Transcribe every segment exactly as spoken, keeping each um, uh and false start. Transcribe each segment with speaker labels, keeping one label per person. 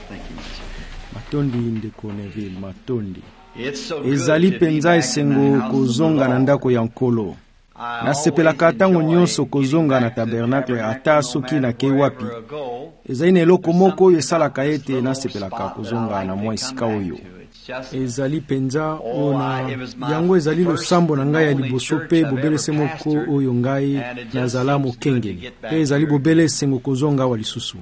Speaker 1: Matondi ndeko Neville, matondi. Ezali penza esengo kozonga na ndako ya nkolo. Nasepelaka tango nyonso kozonga na tabernacle ata soki na kei wapi. Ezali na eloko moko esalaka ete nasepelaka kozonga na mwa esika oyo. Ezali penza ona yango ezali losambo na ngai ya liboso pe bobelese moko oyo ngai nazala mokengeli. Pe ezali bobele esengo kozonga wa lisusu.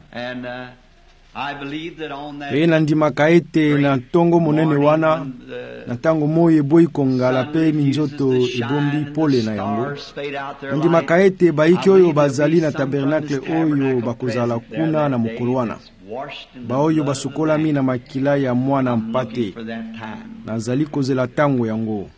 Speaker 1: Pe nandimaka ete na ntongo monene wana na tango moyo eboyi kongala pe minzoto ebombi pole na yango. Nandimaka ete baiki oyo bazali na tabernacle oyo bakozala kuna na mokolo wana. Ba oyo basukolami na makila ya mwana mpate. Nazali kozela tango yango.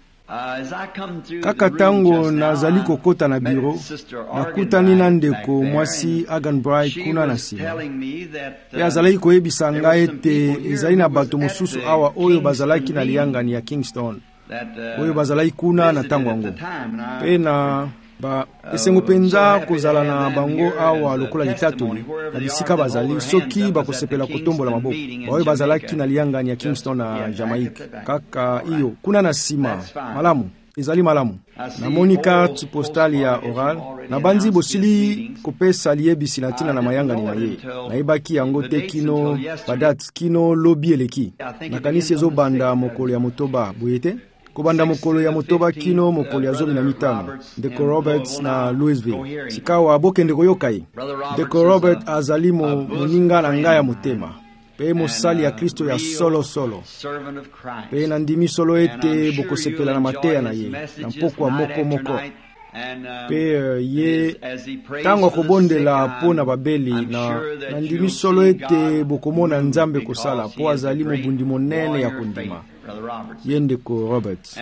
Speaker 1: Kaka tango nazali kokota na biro, nakutani na ndeko mwasi Agan Bright kuna na sima. Pe azalaki koyebisa ngai ete ezali na bato mosusu awa oyo bazalaki na liyangani ya Kingston. Oyo bazalaki kuna na tango yango. Pe na ba esengo penza kozala na bango awa lokola litatoli na bisika bazali soki bakosepela kotombola maboko. Oyo bazalaki na liyangani ya Kingston na Jamaica. Kaka iyo kuna na sima malamu ezali malamu. Na monika postali ya oral na banzi bosili kopesa liebisi na tina na mayangani na ye. Na ibaki yango te kino badat kino lobi eleki. Na kanisi ezo banda mokolo ya motoba boyete. Kobanda mokolo ya motoba kino mokolo ya zomi na mitano. Ndeko Roberts na Louisville. Sikawa boke ndeko yokai. Ndeko Robert azali mo moninga na nga ya motema. Pe mosali ya Kristo ya solo solo. Pe nandimi solo ete boko sepela na mateya na ye. Na mpoko moko moko. Pe uh, ye tango kobondela po na babeli na nandimi solo ete bokomona nzambe kosala po azali mobundi monene ya kondima. Yendeko Robert.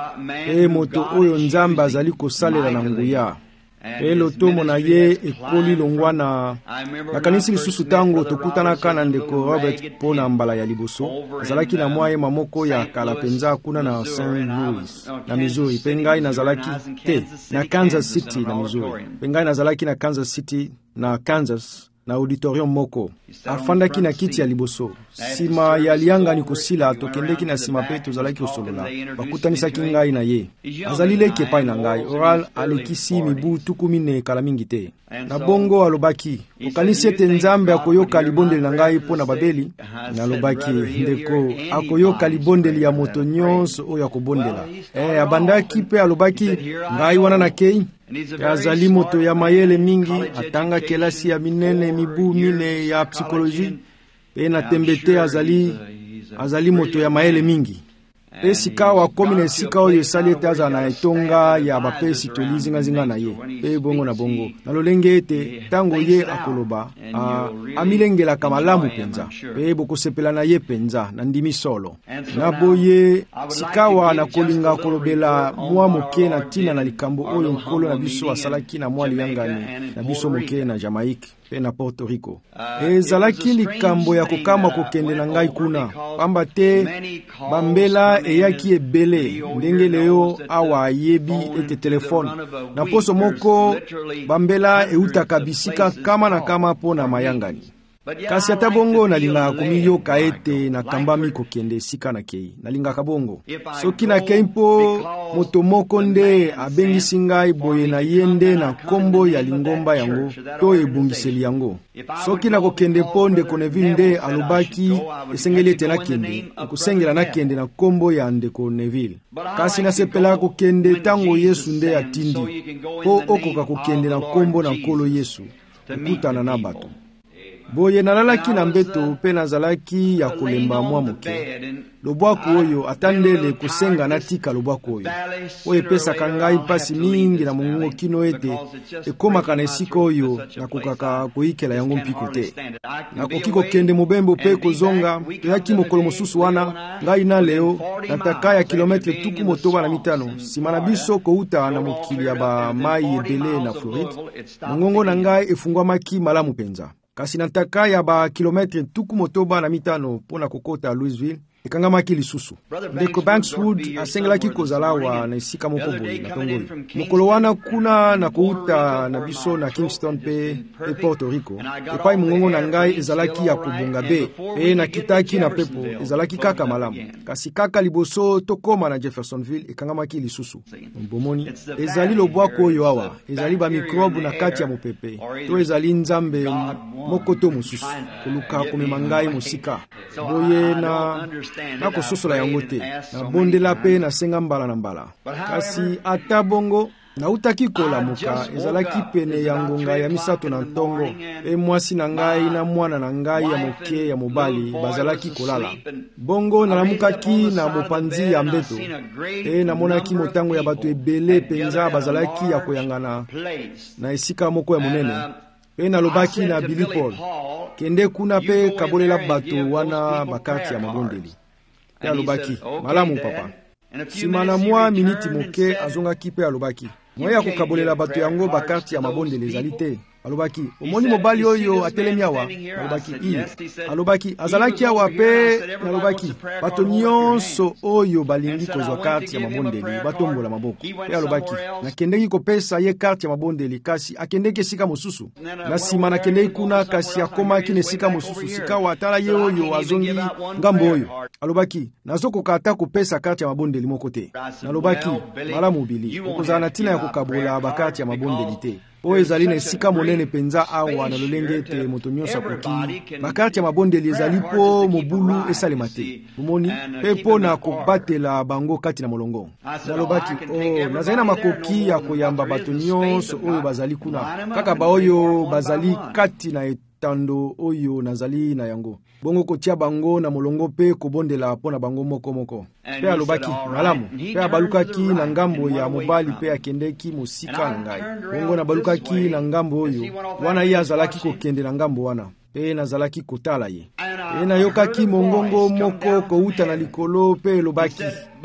Speaker 1: E moto oyo nzambe azali kosalela na nguya. Pe lotomo na ye ekoli longwa na na kanisi lisusu tango tokutanaka na ndeko Robert po na mbala ya liboso. Azalaki na mwaye mamoko ya kala penza kuna na Saint Louis na Missouri. Pengai na zalaki te na Kansas City na Missouri. Pengai na zalaki na Kansas City na Kansas na auditorium moko. Afandaki na kiti ya liboso. Sima ya lianga ni kusila tokendeki na sima pe tozalaki osolola. Bakutanisaki ngai na ye. Azalile kepai na ngai. Oral alekisi mibu tukumine kala mingi te. Na bongo alobaki. Okanisi ete nzambe akoyoka libondeli na ngai po na babeli. Na alobaki ndeko akoyoka libondeli ya moto nyonso oyo akobondela. Eh abandaki pe alobaki ngai wana na kei. Azali moto ya mayele mingi atanga kelasi ya minene mibu mine ya psikoloji. Pe na tembete azali azali moto ya mayele mingi. Pe sika wa komine sika oyo esali ete aza na etonga ya bapesi tolizi nga zinga na ye. Pe bongo na bongo. Na lolenge ete tango ye akoloba a, amilengelaka malamu penza. Pe bokosepela na ye penza na ndimi solo. Na boye sika wa na kolinga kolobela mwa moke na tina na likambo oyo nkolo na biso asalaki na mwa liyangani na biso moke na Jamaica pe na Puerto Rico. Ezalaki likambo ya kokama kokende na ngai kuna. Pamba te bambela eyaki ebele ndenge leo awa yebi ete telefone. Na poso moko bambela eutaka bisika kama na kama po na mayangani. Kasi ata bongo nalinga komiyoka ete na kambami kokende sika na kei. Nalinga kabongo. Soki na kei mpo moto moko nde abengisi ngai boye na yende na kombo ya lingomba yango to ebungiseli yango. Soki na kokende po ndeko Neville nde alobaki esengeli ete na kende. Kusengela na kende na kombo ya ndeko Neville. Kasi nasepela kokende tango Yesu nde atindi. Po okoka kokende na kombo na nkolo Yesu. Kutana na bato. Boye nalalaki na mbeto pe nazalaki ya kolemba mwa moke. Lobwako oyo atandele kusenga natika lobwako oyo. Oye pesa kangai pasi mingi na mungu kino ete ekoma kanesiko oyo na kukaka kuhikela yango mpiko te. Na kukiko kende mobembo pe kozonga tuyaki mokolo mosusu wana ngai na leo nataka ya kilometre tuku motoba na mitano. Simana biso kouta na mokili ya ba mai ebele na Floride. Mungongo na ngai efungwa maki malamu penza. Kasi nataka ya ba kilometre tuku motoba na mitano pona kokota Louisville. ekangamaki lisusu. Ndeko Bankswood asengelaki kozalawa na esika moko boye na tongo oyo. Mokolo wana kuna na kouta na biso na Kingston pe pe Puerto Rico, epai mongongo na ngai ezalaki ya kobonga be, e na kitaki na pepo ezalaki kaka malamu. Kasi kaka liboso tokoma na Jeffersonville ekangamaki lisusu. Mbomoni ezali lobwako oyo awa, ezali ba mikrobe na kati ya mopepe, to ezali nzambe moko to mosusu koluka komema ngai mosika boye na na kososola yango te, na bondela pe na senga mbala na mbala. Kasi ata bongo nautaki kolamuka ezalaki pene ya ngonga ya misato na ntongo, e mwasi na ngai na mwana na ngai ya moke ya mobali bazalaki kolala. Bongo nalamukaki na mopanzi ya mbeto, e namonaki motango ya bato ebele penza bazalaki ya koyangana na esika moko ya monene. Pe nalobaki na Billy Paul, kende kuna pe kabolela bato wana bakati ya mabondeli. Pe alobaki, malamu papa. Simana mwa miniti moke azongaki pe alobaki, moya kokabolela bato yango bakati ya mabondeli ezali te. Alobaki, omoni mobali oyo atelemi awa? Alobaki, iya. Alobaki, azalaki awa pe, alobaki, bato nyonso oyo balingi kozwa karte ya mabondeli batombola maboko. Pe alobaki, nakendeki kopesa ye karte ya mabondeli kasi akendeki esika mosusu. Na sima nakendeki kuna kasi akomaki na esika mosusu sika watala ye oyo azongi ngambo oyo. Alobaki, nazokoka ata kopesa karte ya mabondeli moko te. Alobaki, malamu Bili, okozala na tina ya kokabola bakarte ya mabondeli te. O ezali na esika monene penza awa na lolenge te moto nyonso akoki. Bakarte ya mabondeli ezali po mobulu esalema te. Omoni pe po na kobatela bango kati na molongo. Nalobaki, oh, nazali na makoki ya koyamba bato nyonso oyo bazali kuna. Kaka ba oyo bazali kati na etando oyo nazali na yango. Bongo kotia bango na molongo pe kobondela po na bango moko moko. Pe alobaki, malamu. Pe abalukaki na ngambo ya mobali pe akendeki mosika na ngai. Bongo na balukaki na ngambo oyo, wana ye azalaki kokende na ngambo wana. Pe nazalaki kotala ye. Pe nayokaki mongongo moko kouta na likolo pe elobaki,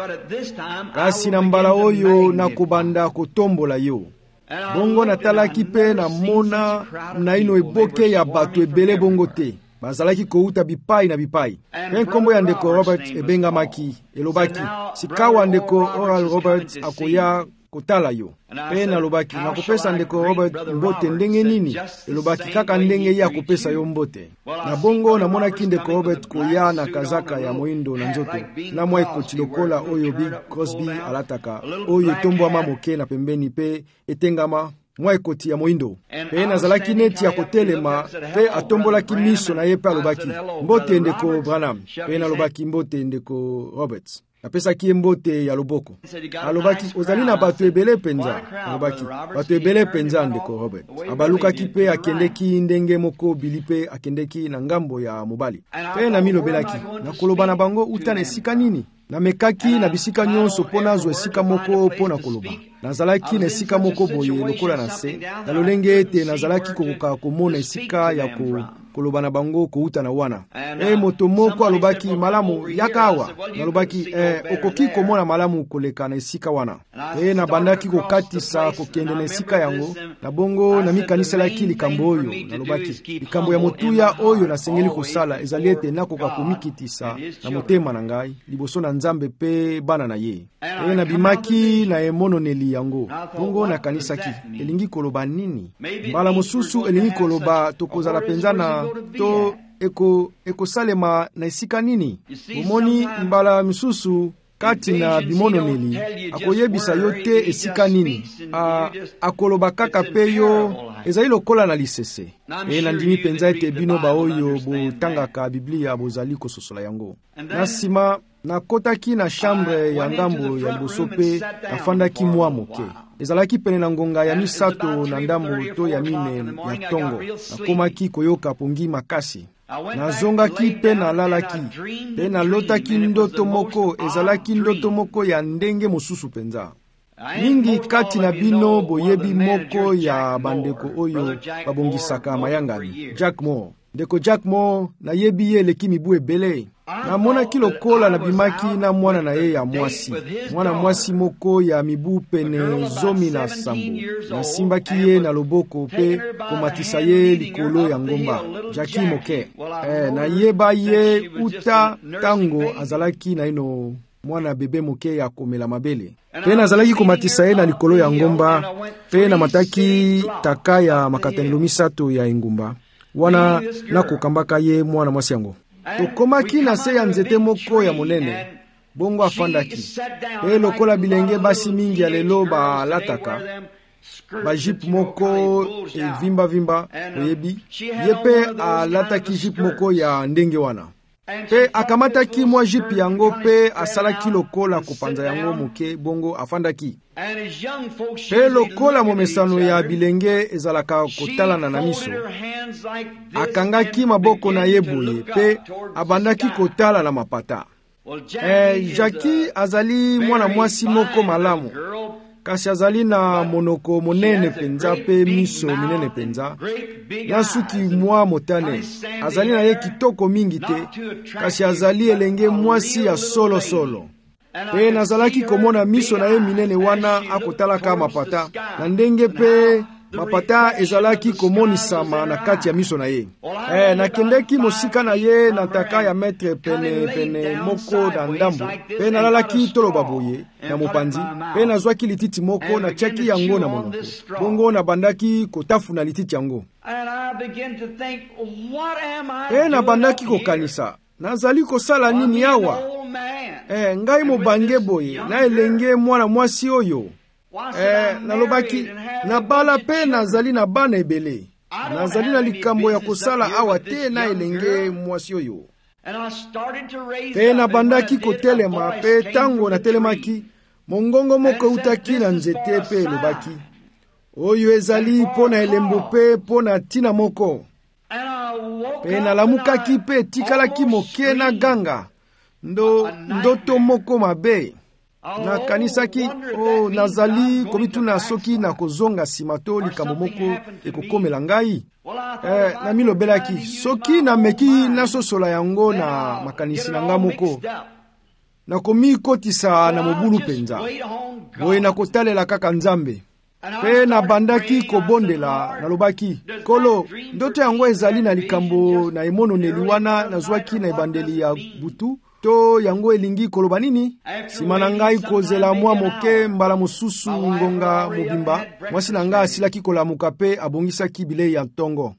Speaker 1: kasi na mbala oyo na kobanda kotombola yo. Bongo natalaki pe na mona na ino eboke ya bato ebele bongo te. Bazalaki kouta bipai na bipai. Pe nkombo ya ndeko Robert ebengamaki, elobaki, sikawa ndeko Oral Robert akoya kotala yo. Pe nalobaki, nakopesa ndeko Robert mbote ndenge nini? Elobaki, kaka ndenge ya kopesa yo mbote. Na bongo namonaki ndeko Robert koya na kazaka ya moindo na nzoto, na mwa ekoti lokola oyo Big Crosby alataka, oyo tombwama moke na pembeni pe etengama mwa ekoti ya moindo. Pe nazalaki neti ya kotelema, pe atombolaki miso na ye pe alobaki, mbote ndeko Branham. Pe nalobaki, mbote ndeko Roberts. Napesaki ye mbote ya loboko. Alobaki, ozali na bato ebele penza. Alobaki, bato ebele penza ndeko Robert. Abalukaki pe akendeki ndenge moko Bili pe akendeki na ngambo ya mobali. Pe na milobelaki, na koloba na bango uta na esika nini? Namekaki na bisika nyonso pona zo esika moko pona koloba. Nazalaki na esika moko boye lokola na se, na lolenge ete nazalaki kokoka komona esika ya ko koloba na bango kouta na wana. E moto moko alobaki, malamu yaka awa. Nalobaki, eh, okoki komona malamu koleka na esika wana. E na bandaki kokatisa kokende na esika yango, na bongo na mikaniselaki likambo oyo. Nalobaki, likambo ya motuya oyo na sengeli kosala ezali ete nakoka komikitisa na motema na ngai liboso na Nzambe pe bana na ye. E na bimaki na emononeli yango. Bongo na kanisaki, elingi koloba nini? Mbala mosusu elingi koloba tokozala penzana to eko eko salema na esika nini? Omoni mbala misusu kati na bimononeli akoyebisa yo te esika nini. A, akoloba kaka pe yo ezali lokola na lisese. E na ndimi penza ete bino ba oyo botangaka Biblia bozali kososola yango. Na sima nakotaki na chambre ya ngambo ya liboso pe afandaki mwa moke. Ezalaki pene na ngonga ya misato na ndambo to ya mine ya tongo. Nakomaki koyoka pongi makasi. Nazongaki pe nalalaki. Pe nalotaki ndoto moko, ezalaki ndoto moko ya ndenge mosusu penza. Mingi kati na bino boyebi moko ya bandeko oyo babongisaka mayangani, Jack Moore. Ndeko Jack Moore na yebi ye leki mibu ebele. namonaki lokola na bimaki na mwana na ye ya mwasi, mwana mwasi moko ya mibu pene zomi na sambo. Nasimbaki ye na loboko pe komatisa ye likolo ya ngomba jaki moke. Eh, na yeba ye uta tango azalaki na ino mwana bebe moke ya komela mabele. Pe nazalaki komatisa ye na likolo ya ngomba, pe na mataki taka ya makatani misato ya engumba. Wana na kokambaka ye mwana mwasi yango. Tokomaki na se ya nzete moko ya monene, bongo afandaki. Pe lokola bilenge basi mingi ya lelo ba lataka, ba jip moko e vimba vimba oyebi, ye pe alataki jip moko ya ndenge wana. Pe akamataki mwa jip yango pe asalaki lokola kopanza yango moke, bongo afandaki. Pe lokola momesano ya bilenge ezalaka kotalana na miso, akangaki maboko na ye boye pe abandaki kotala na mapata. Eh, Jaki azali mwana mwasi moko malamu, kasi azali na monoko monene penza pe miso minene penza, na suki mwa motane. Azali na ye kitoko mingi te, kasi azali elenge mwasi ya solo solo. Pe nazalaki komona miso na ye minene wana akotalaka mapata, na ndenge pe mapata ezalaki komonisama na kati ya miso na ye. Eh, nakendeki mosika na ye na taka ya metre pene pene moko na ndambo, pe nalalaki toloba boye na mopanzi, pe nazwaki lititi moko na tiaki yango na monoko, bongo na bandaki kotafu na lititi yango. Pe na bandaki kokanisa, nazali kosala nini awa? Eh, ngai mobange boye na elenge mwana mwasi oyo. Eh, nalobaki na bala pe nazali na bana ebele, nazali na likambo ya kosala awa te na elenge mwasi oyo. Pe na bandaki kotelema, pe tango na telemaki, mongongo moko utaki na nzete pe lobaki, oyo ezali pona elembo pe pona tina moko. Pe nalamukaki pe tikalaki moke na ganga, ndo ndoto moko mabe. Na kanisaki, oh, nazali komituna soki na kozonga simato likambo moko ekokomela ngai. Eh, na milobelaki, soki na meki nasosola yango na makanisi na nga moko, na komi kotisa na mobulu penza, boye na kotalela kaka Nzambe. Pe na bandaki kobondela, nalobaki, kolo, ndoto yango ezali na likambo na emono neliwana nazwaki na ebandeli ya butu, to yango elingi koloba nini? Sima na ngai kozela mwa moke mbala mosusu ngonga mobimba, mwasi na ngai asilaki kolamuka pe abongisaki bilei ya ntongo.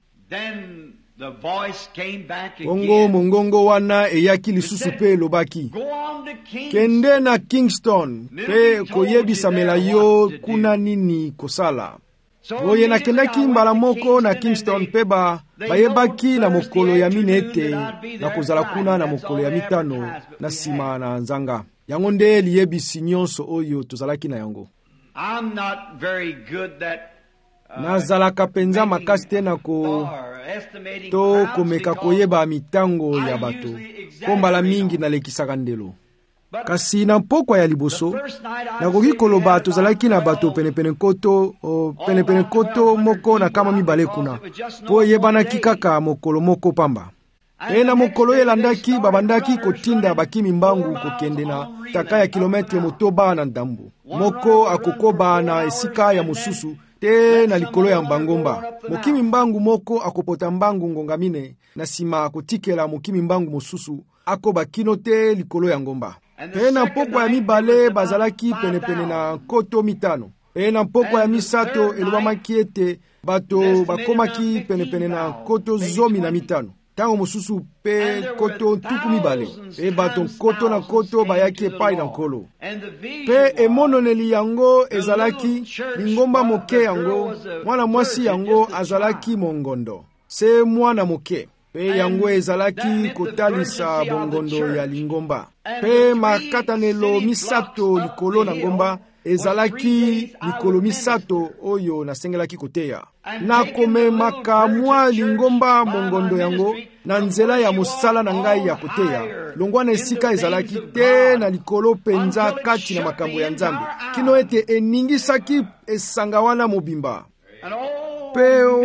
Speaker 1: Bongo mongongo wana eyaki lisusu pe lobaki, kende na Kingston pe koyebisamela yo kuna nini kosala. Boye nakendaki mbala moko na Kingston pe ba bayebaki na mokolo ya minete na kozala kuna na mokolo ya mitano na sima na nzanga. Yango nde liyebisi nyonso oyo tozalaki na yango. I'm not very good that uh, nazalaka penza makasi te na ko to komeka koyeba mitango ya bato, kombala mingi na lekisaka ndelo. Kasi na pokwa ya liboso, nakoki koloba tozalaki na bato penepene koto, o penepene koto moko na kama mibale kuna, po yebanaki kaka mokolo moko pamba. E na mokolo elandaki babandaki kotinda bakimi mbangu kokende na taka ya kilometre motoba na ndambo. Moko akokoba na esika ya mosusu, te na likolo ya mbangomba. Mokimi mbangu moko akopota mbangu ngongamine, na sima akotikela mokimi mbangu mosusu, akoba kino te likolo ya ngomba. Pe na pokwa ya mibale bazalaki penepene na koto mitano. Pe na pokwa ya misato elobamaki ete bato bakomaki penepene na koto zomi na mitano. Tango mosusu pe koto tuku mibale. Pe bato koto na koto bayaki epai na nkolo. Pe emononeli yango ezalaki lingomba moke yango, mwana mwasi yango azalaki mongondo. Se mwana moke. Pe yango ezalaki kotalisa bongondo ya lingomba. Pe makatanelo misato likolo na ngomba ezalaki likolo misato oyo nasengelaki koteya. Na komemaka mwa lingomba mongondo yango na nzela ya mosala na ngai ya koteya. Longwa na esika ezalaki te na likolo penza kati na makambo ya Nzambe, kino ete eningisaki esanga wana mobimba. Peo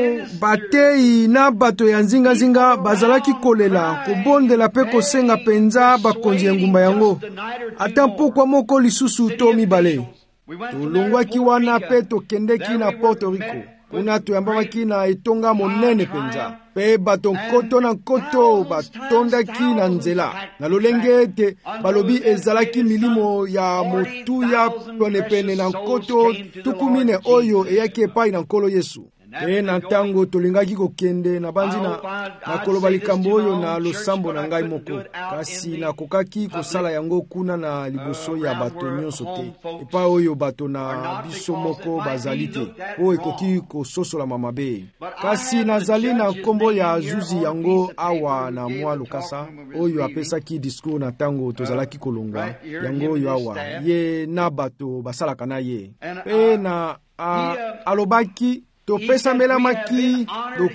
Speaker 1: batei na bato ya nzinga-nzinga bazalaki kolela kobondela pe kosenga penza bakonzi ya ngumba yango. Ata mpokwa moko lisusu to mibale. Tolongwaki wana pe tokendeki na Puerto Rico. Kuna toyambamaki na etonga monene penza. Pe bato nkoto na nkoto batondaki na nzela. Na lolenge ete balobi ezalaki milimo ya motuya pene na nkoto tukumine oyo eyaki epai na nkolo Yesu. Pe na ntango tolingaki kokende na banzi na, na koloba likambo oyo na losambo na ngai moko. Kasi na kokaki kosala yango kuna na liboso ya bato nyonso te. Epa oyo bato na biso moko bazali te. O ekoki kososola mamabe. Kasi nazali na kombo ya zuzi yango awa na mwa lokasa. Oyo apesaki discours na tango tozalaki kolonga. Yango oyo awa. Ye na bato basalaka na ye. Pe na a, alobaki topesa melamaki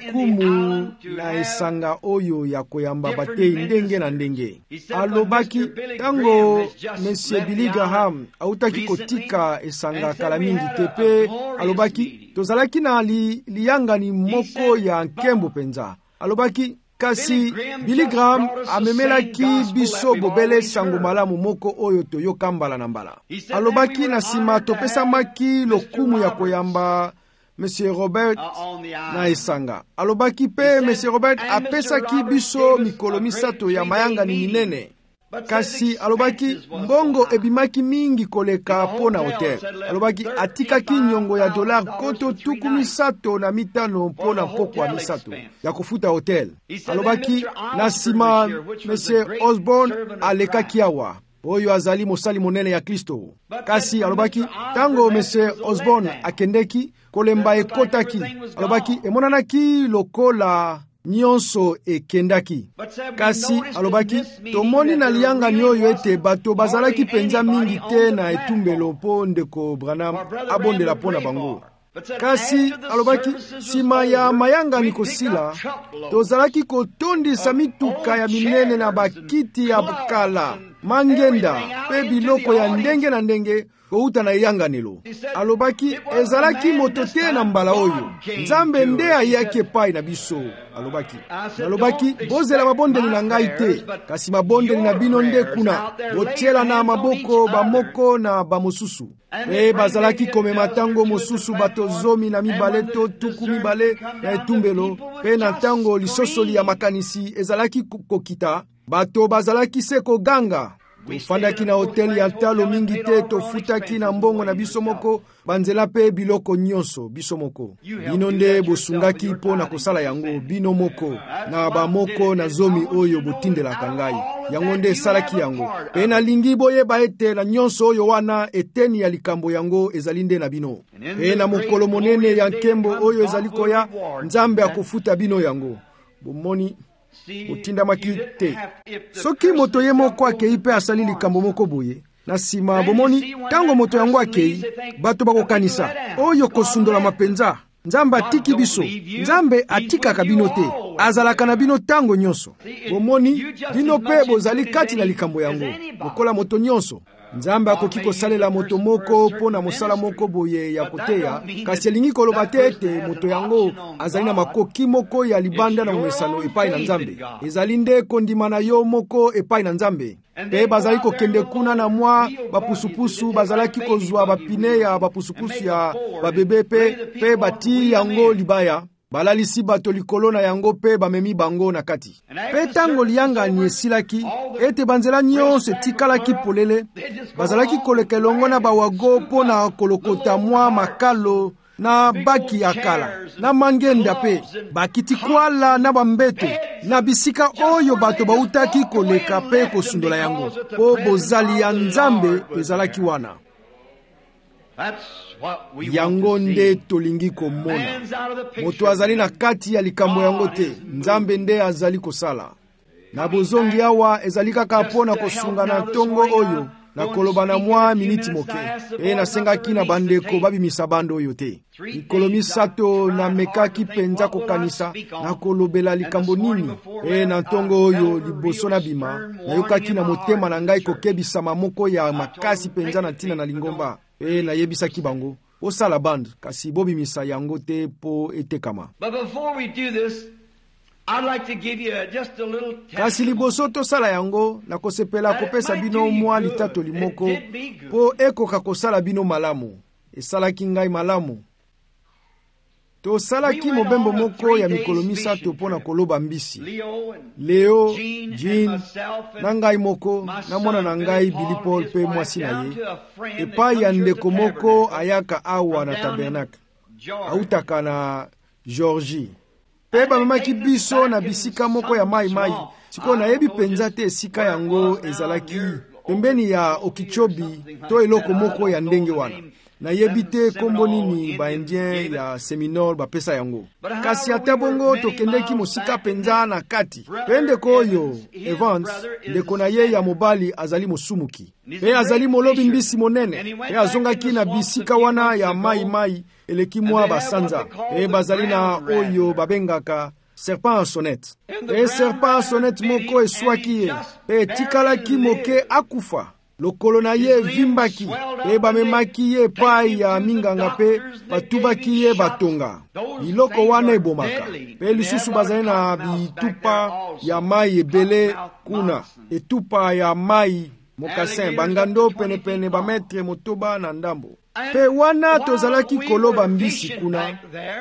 Speaker 1: lokumu na esanga oyo ya koyamba batei ndenge na ndenge. Alobaki tango Monsieur Billy Graham autaki kotika esanga kala mingi tepe. Alobaki tozalaki na li, liyangani moko ya nkembo penza. Alobaki kasi Billy Graham amemelaki biso bobele sango malamu moko oyo toyoka mbala na mbala. Alobaki na sima topesa maki lokumu ya koyamba Monsieur Robert na esanga. Alobaki pe Monsieur Robert apesaki biso mikolo misato ya mayanga ni minene. Kasi alobaki mbongo ebimaki mingi koleka po na hotel. Alobaki atikaki nyongo ya dolar koto tuku misato na mitano po na pokwa misato ya kufuta hotel. Alobaki na sima Monsieur Osborne alekaki awa. Oyo azali mosali monene ya Kristo. Kasi alobaki tango Monsieur Osborne akendeki kolemba ekotaki. Alobaki emonanaki lokola nyonso ekendaki. Kasi alobaki tomoni na lianga nyoyo ete bato bazalaki penza mingi te na etumbelo po ndeko Branham abondela po na bango. Kasi alobaki sima ya mayanga ni kosila tozalaki kotondisa mituka ya minene na bakiti ya kala mangenda pe biloko ya ndenge na ndenge kouta na yanganelo. Alobaki ezalaki moto te na mbala oyo Nzambe nde ayaki epai na biso. Alobaki alobaki bozela mabondeli na ngai te kasi mabondeli na bino nde kuna botiela na maboko bamoko na bamosusu. Pe bazalaki komema tango mosusu bato zomi na mibale to tuku mibale na etumbelo. Pe na tango lisosoli ya makanisi ezalaki kokita bato bazalaki se koganga. Tofandaki na hoteli ya talo mingi te tofutaki na mbongo na biso moko banzela pe biloko nyonso biso moko. Bino nde bosungaki po na kosala yango bino moko na bamoko na zomi oyo botindelaka ngai. Yango nde salaki yango. Pe na lingi boyeba ete na nyonso oyo wana eteni ya likambo yango ezali nde na bino. Pe na mokolo monene ya nkembo oyo ezali koya Nzambe akofuta bino yango. Bomoni otinda makite. Soki moto ye moko akei pe asali likambo moko boye. Na sima bomoni tango moto yango akei bato bakokanisa oyo kosundola mapenza. Nzambe atiki biso. Nzambe atikaka bino te. Azalaka na bino tango nyonso. Bomoni bino pe bozali kati na likambo yango. Lokola moto nyonso. Nzambe akoki kosalela moto moko po na mosala moko boye ya koteya. Kasi elingi koloba te ete moto yango azali na makoki moko ya libanda na momesano epai na Nzambe. Ezali nde kondima na yo moko epai na Nzambe. Pe bazali kokende kuna na mwa bapusupusu bazalaki kozwa bapine ya bapusupusu ya babebe pe pe bati yango libaya. Balalisi bato likolo na yango pe bamemi bango na kati. Pe tango lianga ni esilaki ete banzela nyonso etikalaki polele. Bazalaki koleka elongo na bawago po na kolokota mwa makalo na baki ya kala na mangenda pe bakiti kwala na bambeto na bisika oyo bato bautaki koleka pe kosundola yango po bozali ya Nzambe ezalaki wana. Yango nde tolingi komona. Moto azali na kati ya likambo yango te. Nzambe nde azali kosala. Na bozongi awa ezali kaka pona kosunga na tongo oyo na koloba na mwa miniti moke. E nasengaki na bandeko babimisa bando oyo te. Mikolo misato na mekaki penza kokanisa na kolobela likambo nini. E na tongo oyo liboso na bima na yokaki na motema na ngai kokebisa mamoko ya makasi penza na tina na lingomba. E na yebisaki bango osala bande kasi bobimisa yango te po etekama.
Speaker 2: But before we do this, I'd like to give you just a little
Speaker 1: kasi liboso tosala yango na kosepela kopesa bino mwa litato limoko po ekoka kosala bino malamu. Esalaki ngai malamu. Tosalaki mobembo moko ya mikolo misato pona koloba mbisi. Leo, Jean, na ngai moko, na mwana na ngai Billy Paul pe mwasi na ye, epai ya ndeko moko ayaka awa na tabernacle, autaka na Georgie. Pe bamemaki biso na bisika moko ya mai mai, siko na yebi penza te esika yango ezalaki, pembeni ya Okeechobee to eloko moko ya ndenge wana. Na yebite kombo nini ba indien ya Seminole ba pesa yango. Kasi ata bongo tokendeki mosika penza na kati. Pende koyo Evans ndeko na ye ya mobali azali mosumuki. Pe azali molobi mbisi monene. Pe azongaki na bisika wana ya mai mai eleki mwa basanza. Pe bazali na oyo babengaka serpent en sonnette. Pe serpent en sonnette moko eswaki ye. Pe tikalaki moke akufa. Lokolo na ye vimbaki, pe bamemaki ye pai ya minganga pe batubaki ye batonga. Biloko wana ebomaka. Pe lisusu bazali na bitupa ya mai ebele kuna. Etupa ya mai mokasin bangando pene pene ba metre motoba na ndambo. Pe wana tozalaki koloba mbisi kuna.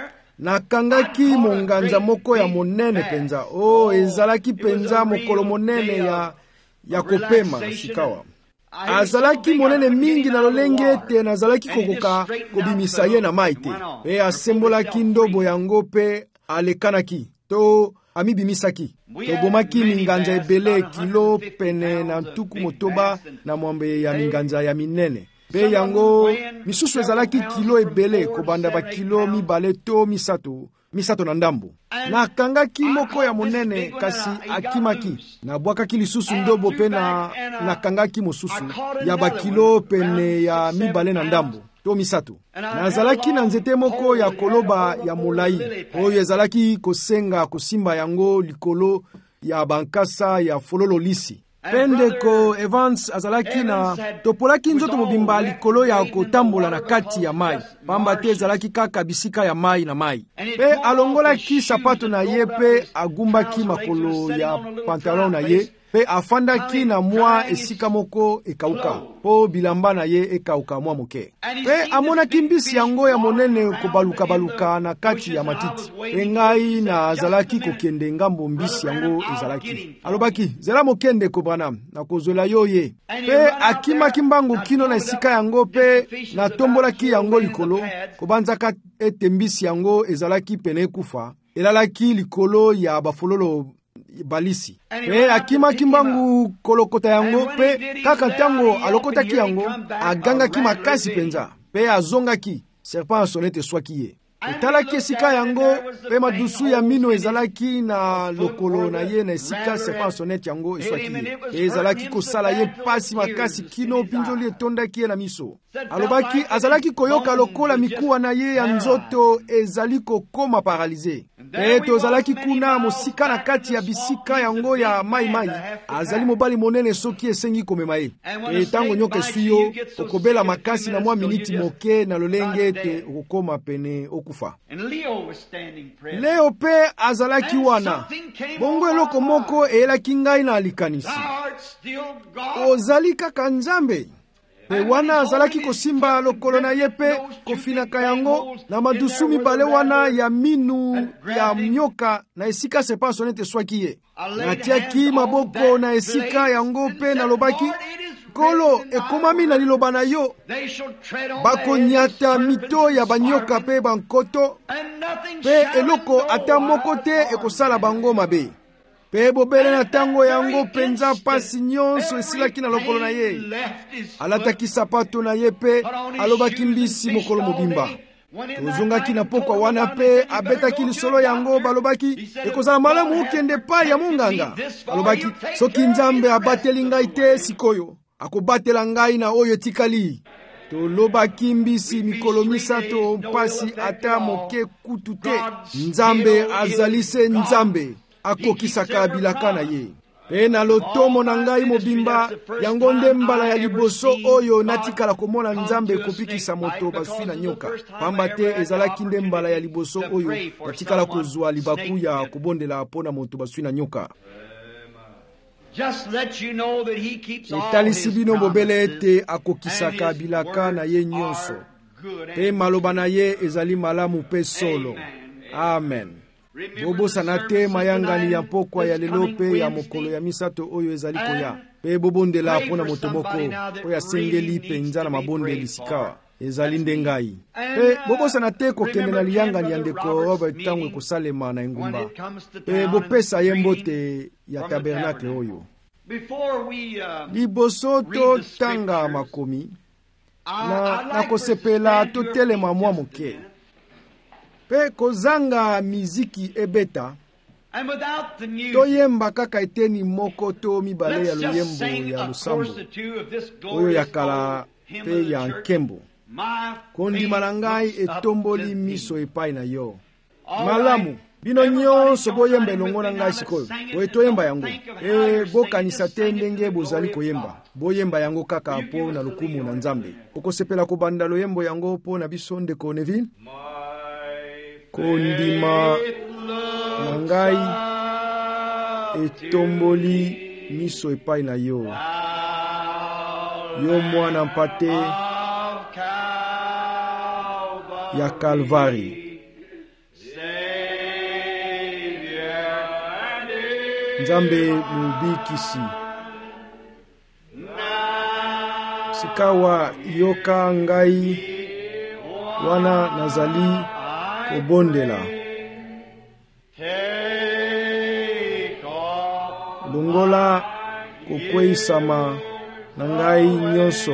Speaker 1: Nakangaki monganza moko ya monene penza. Oh, ezalaki penza mokolo monene ya ya kopema shikawa. Azalaki monene mingi na lolenge te nazalaki kokoka kobimisa ye na mai te. Pe asembolaki ndobo yango pe alekanaki. To amibimisaki. Tobomaki minganja ebele kilo pene na ntuku motoba na mwambe ya minganja ya minene. Pe yango misusu ezalaki kilo ebele kobanda ba kilo mibale to misato. Misato na ndambo. Na kangaki moko ya monene kasi akimaki. Na bwakaki lisusu ndobo pe na, na kangaki mosusu ya bakilo pene ya mibale na ndambo. To misato. Na azalaki na nzete moko ya koloba ya molai. Oyo ezalaki kosenga kosimba yango likolo ya bankasa ya fololo lisi. Pendeko Evans azalaki na topolaki nzoto mobimba likolo ya kotambola na kati ya mai. Pamba te ezalaki kaka bisika ya mai na mai. Pe alongolaki sapato na ye pe agumbaki makolo ya pantalon na ye. Pe afandaki na mwa esika moko ekauka. Po bilamba na ye ekauka mwa moke. Pe amonaki mbisi yango ya monene kobaluka baluka na kati ya matiti. Pe ngai na azalaki kokende ngambo mbisi yango ezalaki. Alobaki, zela mokende ko Branham, na kozwela yo ye. Pe akimaki mbangu kino na esika yango pe na tombolaki yango likolo. Kobanzaka ete mbisi yango ezalaki pene kufa. Elalaki likolo ya bafololo balisi. Pe akimaki mbangu kolokota yango pe kaka tango alokotaki yango agangaki makasi penza. Pe azongaki serpent en sonnette swaki ye. Etalaki esika yango pe madusu ya mino ezalaki na lokolo na ye na esika serpent en sonnette yango eswaki ye. Pe ezalaki kosala ye pasi makasi kino pinjoli etondaki ye na miso. Alobaki azalaki koyoka lokola mikuwa na ye ya nzoto ezali kokoma paralize. Pe tozalaki kuna mosika na kati ya bisika yango ya mai mai. Azali mobali monene soki esengi komema ye. Pe tango nyoka esuyo okobela makasi na mwa miniti moke na lolenge te okokoma pene okufa. Leo pe azalaki wana. Bongo eloko moko eyelaki ngai na likanisi. Ozali kaka Nzambe. Pe wana azalaki kosimba lokolo na ye pe kofinaka yango na madusu mibale wana ya minu ya nyoka na esika serpent en sonnette swaki ye. Natiaki maboko na esika yango pe nalobaki, Kolo ekomami na liloba na yo, bakonyata mito ya banyoka pe bankoto, pe eloko ata moko te ekosala bango mabe. Pe bobele na tango yango penza pasi nyonso esilaki na lokolo na ye. Alataki sapato na ye pe alobaki mbisi mokolo mobimba. Tozongaki na pokwa wana pe abetaki lisolo yango balobaki ekozala malamu okende pa ya monganga. Alobaki soki Nzambe abateli ngai te sikoyo, akobatela ngai na oyo tikali. Tolobaki mbisi mikolo misato mpasi ata moke kutu te. Nzambe azalise Nzambe akokisaka bilaka na ye. Pe na lotomo na ngai mobimba yango nde mbala ya liboso oyo natikala komona Nzambe kopikisa moto baswi na nyoka. Pamba te ezalaki nde mbala ya liboso oyo natikala kozwa libaku ya kobondela mpona moto baswi na nyoka. Etalisi bino bobele ete akokisaka bilaka na ye nyonso. Pe maloba na ye ezali malamu pe solo. Amen. Bobosana te mayangani ya mpokwa ya lelo pe ya mokolo ya misato oyo ezali koya. Pe bobondela mpona moto moko oyo asengeli penza na mabondeli sika ezali nde ngai. Pe bobosana te kokende na liyangani ya ndeko Robert ntango ekosalema na engumba. Pe bopesa ye mbote ya tabernakle oyo. Liboso totanga makomi na nakosepela totelema mwa moke. Pe kozanga miziki ebeta toyemba kaka eteni moko to mibale ya loyembo ya losambo oyo ya kala pe ya nkembo. Kondima na ngai etomboli miso epai na yo. Malamu bino nyonso boyemba elongo na ngai sikoyo boye toyemba yango. E bokanisa te ndenge bozali koyemba. Boyemba yango kaka po na lokumu na Nzambe. Okosepela kobanda loyembo yango po na biso ndeko Neville. Kondima na ngai etomboli miso epai na yo. Yo mwana mpate ya Kalvari. Nzambe mubikisi. Sikawa yoka ngai wana nazali kobondela. Longola kokweisama na ngai nyonso.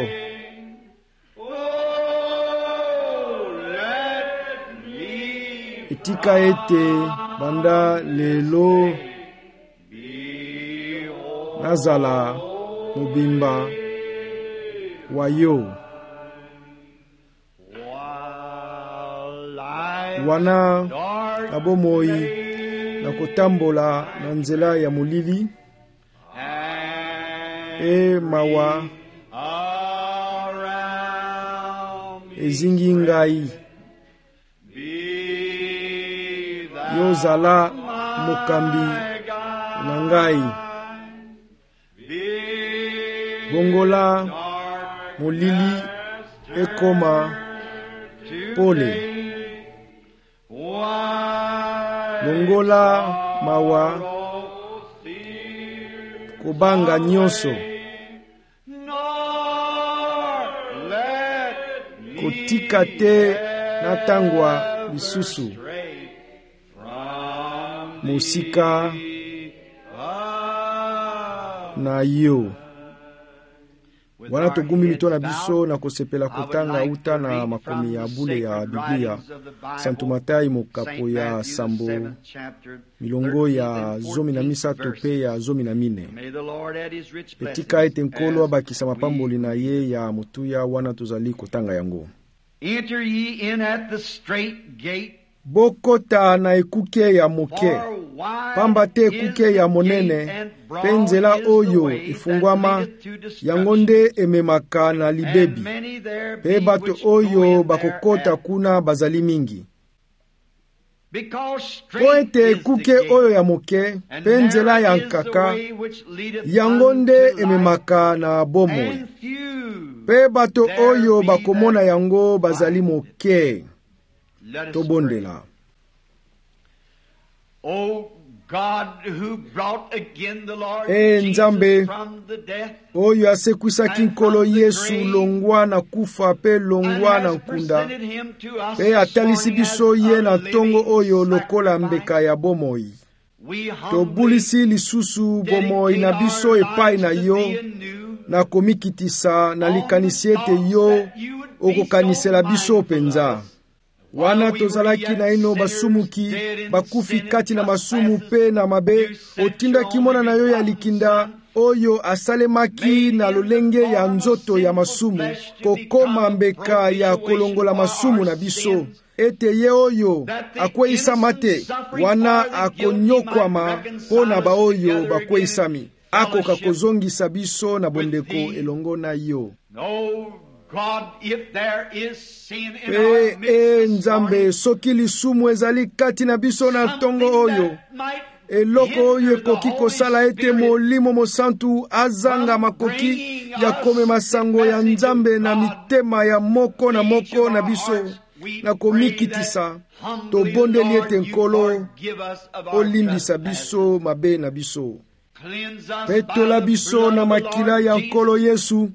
Speaker 1: Etika ete banda lelo nazala mobimba wa yo. Wana abomoi na kotambola na nzela ya molili e mawa ezingi ngai. Yo zala mokambi na ngai. Bongola molili ekoma pole. Longola mawa kobanga nyonso. Kotika te natangwa lisusu musika na yo. Wana togumi mito na biso na kosepela kotanga uta na makomi ya bule ya Biblia. Santo Matai mokapo ya sambo milongo ya zomi na misato pe ya zomi na mine. Etika ete nkolo abakisa mapamboli na ye ya mutuya wana tozali kotanga yango.
Speaker 2: Enter ye in at the straight gate.
Speaker 1: Bokota na ekuke ya moke. Pamba te ekuke ya monene penzela oyo ifungwama yango nde ememaka na libebi. Pe bato oyo bakokota kuna bazali mingi. Po ete ekuke oyo ya moke penzela ya nkaka yango nde ememaka na bomoi. Pe bato oyo bakomona yango bazali moke. Tobondela.
Speaker 2: Oh God, who brought again the Lord
Speaker 1: e Nzambe
Speaker 2: Jesus from the death,
Speaker 1: oyo asekwisaki nkolo Yesu longwa na kufa pe longwa na nkunda, pe atalisi biso ye na ntongo oyo lokola mbeka ya bomoi. Tobulisi lisusu bomoi na biso epai na yo na komikitisa na likanisi ete yo okokanisela biso penza. Wana tozalaki na ino basumuki bakufi kati na masumu pe na mabe, otindaki mwana na yo ya likinda oyo asalemaki na lolenge ya nzoto ya masumu kokoma mbeka ya kolongola masumu na biso, ete ye oyo akweisama te wana akonyokwama pona ba oyo bakweisami. akoka kozongisa biso na bondeko elongo na yo. Pe e Nzambe soki lisumu ezali kati na biso na ntongo oyo, eloko oyo ekoki kosala ete Molimo Mosantu azanga makoki ya komema sango ya Nzambe na mitema ya moko na moko na biso, na komikitisa, tobondeli ete Nkolo olimbisa biso mabe na biso. Petola biso na makila ya Nkolo Yesu,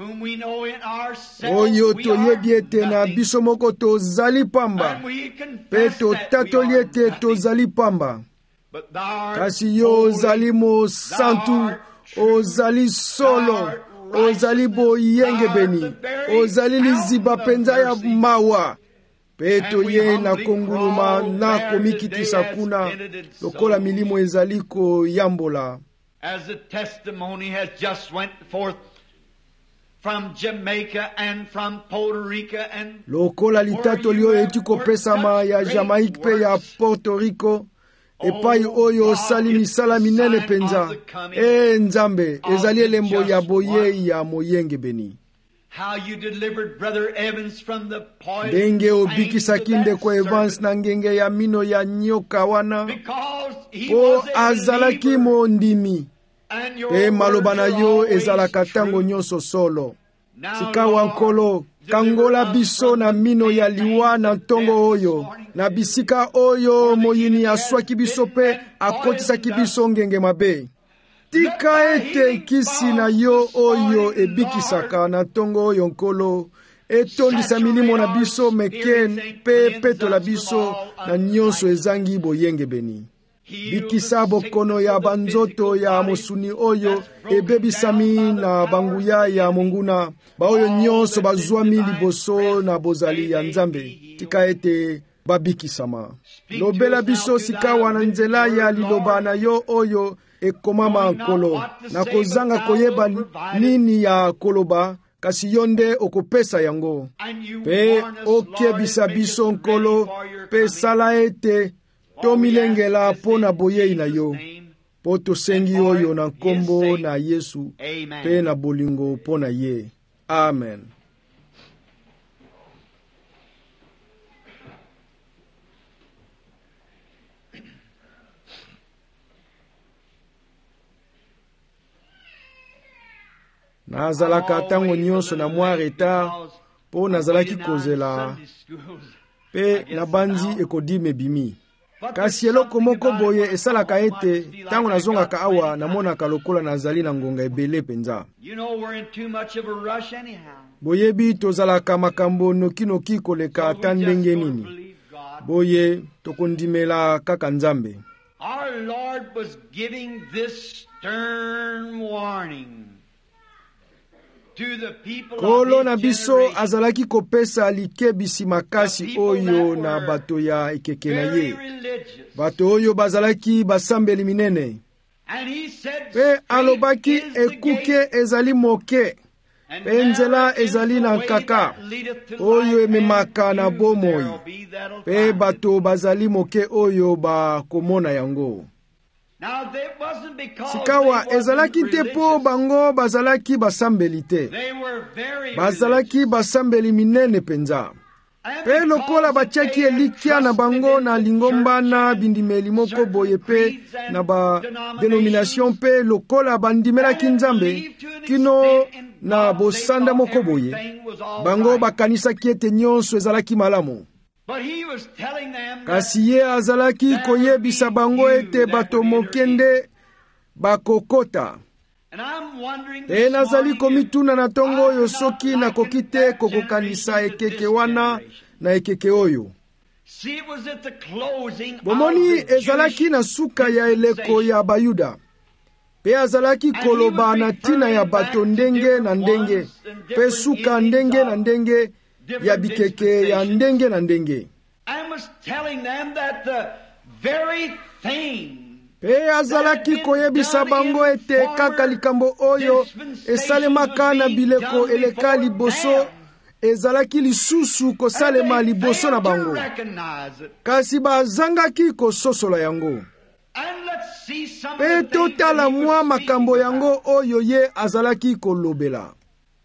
Speaker 1: oyo toyebi ete na biso moko tozali pamba, pe totatoli ete tozali pamba. Kasi yo ozali Mosantu, ozali solo, ozali boyenge beni, ozali liziba penza ya mawa. Peto ye na konguluma na komikitisa kuna, lokola milimo ezali ko yambola.
Speaker 2: As the testimony has just went forth from Jamaica and from Puerto Rico and
Speaker 1: lokola litato lio eti kopesama ya Jamaica pe ya Puerto Rico, epai oyo sali misala minene penza. E Nzambe ezali elembo ya boye ya moyenge beni.
Speaker 2: How you delivered Brother Evans from the poison.
Speaker 1: Denge obikisa kinde kwa Evans na ngenge ya mino ya nyoka wana, po azalaki mondimi. Pe maloba na yo ezalaka tango nyonso solo. Sikawa Nkolo, kangola biso na mino ya liwa na ntongo oyo, na bisika oyo moyini aswaki biso pe akotisaki biso ngenge mabe. Tika ete nkisi na yo oyo ebikisaka na ntongo oyo Nkolo, etondisa milimo na biso meke pe petola biso na nyonso ezangi boyenge beni. Bikisa bokono ya banzoto ya mosuni oyo ebebisami na banguya ya monguna, ba oyo nyonso bazwami liboso na bozali ya Nzambe. Tika ete babikisama. Lobela biso sikawa na nzela ya liloba na yo oyo ekomama Nkolo, na kozanga koyeba nini ya koloba, kasi yonde okopesa yango. Pe okebisa biso Nkolo, pe sala ete tomilengela po na boyei na yo, po tosengi oyo na nkombo na Yesu, pe na bolingo po na ye. Amen. Nazalaka tango nyonso na mwa retard po nazalaki kozela, pe na banzi ekodime bimi. Kasi eloko moko boye esalaka ete tango nazongaka awa namonaka lokola nazali na ngonga ebele penza. Boyebi tozalaka makambo noki-noki koleka ata ndenge nini. Boye tokondimela kaka Nzambe.
Speaker 2: Our Lord was giving this stern warning to the people
Speaker 1: Kolo
Speaker 2: of
Speaker 1: na
Speaker 2: his
Speaker 1: biso
Speaker 2: generation.
Speaker 1: azalaki kopesa likebisi makasi oyo na bato ya ekeke na
Speaker 2: Very
Speaker 1: ye.
Speaker 2: religious.
Speaker 1: Bato oyo bazalaki basambeli minene.
Speaker 2: And he said,
Speaker 1: Pe alobaki
Speaker 2: "Straight is the
Speaker 1: ekuke
Speaker 2: gate,
Speaker 1: ezali moke,
Speaker 2: and
Speaker 1: pe nzela
Speaker 2: narrow is
Speaker 1: ezali
Speaker 2: the
Speaker 1: na
Speaker 2: way
Speaker 1: nkaka,
Speaker 2: that leadeth to
Speaker 1: oyo
Speaker 2: life,
Speaker 1: ememaka
Speaker 2: and
Speaker 1: na
Speaker 2: few
Speaker 1: bomoi.
Speaker 2: there'll be that'll
Speaker 1: Pe
Speaker 2: find it."
Speaker 1: bato bazali moke oyo ba komona yango.
Speaker 2: Now, that wasn't because
Speaker 1: Sikawa
Speaker 2: they
Speaker 1: ezalaki
Speaker 2: wasn't
Speaker 1: te po
Speaker 2: religious.
Speaker 1: bango bazalaki basambeli te.
Speaker 2: They were very
Speaker 1: Bazalaki basambeli minene penza.
Speaker 2: religious.
Speaker 1: Pe lokola batiaki elikia na bango na lingomba na bindimeli moko boye pe na ba denomination pe lokola bandimelaki Nzambe kino na bosanda moko boye, bango bakanisaki ete nyonso ezalaki malamu.
Speaker 2: But he was telling them that
Speaker 1: Kasi ye azalaki koyebisa bango ete bato mokende bakokota.
Speaker 2: And I'm wondering
Speaker 1: Pe
Speaker 2: this
Speaker 1: nazali
Speaker 2: morning
Speaker 1: komituna na tongo oyo
Speaker 2: if I
Speaker 1: soki
Speaker 2: would not
Speaker 1: nakoki
Speaker 2: like
Speaker 1: te
Speaker 2: that
Speaker 1: kokokanisa
Speaker 2: generation to
Speaker 1: ekeke
Speaker 2: this
Speaker 1: wana
Speaker 2: generation.
Speaker 1: na ekeke oyo.
Speaker 2: See, it was at the closing
Speaker 1: Bomoni
Speaker 2: of the
Speaker 1: ezalaki
Speaker 2: Jewish
Speaker 1: na suka ya eleko ya Bayuda. Pe azalaki koloba na tina ya bato ndenge na ndenge, pe suka ndenge na ndenge ya bikeke ya ndenge na ndenge.
Speaker 2: I was telling them that the very thing
Speaker 1: Pe azalaki koyebisa bango ete kaka likambo oyo esalemaka na bileko eleka liboso ezalaki lisusu kosalema liboso na bango. Kasi bazangaki kososola yango. Pe totala mwa makambo yango oyo ye azalaki kolobela.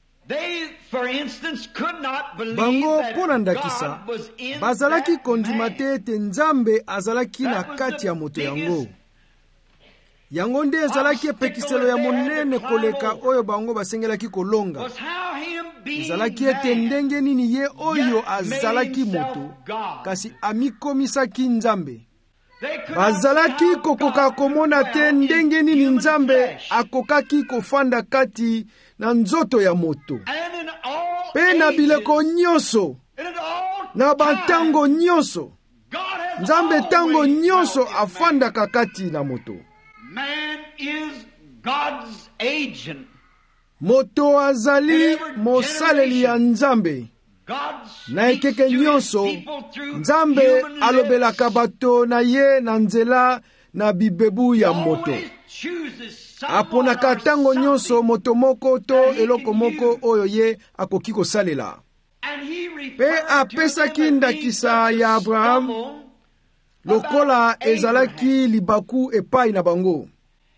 Speaker 1: Bango pona ndakisa bazalaki kondima te ete Nzambe azalaki na kati ya moto yango. Yango nde ezalaki epekiselo ya monene koleka oyo bango basengelaki kolonga. Ezalaki ete ndenge nini ye oyo azalaki moto kasi amikomisaki Nzambe. Bazalaki kokoka komona te ndenge nini Nzambe akokaki kofanda kati na nzoto ya moto. Pe na bileko nyonso, na bantango nyonso, Nzambe tango nyonso afandaka kati na moto.
Speaker 2: Man is God's agent.
Speaker 1: Moto azali mosaleli ya Nzambe. Na ekeke nyonso, Nzambe alobelaka bato na ye na nzela na bibebu ya moto. Aponaka tango nyonso moto moko to eloko moko oyo ye akoki kosalela. Pe apesaki ndakisa ya Abraham lokola ezalaki libaku epai na bango.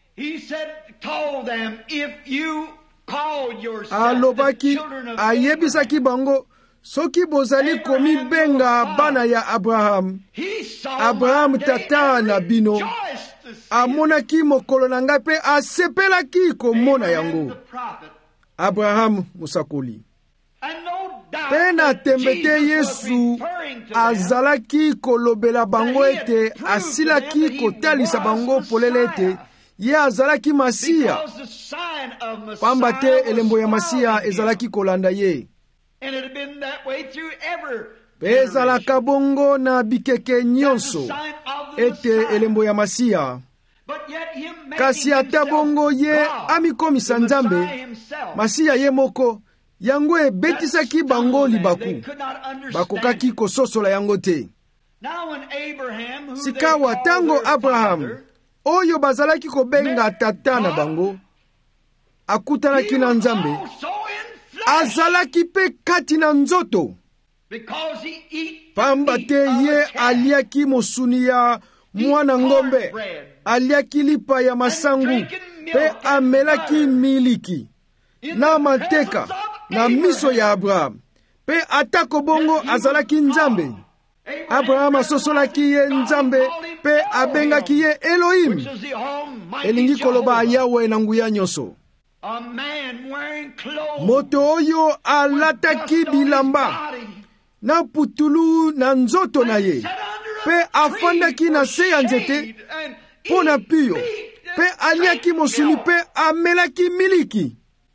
Speaker 1: Alobaki ayebisaki bango soki bozali komi benga bana ya Abraham, Abraham tata na bino amonaki mokolo na ngai pe asepelaki komona yango. Abraham musakoli. Pe na tembe te Yesu azalaki kolobela bango ete asilaki kotalisa bango polele ete ye azalaki Masiya. Pamba te elembo ya Masiya ezalaki kolanda ye. Pe ezalaka bongo na bikeke nyonso ete elembo ya Masiya. Kasi ata bongo ye amikomisa Nzambe, Masiya ye moko yango ebetisaki bango libaku. Bakokaki kososola yango te. Sikawa tango Abraham oyo bazalaki kobenga tata na bango akutanaki na Nzambe, azalaki pe kati na nzoto. Pamba te ye aliaki mosuni ya mwana ngombe, aliaki lipa ya masangu, pe amelaki miliki na manteka na miso ya Abraham. Pe atako bongo azalaki Nzambe. Abraham asosolaki ye Nzambe pe abengaki ye Elohim. Elingi koloba Yahweh na nguya nyonso. Moto oyo alataki bilamba na putulu na nzoto na ye, pe afandaki na se ya nzete pona piyo, pe aliaki mosuni pe amelaki miliki.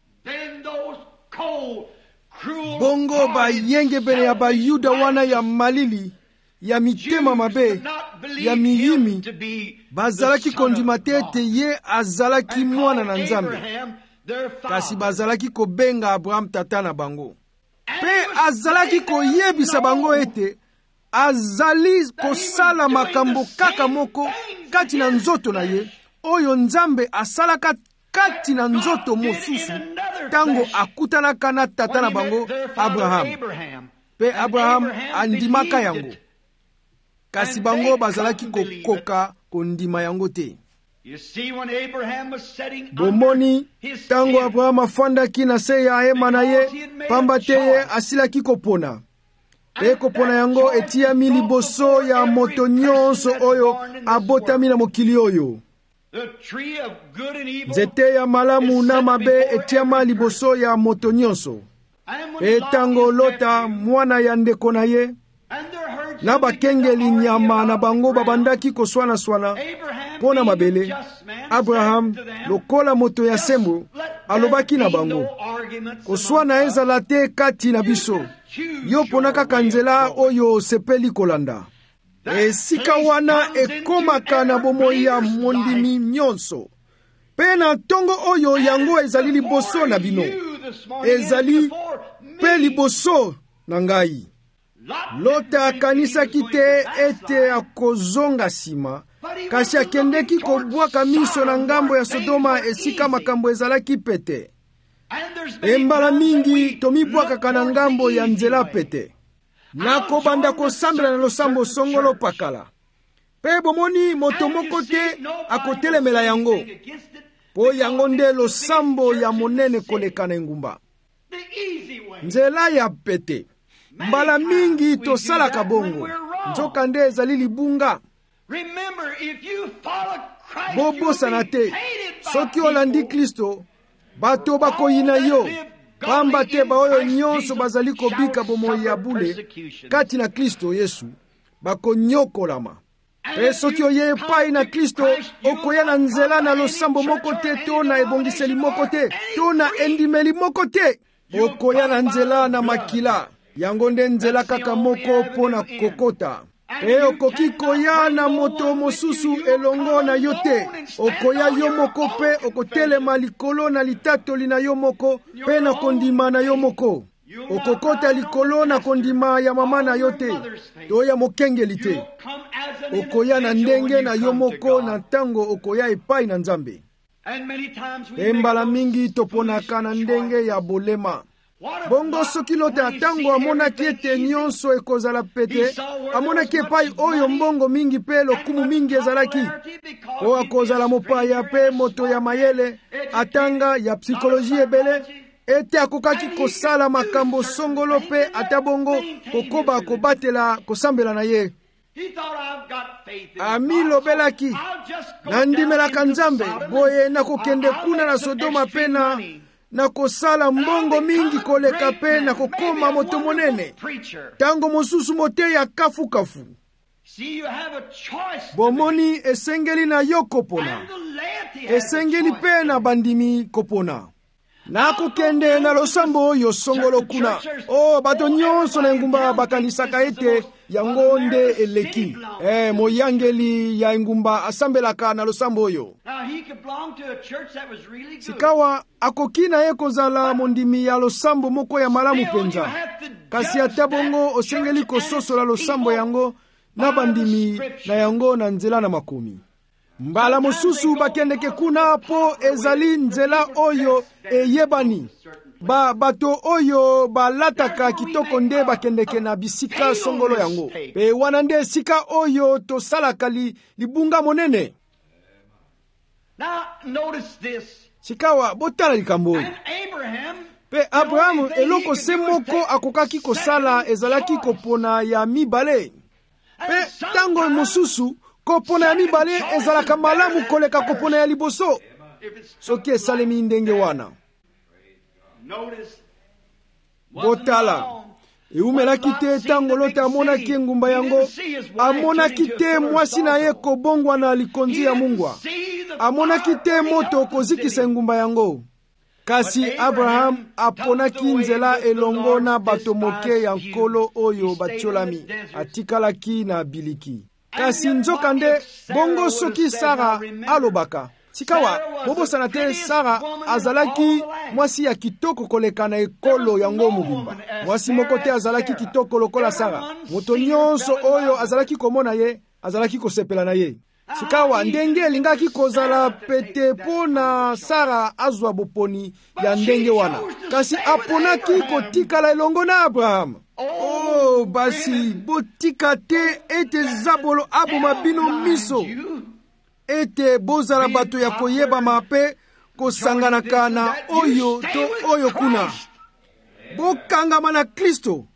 Speaker 1: Bongo ba yenge bene ya ba Yuda wana ya malili, ya mitema mabe, ya miyimi, bazalaki kondima te ete ye azalaki mwana na Nzambe. Kasi bazalaki kobenga Abraham tata na bango. Pe azalaki koyebisa bango ete azali kosala makambo kaka moko kati na nzoto na ye, oyo Nzambe asalaka kati na nzoto mosusu tango akutanaka na tata na bango Abraham. Pe Abraham andimaka yango. Kasi bango bazalaki kokoka kondima yango te. Bomoni tango Abraham afandaki na se ya hema na ye, pamba te ye asilaki kopona. Pe kopona yango etiami liboso ya moto nyonso oyo abotami na mokili oyo. Nzete ya malamu na mabe etiama liboso ya moto nyonso. Pe tango Lota mwana ya ndeko na ye na bakengeli nyama na bango babandaki koswana swana pona mabele, Abraham lokola moto ya sembo alobaki na bango, koswana ezala te kati na biso, yo pona kaka nzela oyo sepeli kolanda. Esika wana ekomaka na bomoi ya mondimi nyonso. Pe na tongo oyo yango ezali liboso na bino, ezali pe liboso na ngai. Lota akanisaki te ete akozonga sima, kasi akendeki kobwaka miso na ngambo ya Sodoma esika makambo ezalaki pete. Embala mingi tomibwakaka na ngambo ya nzela pete. Nakobanda kosambela na losambo songolo pakala. Pe bomoni moto moko te akotelemela yango. Po yango nde losambo ya monene koleka na engumba. Nzela ya pete. Mbala mingi tosalaka bongo. Nzoka nde ezali libunga. Bobosana te. Soki olandi Kristo, bato bakoyina yo. Pamba te baoyo nyonso bazali kobika bomoi ya bule kati na Kristo Yesu bakonyokolama. Pe soki oye epai na Kristo, okoya na nzela na losambo moko te, to na ebongiseli moko te, to na endimeli moko te. Okoya na nzela na makila. Yango nde nzela kaka moko pona kokota. Pe okoki koya na moto mosusu elongo na yo te. Okoya yo moko pe okotelema likolo na litatoli na yo moko pe na kondima na yo moko. Okokota likolo na kondima ya mama na yo te, to ya mokengeli te. Okoya na ndenge na yo moko na tango okoya epai na Nzambe. Embala mingi toponaka na ndenge ya bolema. Bongo soki lote atango amonaki ete nyonso ekozala pete, amonaki epai oyo mbongo mingi pe lokumu mingi ezalaki. O akozala mopaya pe moto ya mayele, atanga ya psikoloji ebele, ete akokaki kosala makambo songolo pe atabongo kokoba kobatela kosambela na ye. Ami lobelaki, nandimelaka Nzambe, boye nakokende kuna na Sodoma pe na na kosala mbongo mingi koleka pe na kokoma moto monene. Tango mosusu mote ya kafu kafu. Bomoni esengeli na yo kopona. Esengeli pe na bandimi kopona. Na kokende na losambo oyo songolo kuna. Oh, bato nyonso na ngumba bakanisaka ete yango nde eleki. Eh, moyangeli ya ngumba asambelaka na losambo oyo. Sikawa akokina ye kozala mondimi ya losambo moko ya malamu penza. Kasi atabongo osengeli kososola losambo yango na bandimi na yango na nzela na makomi. Mbala mosusu bakendeke kuna po ezali nzela oyo eyebani. Ba bato oyo balataka kitoko nde bakendeke na bisika songolo yango. Pe wana nde sika oyo tosalaka li, libunga monene.
Speaker 2: Now notice this.
Speaker 1: Sikawa botala likambo. Pe Abraham eloko semoko akokaki kosala ezalaki kopona ya mibale. Pe tango mosusu kopona ya mibale ezalaka malamu koleka kopona ya liboso. Soki esalemi ndenge wana. Botala. Eumelaki te tango lote amonaki engumba yango. Amonaki te mwasi na ye kobongwa na likonzi ya mungwa. Amonaki te moto kozikisa engumba yango. Kasi Abraham aponaki nzela elongo na bato moke ya nkolo oyo batiolami. Atikalaki na biliki. Kasi nzoka nde bongo soki Sara alobaka. Sikawa, bobosana te Sara azalaki mwasi ya kitoko koleka na ekolo yango mobimba. Mwasi moko te azalaki kitoko lokola Sara. Moto nyonso oyo azalaki komona ye, azalaki kosepela na ye. Sikawa, ndenge elingaki kozala pete po na Sara azwa boponi ya ndenge wana. Kasi aponaki kotikala elongo na Abraham. Oh, basi, botika te ete zabolo aboma bino miso. Ete bozala bato ya koyeba mape kosanganaka na oyo to oyo kuna. Bokangama na Kristo.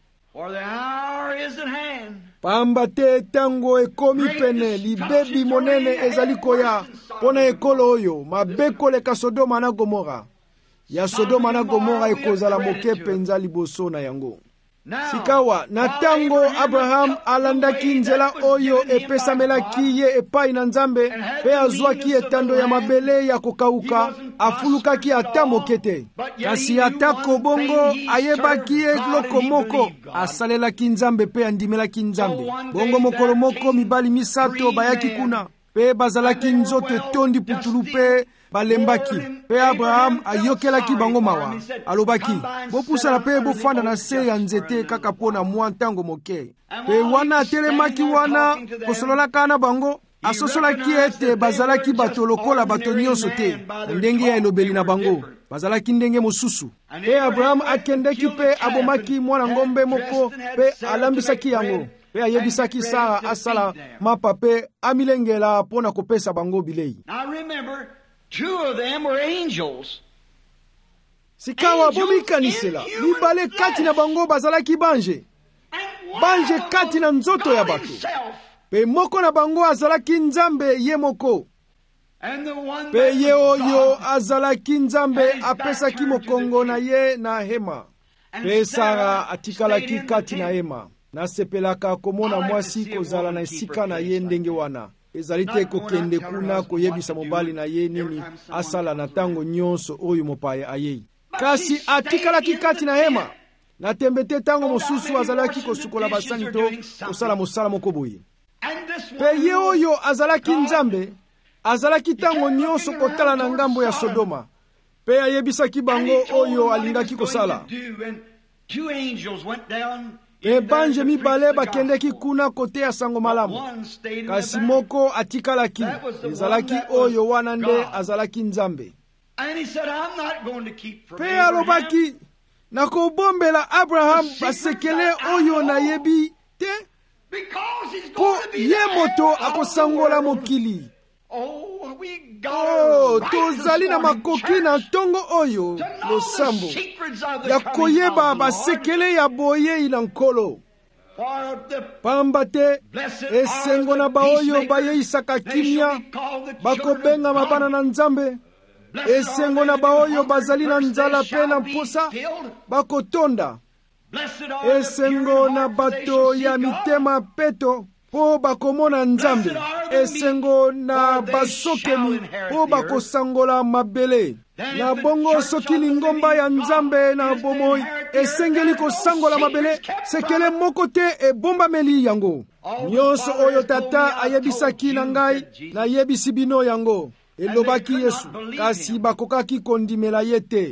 Speaker 1: Pamba te tango ekomi pene libebi monene ezali koya pona ekolo oyo mabeko leka Sodoma na Gomora. Ya Sodoma na Gomora ekozala moke penza liboso na yango. Sikawa, na tango Abraham alandaki nzela oyo epesamelaki ye epai na Nzambe, pe azwaki etando ya mabele ya kokauka, afulukaki ata mokete. Kasi ata kobongo ayebaki eloko moko, asalelaki Nzambe pe andimelaki Nzambe. Bongo mokolo moko mibali misato bayaki kuna, pe bazalaki nzoto etondi putulu pe balembaki. Pe Abraham ayokelaki bango mawa. Alobaki, bopusana pe bofanda na se ya nzete kaka pona mwa ntango moke. Pe wana atelemaki wana kosololaka na bango, asosolaki ete bazalaki bato lokola bato nyonso te. Ndenge ya elobeli na bango, bazalaki ndenge mosusu. Pe Abraham akendeki pe abomaki mwana ngombe moko pe alambisaki yango. Pe ayebisaki Sara asala mapa pe amilengela pona kopesa bango bilei.
Speaker 2: Now remember, two of them were angels.
Speaker 1: Sikawa bomikanisela mibale kati na bango bazalaki banje. Banje kati na nzoto ya bato. Pe moko na bango azalaki Nzambe ye moko. Pe ye oyo azalaki Nzambe apesaki mokongo na ye na hema. Pe Sara atikalaki kati na hema. Nasepelaka komona mwasi kozala na esika na ye ndenge wana. Ezali te kokende kuna koyebisa mobali na ye nini asala na tango nyonso oyo mopaya ayei. Kasi atikalaki kati na hema. Na tembete tango mosusu azalaki kosukola basani to kosala mosala moko boye. Pe ye oyo azalaki Nzambe azalaki tango nyonso kotala na ngambo ya Sodoma. Pe ayebisaki bango oyo alingaki kosala. Pe banje mibale bakendeki kuna kote ya sango malamu. Kasi moko atikalaki. Ezalaki oyo wana nde azalaki Nzambe. Pe alobaki nakobombela Abraham basekele oyo na yebi te. Po ye moto akosangola mokili. Oh, tozali na makoki na ntongo oyo losambo ya koyeba basekele ya boye na nkolo. Pamba te esengo na baoyo bayeisaka kimia bakobenga mabana na Nzambe. Esengo na baoyo bazali na nzala pe na mposa bakotonda. Esengo na bato ya mitema peto po bakomona Nzambe. Esengo na basokemi po bakosangola mabele. Na bongo soki lingomba ya Nzambe na bomoi esengeli kosangola mabele, sekele moko te ebombameli yango. Nyonso oyo tata ayebisaki na ngai na yebisi bino yango. Elobaki Yesu, kasi bakokaki kondimela yete.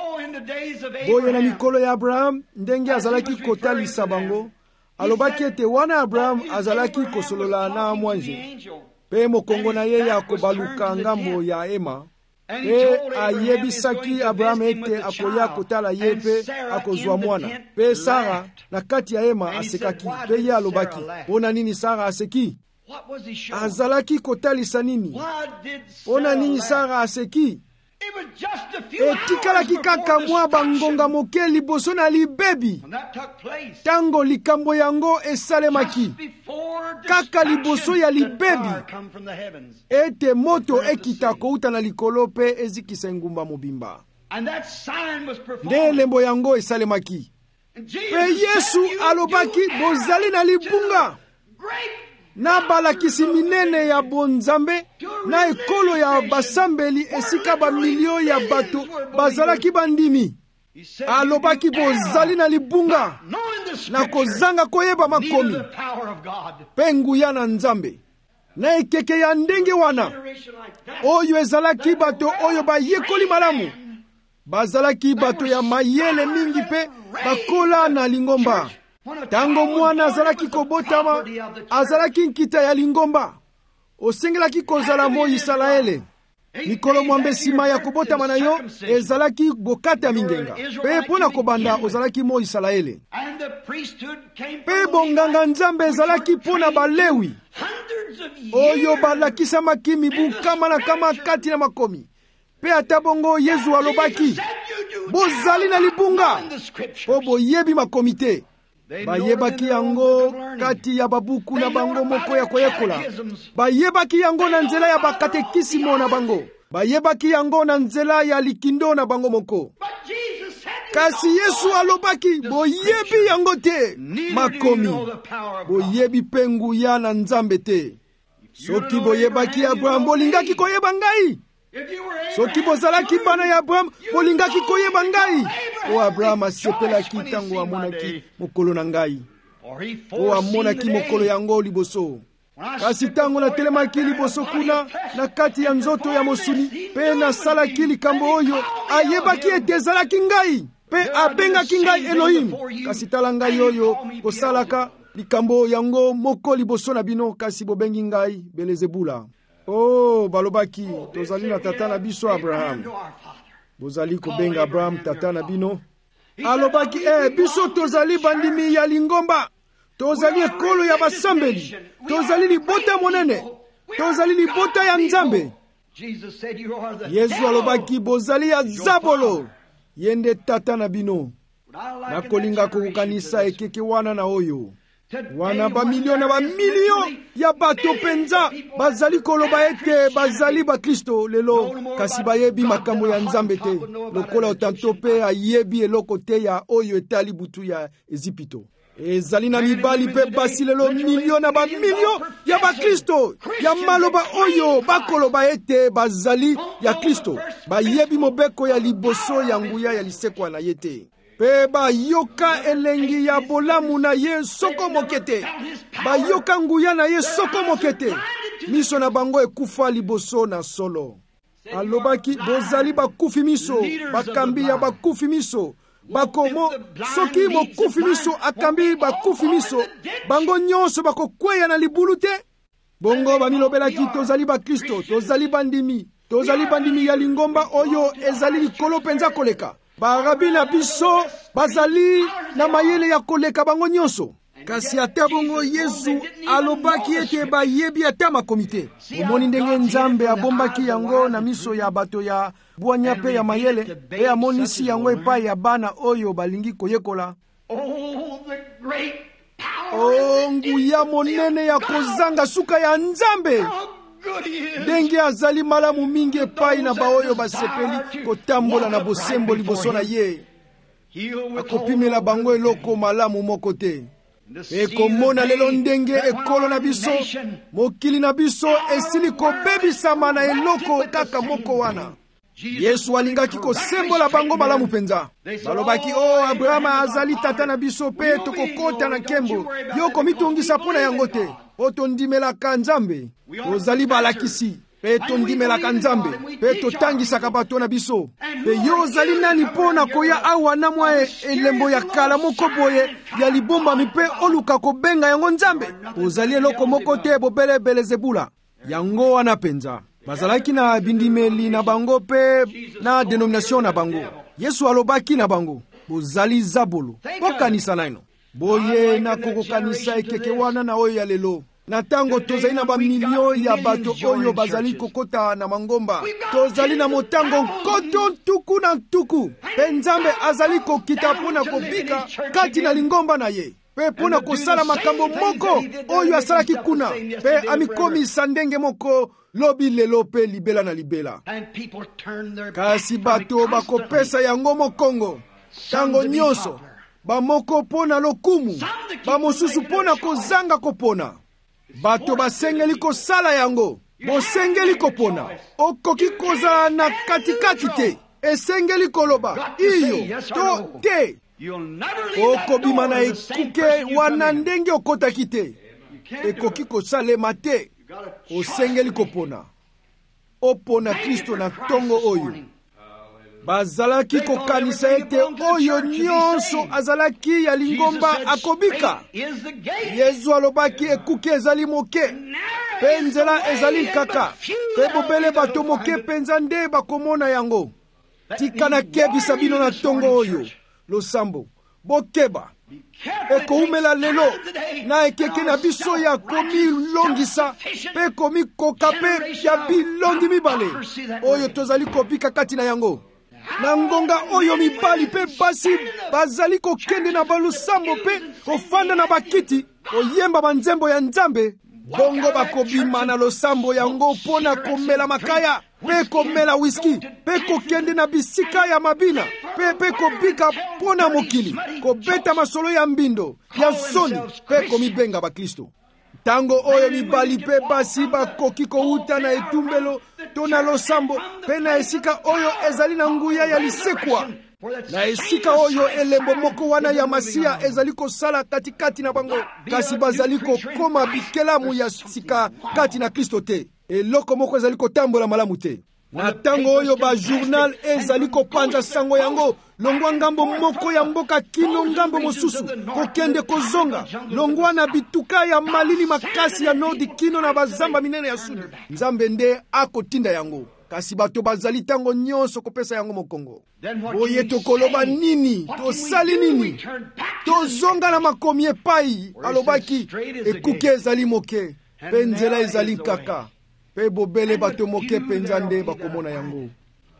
Speaker 1: Boye na mikolo ya Abraham ndenge azalaki kotalisa bango. Alobaki ete wana Abraham azalaki kosolola na mwanje. Pe mokongo na ye ya kobaluka ngambo ya ema. Pe ayebisaki Abraham ete akoya kotala ye pe akozwa mwana. Pe Sara na kati ya ema asekaki. Pe ye alobaki, ona nini Sara aseki? Azalaki kotalisa nini? Ona nini Sara aseki? Etikalaki kaka mwa bangonga moke liboso na libebi. Tango likambo yango esalemaki. Kaka liboso ya libebi. Ete moto ekita kouta na likolo pe ezikisa ngumba mobimba. Nde lembo yango esalemaki. Pe Yesu alobaki bozali na libunga. Na balakisi minene ya bonzambe na ekolo ya basambeli esika ba milio ya bato bazalaki bandimi. Alobaki bozali na libunga na kozanga koyeba makomi pengu ya na Nzambe na ekeke ya ndenge wana oyo ezalaki bato oyo bayekoli malamu bazalaki bato ya mayele mingi pe bakola na lingomba. Tango mwana azalaki kobotama azalaki nkita ya lingomba osengelaki kozala mo Israele. Mikolo mwambe sima ya kobotama na yo ezalaki bokata mingenga pe pona kobanda ozalaki mo Israele. Pe bonganga Nzambe ezalaki pona balewi oyo balakisamaki mibu kama na kama kati na makomi. Pe ata bongo Yesu alobaki bozali na libunga po boyebi makomite. Bayebaki yango kati ya babuku na bango moko ya koyekola. Bayebaki yango na nzela ya bakatekisimo na bango. Bayebaki yango na nzela ya likindo na bango moko. Kasi Yesu alobaki boyebi yango te makomi. Boyebi pengu ya na Nzambe te. Soki boyebaki Abraham bolingaki koyeba ngai. Soki bozalaki bana ya Abraham bolingaki koyeba ngai. O Abraham asepelaki tango amonaki mokolo na ngai. O amonaki mokolo yango liboso. Kasi tango na telemaki liboso kuna na kati ya nzoto ya mosuni pe na salaki likambo oyo ayebaki ete ezalaki ngai pe abengaki ngai Elohim. Kasi tala ngai oyo kosalaka likambo yango moko liboso na bino kasi bobengi ngai Belezebula. Oh, balobaki, tozali na tata na biso Abraham. Bozali kobenga Abraham tata na bino. Alobaki, eh, biso tozali bandimi ya lingomba. tozali ekolo ya basambeli, tozali libota monene, tozali libota ya Nzambe. Yesu alobaki bozali ya Zabolo, yende tata na bino. Nakolinga kokukanisa ekeke wana na oyo. Wana ba milio na ba milio ya bato penza bazali koloba ete bazali ba Kristo lelo kasi bayebi makambo ya Nzambe te. Lokola otanto pe ayebi eloko te ya oyo etali butu ya Ezipito. Ezali na mibali pe basi lelo milio na ba milio ya ba Kristo ya maloba oyo bakoloba ete bazali ya Kristo. Bayebi mobeko ya liboso ya nguya ya lisekwa na yete. Pe ba yoka elengi ya bolamu na ye soko mokete. Ba yoka nguya na ye soko mokete. Miso na bango ekufa liboso na solo. Alobaki bozali bakufi miso, bakambi ya bakufi miso. Bakomo soki mokufi miso akambi bakufi miso. Bango nyonso bakokweya na libulu te. Bongo bamilobelaki tozali ba Kristo, tozali bandimi, tozali bandimi ya lingomba oyo ezali likolo penza koleka. Barabi na biso bazali na mayele ya koleka bango nyonso. Kasi ata bongo Yesu alobaki ete bayebi ata makomite. Omoni ndenge Nzambe abombaki yango na miso ya bato ya bwanya pe ya mayele, e amonisi yango epai ya bana oyo balingi koyekola. Oh, nguya monene ya kozanga suka ya Nzambe. Ndenge azali malamu mingi epai na baoyo basepeli kotambola na bosembo liboso na ye. Akopimela bango eloko malamu moko te. Ekomona lelo ndenge ekolo na biso, mokili na biso esili kobebisama na eloko kaka moko wana. Yesu alingaki kosembola bango malamu penza. Balobaki, oh, Abrahama azali tata na biso pe tokokota na nkembo. Yo komitungisa pona yango te. Otondimelaka Nzambe. Ozali balakisi. Pe tondimelaka Nzambe. Pe totangisaka bato na biso. Pe yo ozali nani pona koya awa na mwa elembo ya kala moko boye ya libomba mipe oluka kobenga yango Nzambe. Ozali eloko moko te bobele Belezebula. Yango wana penza. Bazalaki na bindimeli na bango pe na denomination na bango. Yesu alobaki na bango, bozali Zabolo. Bokanisa naino. Boye na kokokanisa ekeke wana na oyo ya lelo. Na tango tozali na ba milio ya bato oyo bazali kokota na mangomba. Tozali na motango nkoto ntuku na ntuku. Pe Nzambe azali kokita pona kobika kati na lingomba na ye. Pe pona kosala makambo moko oyo asalaki kuna. Pe amikomisa ndenge moko lobi lelo pe libela na libela. Kasi bato bakopesa yango mokongo. Tango nyonso bamoko pona lokumu, bamosusu pona kozanga kopona. Bato basengeli kosala yango, bosengeli kopona. Okoki kozala na katikati te, esengeli koloba iyo to te. Okobima na ekuke wana ndenge okotaki te. Ekoki kosalema te, osengeli kopona. Opona Kristo na tongo oyo. Bazalaki kokanisa ete oyo nyonso azalaki ya lingomba akobika. Yesu alobaki ekuke ezali moke, pe nzela ezali kaka, pe bobele bato moke penza nde bakomona yango. Tika na kebisa bino na tongo oyo, losambo, bokeba. Ekoumela lelo, na ekeke na biso ya komi longisa, pe komi kokape ya bilongi mibale. Oyo tozali kobika kati na yango. Na ngonga oyo mibali pe basi bazali kokende na balusambo pe kofanda na bakiti oyemba banzembo ya Nzambe. Bongo bakobima na losambo yango pona komela makaya pe komela whisky pe kokende na bisika ya mabina pe pe kobika pona mokili kobeta masolo ya mbindo ya soni pe komibenga ba Kristo. Tango oyo mibali pe basi bakoki kouta na etumbelo to na losambo pe na esika oyo ezali na nguya ya lisekwa. Na esika oyo elembo moko wana ya Masia ezali kosala katikati na bango. Kasi bazali kokoma bikelamu ya sika kati na Kristo te. Eloko moko ezali kotambola malamu te. Na tango oyo ba journal ezali kopanza sango yango, longwa ngambo moko ya mboka kino ngambo mosusu kokende kozonga, longwa na bituka ya malili makasi ya nodi kino na bazamba minene ya sudi. Nzambe nde akotinda yango. kasi bato bazali tango nyonso kopesa yango mokongo. Boye tokoloba nini? Tosali nini? Tozonga na makomi epai. Alobaki ekuke ezali moke, pe nzela ezali kaka, pe bobele bato moke penza nde bakomona yango.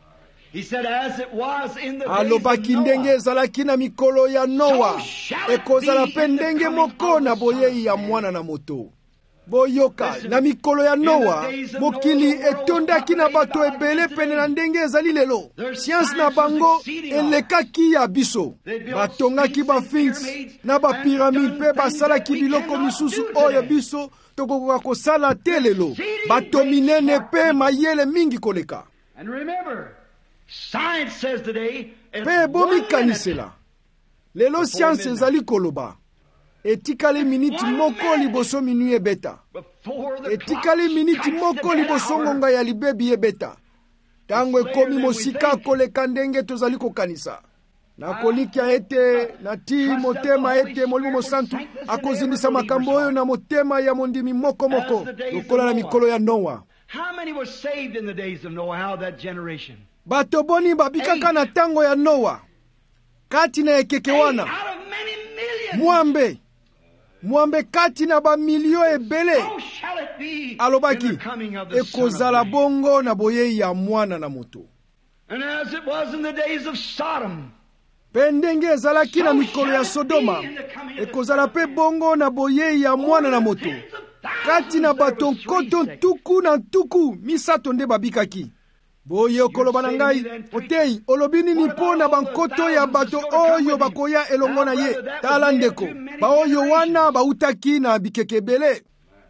Speaker 1: Alobaki ndenge ezalaki na mikolo ya Noa, ekozala pe ndenge moko na boyei ya mwana na moto. Boyoka, na mikolo ya Noa, mokili etondaki na bato ebele pene na ndenge ezali lelo. Science na bango elekaki ya biso. Batongaki ba Sphinx na ba pyramide pe basalaki biloko misusu oyo biso tokokoka kosala te lelo. Bato minene pe mayele mingi koleka. Pe bomi kanisela. Lelo science ezali koloba. Etikali miniti moko liboso minui ebeta. Etikali miniti moko liboso ngonga ya libebi ebeta. Tango ekomi mosika koleka ndenge tozali kokanisa. Na kolikia ete, na ti motema ete Molimo Mosantu akozindisa makambo oyo na motema ya mondimi moko moko. Lokola na mikolo ya Noa. Bato boni babikaka na tango ya Noa. Kati na ekeke wana. Mwambe. Mwambe kati na ba milio ebele. Alobaki ekozala bongo na boyei ya mwana na moto.
Speaker 2: And as it was in the days of Sodom,
Speaker 1: pendenge ezalaki na mikolo ya Sodoma, ekozala pe bongo na boyei ya mwana na moto. Kati na bato nkoto ntuku na ntuku misato nde babikaki. Boye okoloba na ngai, otei olobini ni po na bankoto ya bato oyo bakoya elongo na ye. Tala ndeko, ba oyo wana bautaki na bikekebele.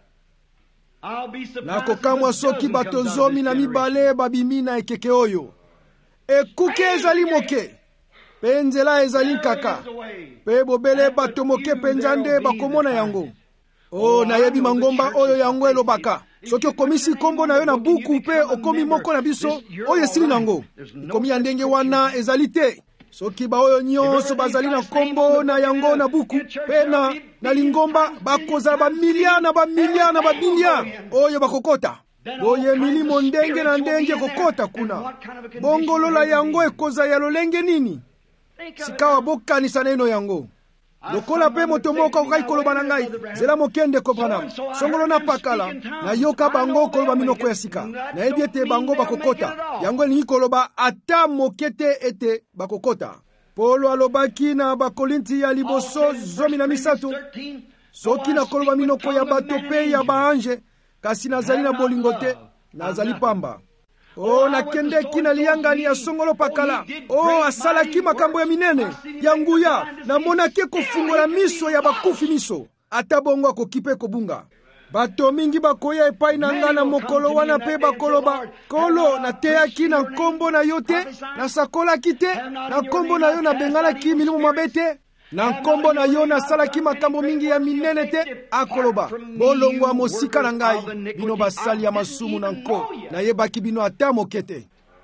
Speaker 1: Na kokamwa soki bato zomi na mibale babimi na ekeke oyo. Ekuke ezali moke, penzela ezali kaka, pe bobele bato moke penzande bakomona yango. Oh, na yebi mangomba oyo yango elobaka. Soki okomisi kombo na yo na buku pe okomi moko na biso, oyo esili nango. Komi ya ndenge wana ezali te. Soki ba oyo nyonso bazali na kombo na yango na buku, pe na, na lingomba bakozala ba milia na ba milia na ba milia oyo bakokota. Boye milimo ndenge na ndenge kokota kuna. Bongolola yango ekoza ya lolenge nini? Sikawa bokanisa neno yango. Lokola pe moto moko kai koloba na ngai, zela mokende kopana. Songolo na pakala, na yoka bango koloba minoko ya sika. Na ebi ete bango bakokota. Yango ni koloba ata mokete ete bakokota. Polo alobaki na bakolinti ya liboso zomi na misato. Soki na koloba minoko ya bato pe ya baanje, kasi nazali na bolingote, nazali pamba. Oh, na kende kina liangani ya songolo pakala. Oh, asalaki makambo ya minene. Yanguya, na monake kofungola miso ya bakufi miso. Ata bongo akokipe kobunga. Bato mingi bakoya epai na nga na mokolo wana pe bakoloba. Kolo, na teyaki na kombo na yote, na sakola kite, na kombo na yo na bengala ki milimo mabete. Na kombo na yo na salaki makambo mingi ya minene te, akoloba. Bolongo wa mosika na ngai, bino basali ya masumu na nko, na yebaki bino ata mokete.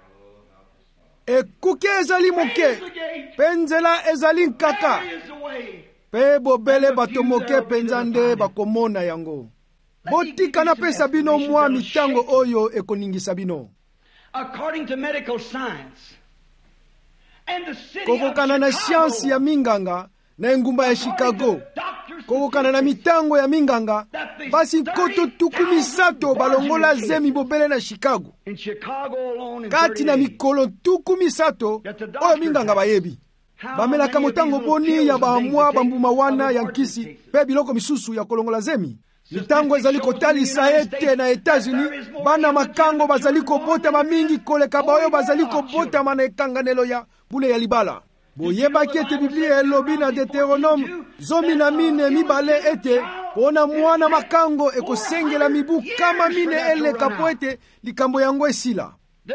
Speaker 1: Ekuke ezali moke, penzela ezali nkaka. Pe bobele bato moke penzande bakomona yango. Botika na pesa bino mwa mitango oyo ekoningisa bino.
Speaker 2: According to medical science, and the city
Speaker 1: kokokana na science ya minganga, na engumba ya Chicago, kokokana na mitango ya minganga, basi nkoto tuku misato balongola zemi bobele na Chicago. Kati na mikolo tuku misato, oyo minganga bayebi. Bamelaka motango boni ya baamua bambuma wana ya nkisi, pe biloko misusu ya kolongola zemi. Mitango ezali kotalisa ete na Etats-Unis, bana makango bazali kobota mamingi koleka baoyo bazali kobota mana ekanganelo ya bule ya libala. Boyebaki ete Biblia elobi na Deuteronome zomi na mine mibale ete pona mwana makango ekosengela mibu kama mine eleka po ete likambo yango esila.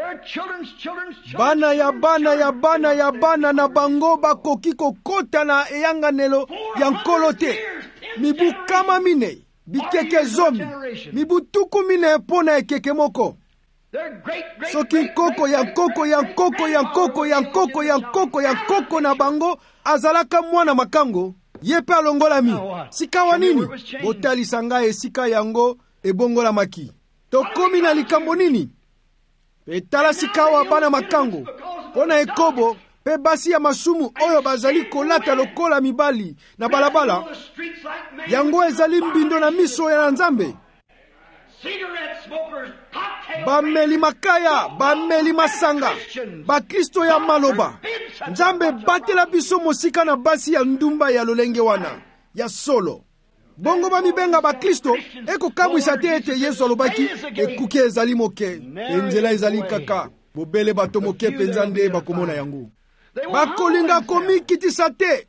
Speaker 1: Bana ya bana ya bana ya bana na bango bakoki kokota na eyanganelo ya nkolo te. Mibu kama mine, bikeke zomi, mibu tuku mine pona ekeke moko. Soki nkoko ya nkoko ya nkoko ya nkoko ya nkoko ya nkoko ya nkoko na bango azalaka mwana makango, yepe alongolami. Sikawa nini? Botalisa ngai esika yango ebongola maki. Tokomi na likambo nini? Pe tala sikawa bana makango pona ekobo pe basi ya masumu oyo bazali kolata lokola mibali na balabala yango ezali mbindo na miso ya Nzambe. Bameli makaya, bameli masanga, bakristo ya maloba. Nzambe batela biso mosika na basi ya ndumba ya lolenge wana ya solo. Bongo bamibenga bakristo eko kamwisa te ete Yesu alobaki ekuki ezali moke, enzela ezali kaka, bobele bato moke penza nde bakomona yango. Bakolinga komikitisa te,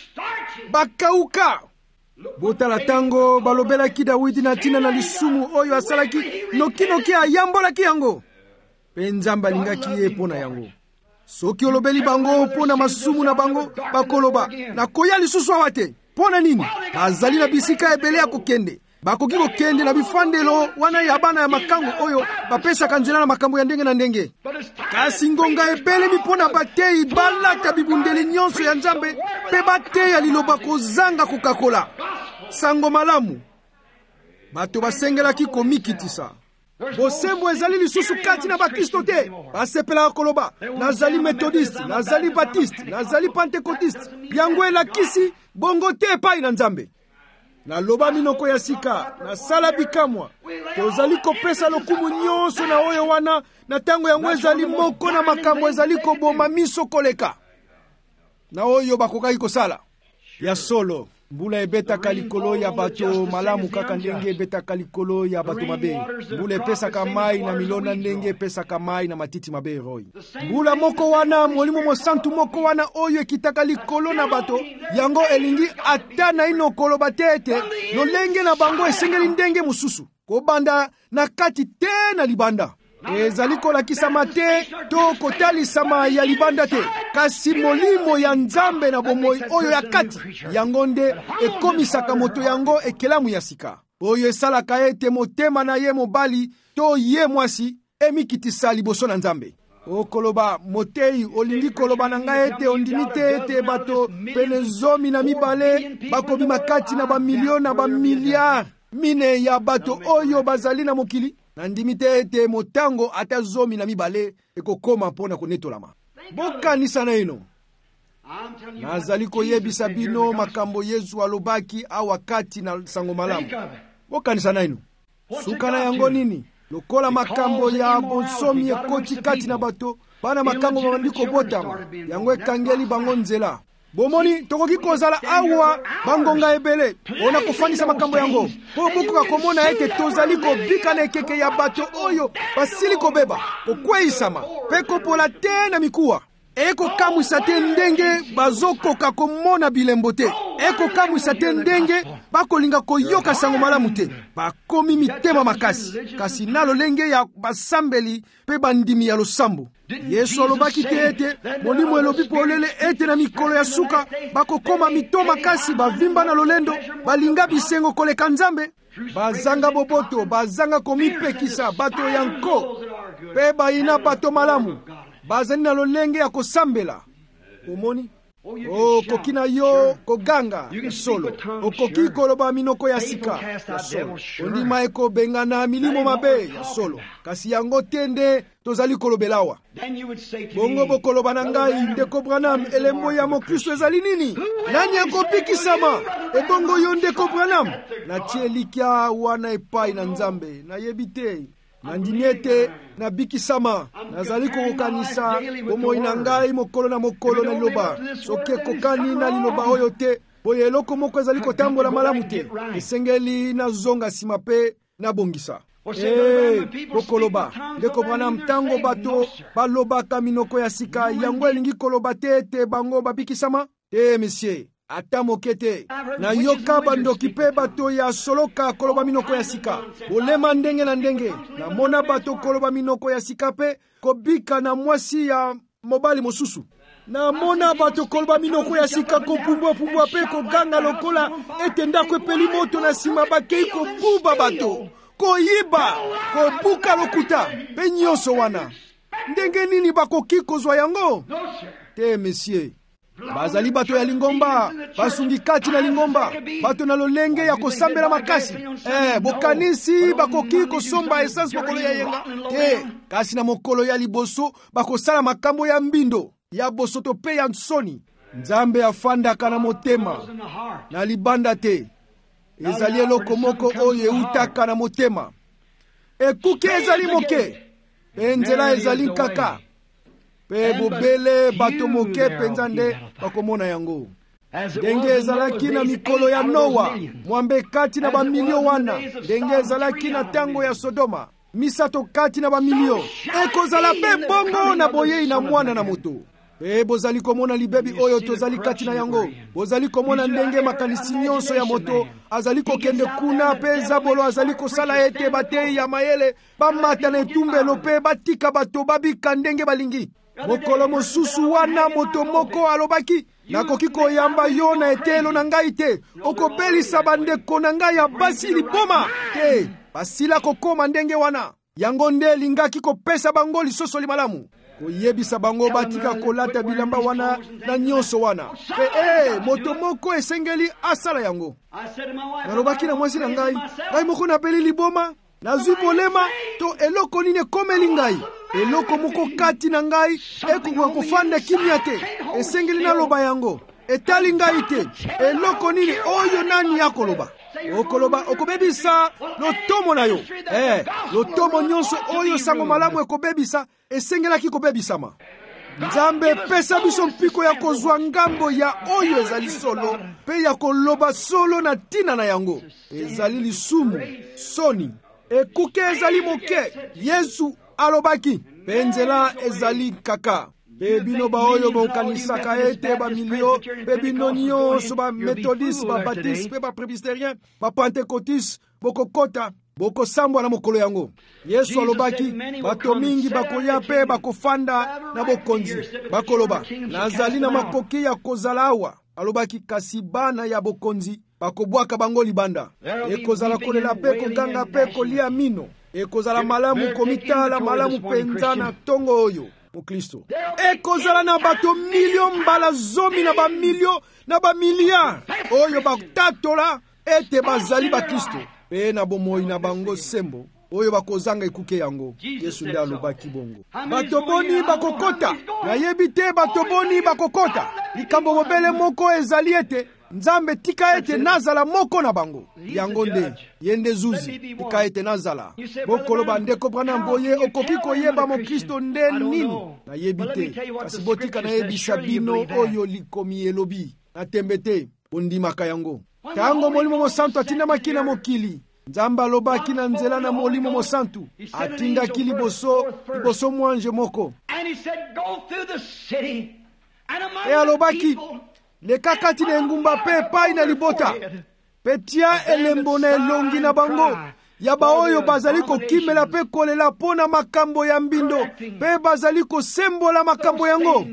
Speaker 1: bakauka. Botala tango balobelaki Dawidi na tina na lisumu oyo asalaki nokinoki ayambolaki yango. Pe Nzambe alingaki ye pona yango. Soki olobeli bango pona masumu na bango bakoloba na koya lisusu awate. Pona nini? Bazali na bisika ebele ya kokende. Bakoki kokende na bifandelo wana ya bana ya makango oyo bapesa kanzela na makambo ya ndenge na ndenge. Kasi ngonga ebele mipona batei balata bibundeli nyonso ya Nzambe pe batei ya liloba kozanga kukakola. Sango malamu. Bato basengelaki komikitisa. Bosembo ezali lisusu kati na bakristo te. Basepela koloba nazali methodiste, nazali baptiste, nazali pentecôtiste. Yango elakisi bongo te pai na Nzambe. Na loba minoko ya sika, na sala bikamwa, tozali kopesa lokumu nyonso na oyo wana, na tango yango ezali moko na makambo ezali koboma miso koleka. Na oyo bakokaki kosala. Ya solo, mbula ebetaka likolo ya bato malamu kaka ndenge ebetaka likolo ya bato mabe. Mbula epesaka mai na milona ndenge epesaka mai na matiti mabe roi. Mbula moko wana, molimo mosantu moko wana oyo ekitaka likolo na bato, yango elingi ata na ino koloba te ete, lolenge na bango esengeli ndenge mususu. Kobanda na kati te na libanda. Ezali kolakisama te to kotalisama ya libanda te. Kasi molimo ya Nzambe na bomoi oyo ya kati yango nde ekomisaka moto yango ekelamu ya sika. Oyo esalaka ete motema na ye mobali to ye mwasi emikitisa liboso na Nzambe. O koloba motei olingi koloba na ngai ete ondimite ete bato pene zomi na mibale bakobima kati na ba milion na ba miliard mine ya bato oyo bazali na mokili. Nandimite ete motango ata zomi na mibale ekokoma pona konetolama. Bokanisa na ino. Nazali koyebisa bino makambo Yesu alobaki awakati na sango malamu. Bokanisa na ino. Suka na yango nini? Lokola makambo ya bonsomi ekoti kati na bato, bana makambo babandiko botama, yango ekangeli bango nzela. Bomoni tokoki kozala awa bangonga ebele ona kofanisa makambo yango po bokoka komona ete tozali kobika na ekeke ya bato oyo basili kobeba kokweisama pe kopola te na mikuwa. Eko kamwisa te ndenge bazokoka komona bilembo te. Eko kamwisa te ndenge bakolinga koyoka sango malamu te. Bakomi mitema makasi kasi na lolenge ya basambeli pe bandimi ya losambo. Yesu alobaki te ete molimo elobi polele ete na mikolo ya suka bakokoma mito makasi bavimba na lolendo balinga bisengo koleka Nzambe. Bazanga boboto, bazanga komipekisa bato yanko pe baina bato malamu. Bazani na lolenge ya kosambela. Omoni? O kokina yo koganga solo. O koki koloba minoko ya sika ya solo. Ondima eko bengana milimo mabe ya solo. Kasi yango tende tozali kolobelawa. Bongo bo koloba na ngai ndeko Branham elembo ya mokristo ezali nini? Nani akopikisama? E bongo yo ndeko Branham. Na tielikia wana epai na Nzambe na yebite. Nandinete na bikisama nazali kokanisa bomoi na ngai mokolo na mokolo na liloba soki kokani na liloba oyo te boye eloko moko ezali kotambola malamu te esengeli na zonga sima pe na bongisa. Eh, bokoloba ndeko Branham tango bato balobaka minoko ya sika yango elingi koloba te ete bango babikisama te monsieur. Ata mokete na yoka bandoki pe bato ya soloka koloba minoko ya sika bolema ndenge na ndenge na mona bato koloba minoko ya sika pe kobika na mwasi ya mobali mosusu na mona bato koloba minoko ya sika kopumbwa pumbwa pe koganga lokola ete ndako epeli moto na sima bakei kobuba bato koyiba kobuka lokuta pe nyonso wana ndenge nini bakoki kozwa yango te monsieur. bazali bato ya lingomba, basungi kati na lingomba, bato na lolenge ya kosambela makasi. Eh, bokanisi bakoki kosomba essence mokolo ya yenga te, kasi na mokolo ya liboso bakosala makambo ya mbindo ya bosoto pe ya nsoni. Nzambe afandaka na motema na libanda te, ezali eloko moko oyo eutaka na motema. Ekuke ezali moke, pe nzela ezali kaka, pe bobele bato moke penza nde bakomona yango. Ndenge ezalaki na mikolo ya Noa, mwambe kati na bamilio wana, ndenge ezalaki na tango ya Sodoma, misato kati na bamilio, ekozala pe bongo na boyei na mwana na moto. Pe bozali komona libebi oyo tozali kati na yango, bozali komona ndenge makanisi nyonso ya moto azali kokende kuna, pe zabolo azali kosala ete batei ya mayele bamata na etumbelo pe batika bato babika ndenge balingi. Mokolo mosusu wana moto moko alobaki, nakoki koyamba yo na etelo na ngai te, okobelisa bandeko na ngai ya basi liboma te. Basila kokoma ndenge wana, yango nde lingaki kopesa bango lisoso limalamu, koyebisa bango batika kolata bilamba wana na nyonso wana. Pe eh, moto moko esengeli asala yango. Nalobaki na mwasi na ngai, ngai moko napeli liboma, nazwi bolema to eloko nini ekomeli ngai. Eloko moko kati na ngai ekokoka kofanda kimia te, esengeli naloba yango, etali ngai te. Eloko nini oyo nani akoloba? Okoloba okobebisa lotomo na yo. Eh, lotomo nyonso oyo sango malamu ekobebisa esengelaki kobebisama. Nzambe pesa biso mpiko ya kozwa ngambo ya oyo ezali solo, pe ya koloba solo na tina na yango. Ezali lisumu, soni, ekuke ezali moke. Yesu alobaki, penzela ezali kaka. Pe bino ba oyo bokanisaka ete ba milio, pe bino nyonso ba methodiste, ba baptiste, pe ba presbyterien, ba pentecôtiste, bokokota, bokosambwa na mokolo yango. Yesu alobaki, bato mingi bakoya pe bakofanda na bokonzi, bakoloba, nazali na makoki ya kozala awa. Alobaki, kasi bana ya bokonzi bakobwaka bango libanda. Ekozala kolela pe koganga pe kolia mino. Ekozala malamu komitala malamu penzana tongo oyo Mokristo. Ekozala na bato milio mbala zomi na ba milio na ba milia oyo batatola ete bazali ba Kristo. Pe na bomoi na bango sembo oyo bakozanga ekuke yango. Yesu nde alobaki bongo. Bato boni bakokota, na yebi te bato boni bakokota. Likambo mobele moko ezali ete Nzambe tika ete nazala moko na bango. Yango nde yende zuzi tika ete nazala. Bokolo bandeko brana mboye okoki koyeba mo Kristo nde nini na yebite. Kasi botika na yebisa bino oyo likomi elobi na tembete bondimaka yango. Tango molimo mosantu atinda makina mokili, Nzambe alobaki na nzela na molimo mosantu, atinda kili boso boso mwanje moko. E alobaki, leka kati na engumba pe pai na libota, petia elembo na elongi na bango, ya baoyo bazali kokimela pe kolela pona makambo ya mbindo, pe bazali kosembola makambo yango.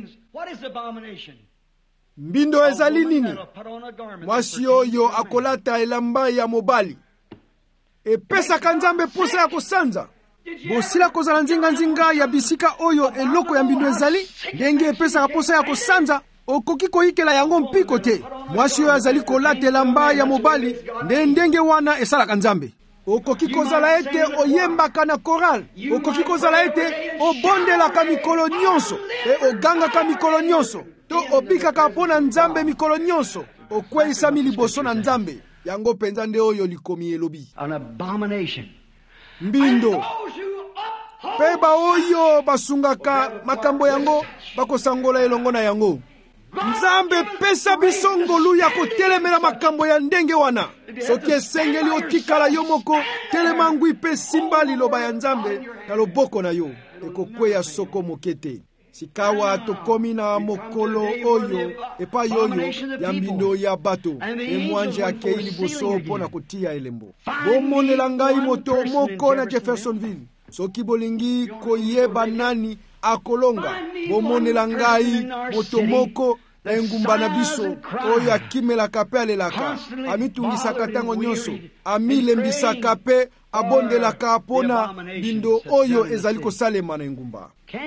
Speaker 1: Mbindo ezali nini? Mwasi oyo akolata elamba ya mobali, epesaka Nzambe posa ya kosanza. Bosila kozala nzinga nzinga ya bisika oyo eloko ya mbindo ezali, ndenge epesaka posa ya kosanza, okoki koyikela yango mpiko te. Mwasi oyo azali kolata elamba ya mobali, nde ndenge wana esalaka Nzambe. Okoki kozala ete oyembaka na koral, okoki kozala ete obondelaka mikolo nyonso, e ogangaka mikolo nyonso, to obikaka pona Nzambe mikolo nyonso, okweyisami liboso na Nzambe. Yango penza nde oyo likomi elobi.
Speaker 2: An abomination.
Speaker 1: Mbindo. Peba oyo basungaka makambo yango bakosangola elongo na yango. Nzambe pesa biso ngolu ya kotelemela makambo ya ndenge wana. Soki esengeli otikala yo moko, telema ngwi pe simba liloba ya Nzambe na loboko na yo, ekokweya soko mokete. Sikawa tokomi na mokolo oyo epa yoyo ya mbindo ya bato, emwanje akei liboso pona kotia elembo. Bomonela ngai moto moko na Jeffersonville. Soki bolingi koyeba nani akolonga, bomonela ngai moto moko engumba na biso oyo akimelaka pe alelaka amitungisaka ntango nyonso amilembisaka pe abondelaka mpona bindo oyo ezali kosalema na engumba.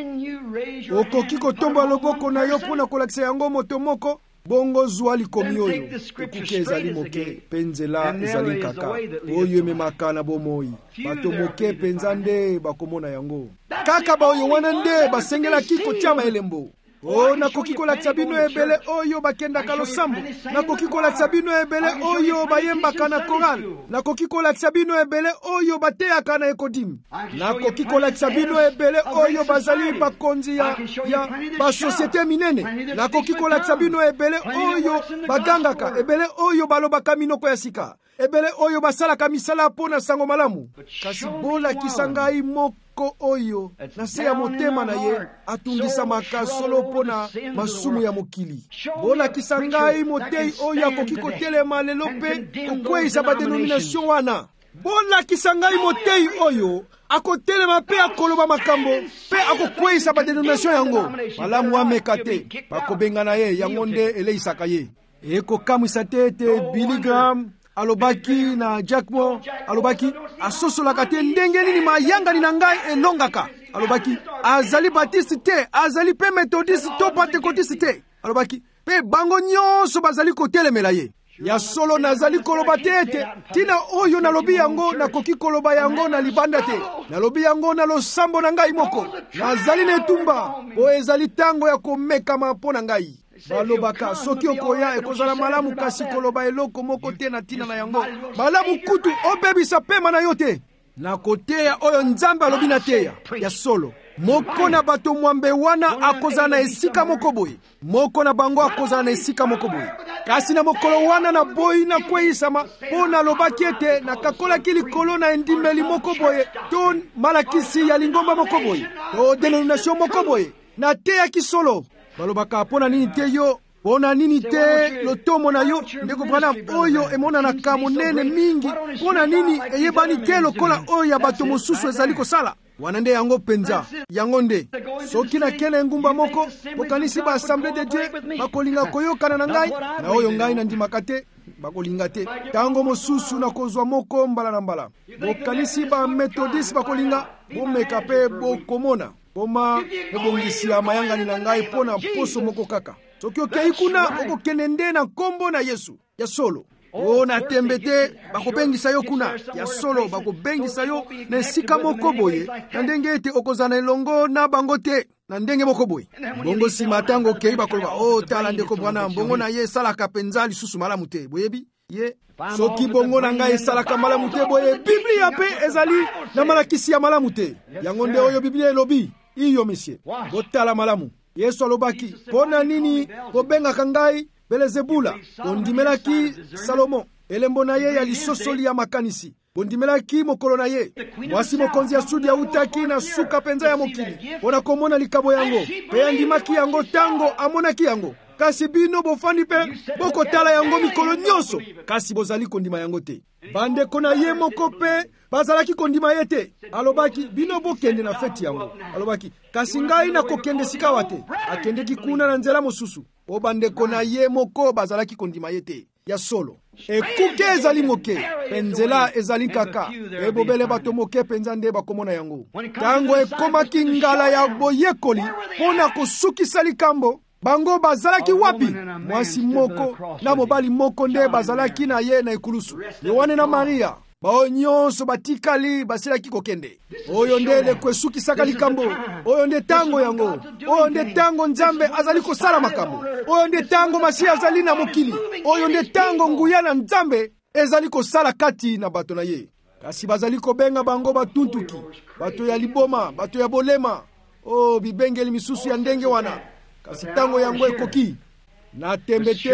Speaker 1: Okoki kotomba loboko na yo mpona kolakisa yango moto moko? Bongo zwa likomi oyo ekuke ezali moke mpe nzela ezali kaka oyo ememaka na bomoi. Bato moke mpenza nde bakomona yango. Kaka baoyo wana nde basengelaki kotiama elembo. O nakoki kolakisa bino ebele oyo bakendaka losambo. Nakoki kolakisa bino ebele oyo bayembaka na koral. Nakoki kolakisa bino ebele oyo bateyaka na ekodim. Nakoki kolakisa bino ebele oyo bazali bakonzi ya, ya basosiete minene. Nakoki kolakisa bino ebele oyo bagangaka, ebele oyo balobaka minoko ya sika, ebele oyo basalaka misala mpona sango malamu. Kasi bolakisa ngai moko oyo na se ya motema na ye atungisamaka solo mpona masumu ya mokili. Bolakisa ngai motei oyo akoki kotelema lelo mpe kokweyisa badenomination wana. Bolakisa ngai motei oyo akotelema mpe akoloba makambo mpe akokweyisa badenomination yango. Malamu ameka te, bakobenga na ye yango nde eleisaka ye. Ekokamwisa te ete Billy Graham alobaki na Jack Moore, alobaki asosolaka te ndenge nini mayangani na ngai elongaka. Alobaki azali Baptiste te, azali pe Methodiste to Pentecôtiste te. Alobaki pe bango nyonso bazali kotelemela ye. Ya solo nazali koloba te ete tina oyo nalobi yango nakoki koloba yango na libanda te. Nalobi yango na losambo na ngai moko. Nazali na etumba po ezali tango ya komekama mpo na ngai. Balobaka soki okoya ekozala malamu, kasi koloba eloko moko te na tina na yango malamu kutu obebisa pema na yo te. Na koteya oyo Nzambe alobi na teya ya solo. Moko na bato mwambe wana akozala na esika moko boye. Moko na bango akozala na esika moko boye. Kasi na mokolo wana na boyi na kweyisama po na lobaki ete na kakolaki likolo na endimeli moko boye to malakisi ya lingomba moko boye to denomination moko boye na teyaki solo. Balobaka pona nini te yo, pona nini te lotomo na yo, ndeko Branham oyo emona na kamonene mingi, pona nini eyebani te lokola oyo ya bato mosusu ezali kosala. Wana nde yango penza, yango nde soki na kene ngumba moko bokanisi ba Assemblée de Dieu bakolinga koyokana na ngai na oyo ngai na ndimaka te bakolinga te. Tango mosusu na kozwa moko mbala na mbala bokanisi ba Methodiste bakolinga bomeka pe bokomona Poma ebongisi ya mayangani na ngai pona poso moko kaka. Soki okei kuna okokende nde na nkombo na Yesu ya solo. O na tembete bakobengisa yo kuna ya solo, bakobengisa yo na esika moko boye na ndenge ete okozana elongo na bango te na ndenge moko boye. Bongo sima tango okei bakoloba o tala ndeko Branham bongo na ye salaka penza lisusu malamu te boyebi ye. Soki bongo na ngai salaka malamu te boye Biblia pe ezali na malakisi ya malamu te. Yango nde oyo Biblia elobi. Iyo monsieur, botala malamu. Yesu alobaki, pona nini bobengaka ngai Belezebula, bondimelaki Salomo, elembo na ye ya lisosoli ya makanisi. Bondimelaki mokolo na ye. Mwasi mokonzi ya sudi ya utaki na suka penza ya mokili. Pona komona likabo yango, pe andimaki yango tango amonaki yango. Kasi bino bofandi pe boko tala yango mikolo nyonso, kasi bozali kondima yango te. Bandeko na ye moko pe bazalaki kondima ye te. Alobaki bino bokende na feti yango. Alobaki kasi ngai na kokende sika wate. Akendeki kuna na nzela mosusu. O bandeko na ye moko bazalaki kondima ye te ya solo. Ekuke ezali moke, penzela ezali kaka. Ebobele bato moke penza nde bakomona yango. Tango ekomaki ngala ya boyekoli pona kosukisa likambo, bango bazalaki wapi? Mwasi moko na mobali moko nde bazalaki na ye na ekulusu. Yohane na Maria bao nyonso batikali basilaki kokende. Oyo nde lekwesukisaka likambo. Oyo nde tango yango. Oyo nde tango Nzambe azali kosala makambo. Oyo nde tango Masiya azali na mokili. Oyo nde tango nguya na Nzambe ezali kosala kati na bato na ye. Kasi bazali kobenga bango batuntuki, bato ya liboma, bato ya bolema. Oh bibengeli misusu ya ndenge wana. Kasi tango yango ekoki na tembete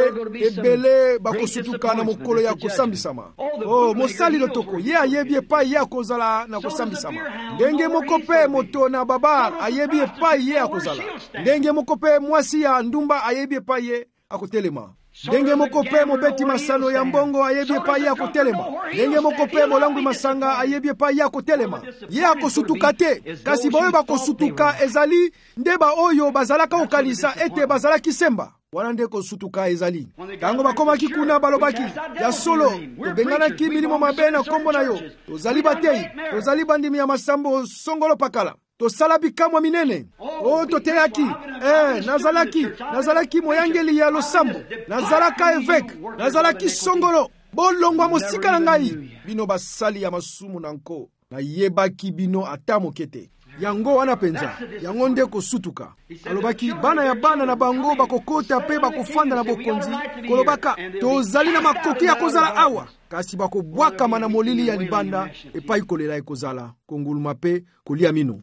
Speaker 1: ebele bakosutuka na mokolo ya kosambisama. Oh mosali lotoko ye ayebi epai ye akozala na kosambisama. Ndenge moko pe moto na babar ayebi epai ye akozala. Ndenge moko pe mwasi ya ndumba ayebi epai ye akotelema. Ndenge moko pe mobeti masano ya mbongo ayebi epai ye akotelema. Ndenge moko pe molangwi masanga ayebi epai ye akotelema. Ye akosutuka te, kasi boyo bakosutuka ezali ndeba oyo bazalaka okanisa ete bazalaki semba. wana nde kosutuka ezali. Tango bakomaki kuna balobaki, ya solo tobenganaki milimo mabe na kombo na yo, tozali batei, tozali bandimi ya masambo songolo pakala, tosala bikamwa minene. O toteyaki, eh, nazalaki, nazalaki moyangeli ya losambo, nazalaka evek, nazalaki songolo, bolongwa mosika na ngai. Bino basali ya masumu na nko, na yebaki bino ata mokete. Yango wana penza, yango nde kosutuka. Alobaki, bana ya bana na bango bakokota pe bakofanda na bokonzi, kolobaka, tozali na makoki ya kozala awa. Kasi bakobwaka mana molili ya libanda, epai kolela ekozala, konguluma pe kolia mino.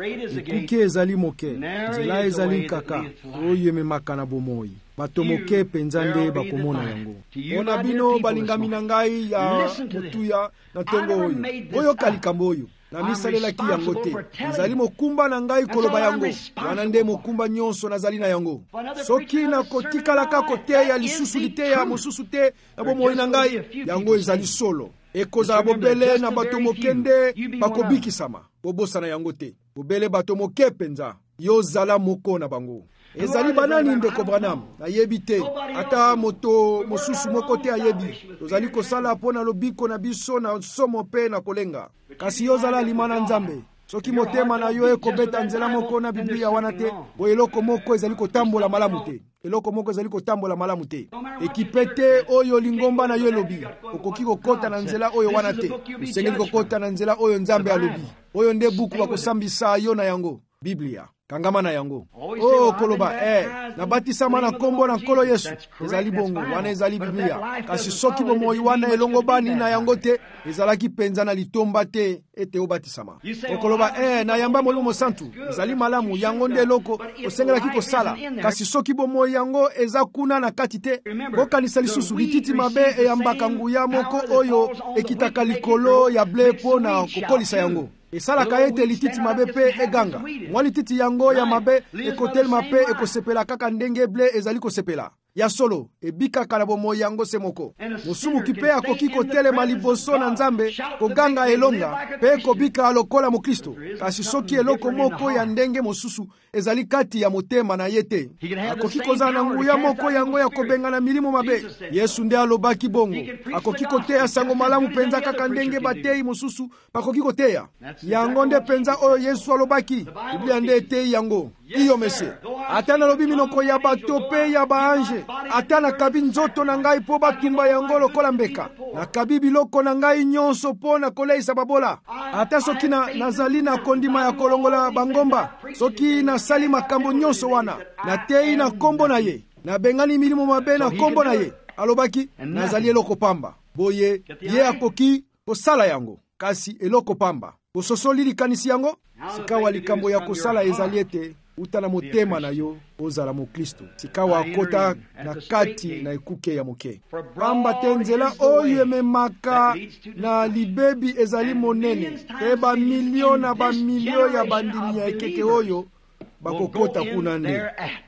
Speaker 1: Ekuke ezali moke, nzela ezali nkaka, oyo ememaka na bomoi. Bato moke penza nde bakomona yango. Ona bino balingami na ngai ya motuya na tongo oyo. Oyo kalikambo oyo. Na misalelaki yango te. Nazali mokumba na ngai koloba yango. Wana nde mokumba nyonso nazali na yango. Soki na kotikalaka koteya lisusu liteya mosusu te na bomoi na ngai, yango ezali solo. Ekozala bobele na bato mokende bakobikisama. Bobosa na yango te. Bobele bato moke penza. Yo zala moko na bango. Ezali banani ndeko Branham, nayebi te, ata moto mosusu moko te ayebi. Tozali kosala pona lobiko na biso na somo pe na kolenga. Kasi yo zala limana nzambe. Soki motema na yo ekobeta nzela moko na Biblia wana te, bo eloko moko ezali kotambola malamu te. Eloko moko ezali kotambola malamu te. Ekipete oyo lingomba na yo elobi, okoki kokota na nzela oyo wana te. Usengeli kokota na nzela oyo nzambe alobi. Oyo nde buku bakosambisa yo na yango, Biblia. Kangama na yango. Oh koloba, eh, nabatisama na kombo na nkolo Yesu. Ezali bongo, wana ezali Biblia. Kasi soki bomoi wana elongo bani na yango te, ezalaki penza na litomba te ete obatisama. Okoloba, eh, na yamba molimo santu. Ezali malamu, yango nde loko, osengelaki kosala. Kasi soki bomoi yango eza kuna na kati te, bokanisa lisusu lititi mabe eyambaka nguya moko oyo ekitaka likolo ya ble po na kokolisa yango. Esalaka ete lititi mabe pe eganga. Mwa lititi yango ya mabe ekotelema pe ekosepela kaka ndenge ble ezali kosepela. Ya solo, ebika na bomoi yango semoko. Mosumu kipe akoki kotelema liboso na nzambe, koganga elonga, pe kobika lokola mo Kristo. Kasi soki eloko moko ya ndenge mosusu ezali kati ya motema na yete, akoki kozala na nguya moko yango ya kobenga na milimo mabe. Yesu nde alobaki bongo. Akoki koteya sango malamu penza kaka ndenge batei mosusu bakoki koteya. Yango nde penza oyo Yesu alobaki. Biblia nde etei yango. Iyo mese. Ata na lobi minoko ya bato pe ya baanje. Ata na kabi nzoto na ngai po batumba yango lokola mbeka. Na kabi biloko na ngai nyonso po na koleisa babola. Ata soki na nazali na kondima ya kolongola bangomba. Soki na sali makambo nyonso wana. Na tei na kombo na ye. Na bengani milimo mabe na kombo na ye. Alobaki, nazali eloko pamba. Boye, ye akoki kosala yango. Kasi eloko pamba. Ososoli likanisi yango. Sikawa likambo ya kosala ezali ete uta na motema na yo ozala mo Kristo. Sikawa akota na kati na ekuke ya moke. Pamba te nzela oyo ememaka na libebi ezali monene. Pe ba milio na ba milio ya bandimi ya ekeke oyo bakokota kuna nde.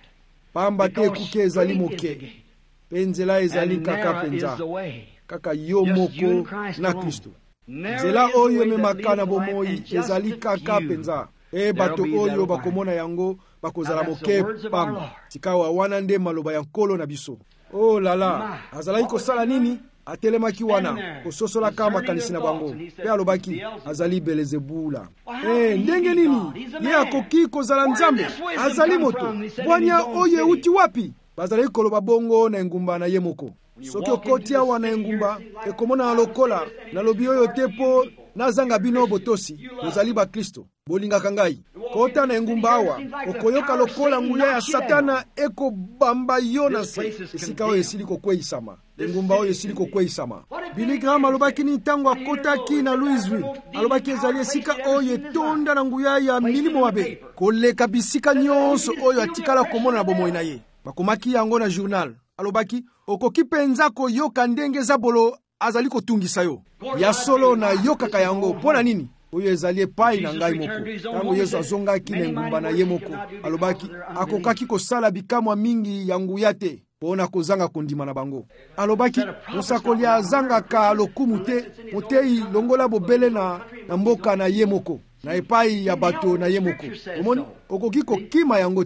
Speaker 1: Pamba te ekuke ezali moke. Pe nzela ezali kaka penza. Kaka yo moko na Kristo. Nzela oyo ememaka na bomoi ezali kaka penza. E bato oyo bakomona yango bakozala moke pamba. Sikawa wana nde maloba ya nkolo na biso. Oh lala, azalaki kosala nini? Atelemaki wana, kososola kama kanisi na bango. Pe alobaki, azali Belezebula. Eh, ndenge nini? Ye akoki kozala nzambe. Azali moto. Bwanya oyo euti wapi? Bazalaki koloba bongo na engumba na ye moko. Soki okoti awa na engumba, ekomona lokola, na lobi oyo tepo, na zanga bino botosi, bozali ba Kristo, bolingaka ngai. Kota na engumba awa, okoyoka lokola nguya ya Satana eko bamba yo na se, esika oyo esili kokweisama. Engumba oyo esili kokweisama. Billy Graham alobaki ni tango akotaki na Louisville, alobaki ezali esika oyo etonda na nguya ya milimo mabe, koleka bisika nyonso oyo atikala komona na bomoi na ye. Bakomaki yango na journal. Alobaki, okoki penza koyoka ndenge zabolo azali kotungisa yo. Ya solo na yokaka yango, pona nini? Oyo ezali epai na ngai moko. Tango Yesu azongaki na engumba na ye moko. Alobaki, akokaki kosala bikamwa mingi ya nguya te, pona kozanga kondima na bango. Alobaki, mosakoli azangaka lokumu te, motei longola bobele na, na mboka na ye moko. Na epai ya bato na ye moko. Omoni, okoki kokima yango te.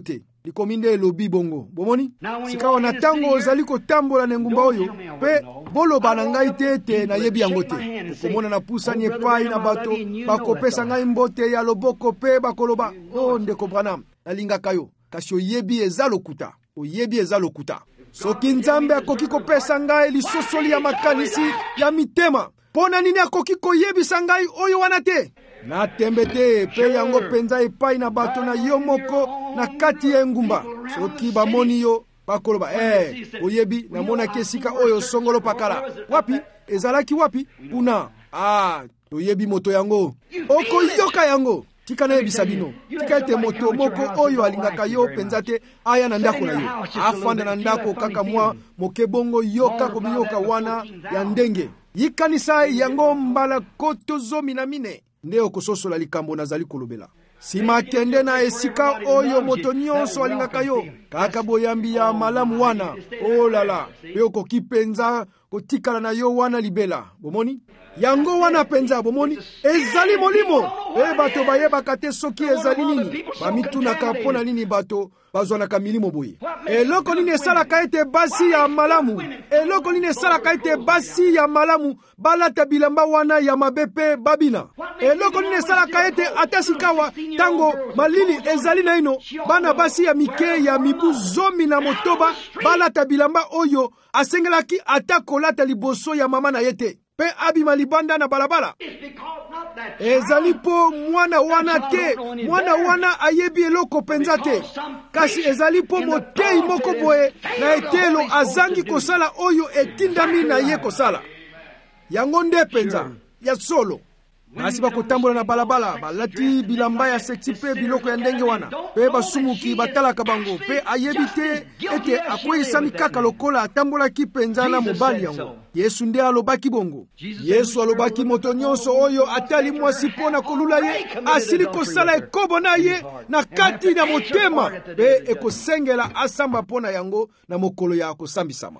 Speaker 1: likominde elobi bongo. Bomoni? Sikawa na tango ozali kotambola na ngumba oyo, pe boloba na ngai te ete na yebi yango te. Okomona na pusani epai na bato, bakopesa ngai mbote ya loboko pe bakoloba, oh ndeko Branham, nalingaka yo. Kasi oyebi eza lokuta. Oyebi eza lokuta. Soki Nzambe akoki kopesa ngai lisosoli ya makanisi ya mitema, pona nini akoki koyebisa ngai oyo wana te? Na tembe te pe yango penza epai na bato na yo moko na kati ya ngumba. Soki bamoni yo bakoloba, eh, oyebi namona kesika oyo songolo pakala. Wapi? Ezalaki wapi? Kuna. Ah, oyebi moto yango. Oko yoka yango. Tika na yebisa bino. Tika ete moto moko oyo alingaka yo penza te aya na ndako na yo. Afanda na ndako kaka mwa mokebongo yoka kobiyoka wana ya ndenge. Yikanisa yango mbala koto zomi na mine. Nde okososola likambo nazali kolobela. Sima kende na esika oyo moto nyonso alingaka yo. Kaka boyambi ya malamu wana. Oh lala. Pe okoki penza kotikala na yo wana libela. Bomoni? Yango wana penza bomoni? Ezali molimo. E bato bayebaka te soki ezali nini. Bamitunaka pona nini bato bazwanaka milimo boye. Eloko nini esalaka ete basi ya malamu. Eloko nini esalaka ete basi ya malamu balata bilamba wana ya mabepe babina. Eloko nini esalaka ete atasikawa tango malili ezali na ino bana basi ya mike ya mibu zomi na motoba balata bilamba oyo asengelaki atakolata liboso ya mama na yete. Pe abima libanda na balabala. Ezali po mwana wana te. Mwana wana ayebi eloko penza te. Kasi ezali po motei moko boye na etelo azangi kosala oyo etindami na ye kosala. Yango nde penza ya solo. Kasi bakotambola na balabala balati bilamba ya sexy pe biloko ya ndenge wana. Pe basumuki batalaka bango. Pe ayebi te ete akweyisami kaka lokola atambolaki penza na mobali yango. Yesu nde alobaki bongo. Yesu alobaki moto nyonso oyo atali mwasi pona kolula ye asili kosala ekobo na ye na kati na motema. Pe ekosengela asamba pona yango na mokolo ya kosambisama.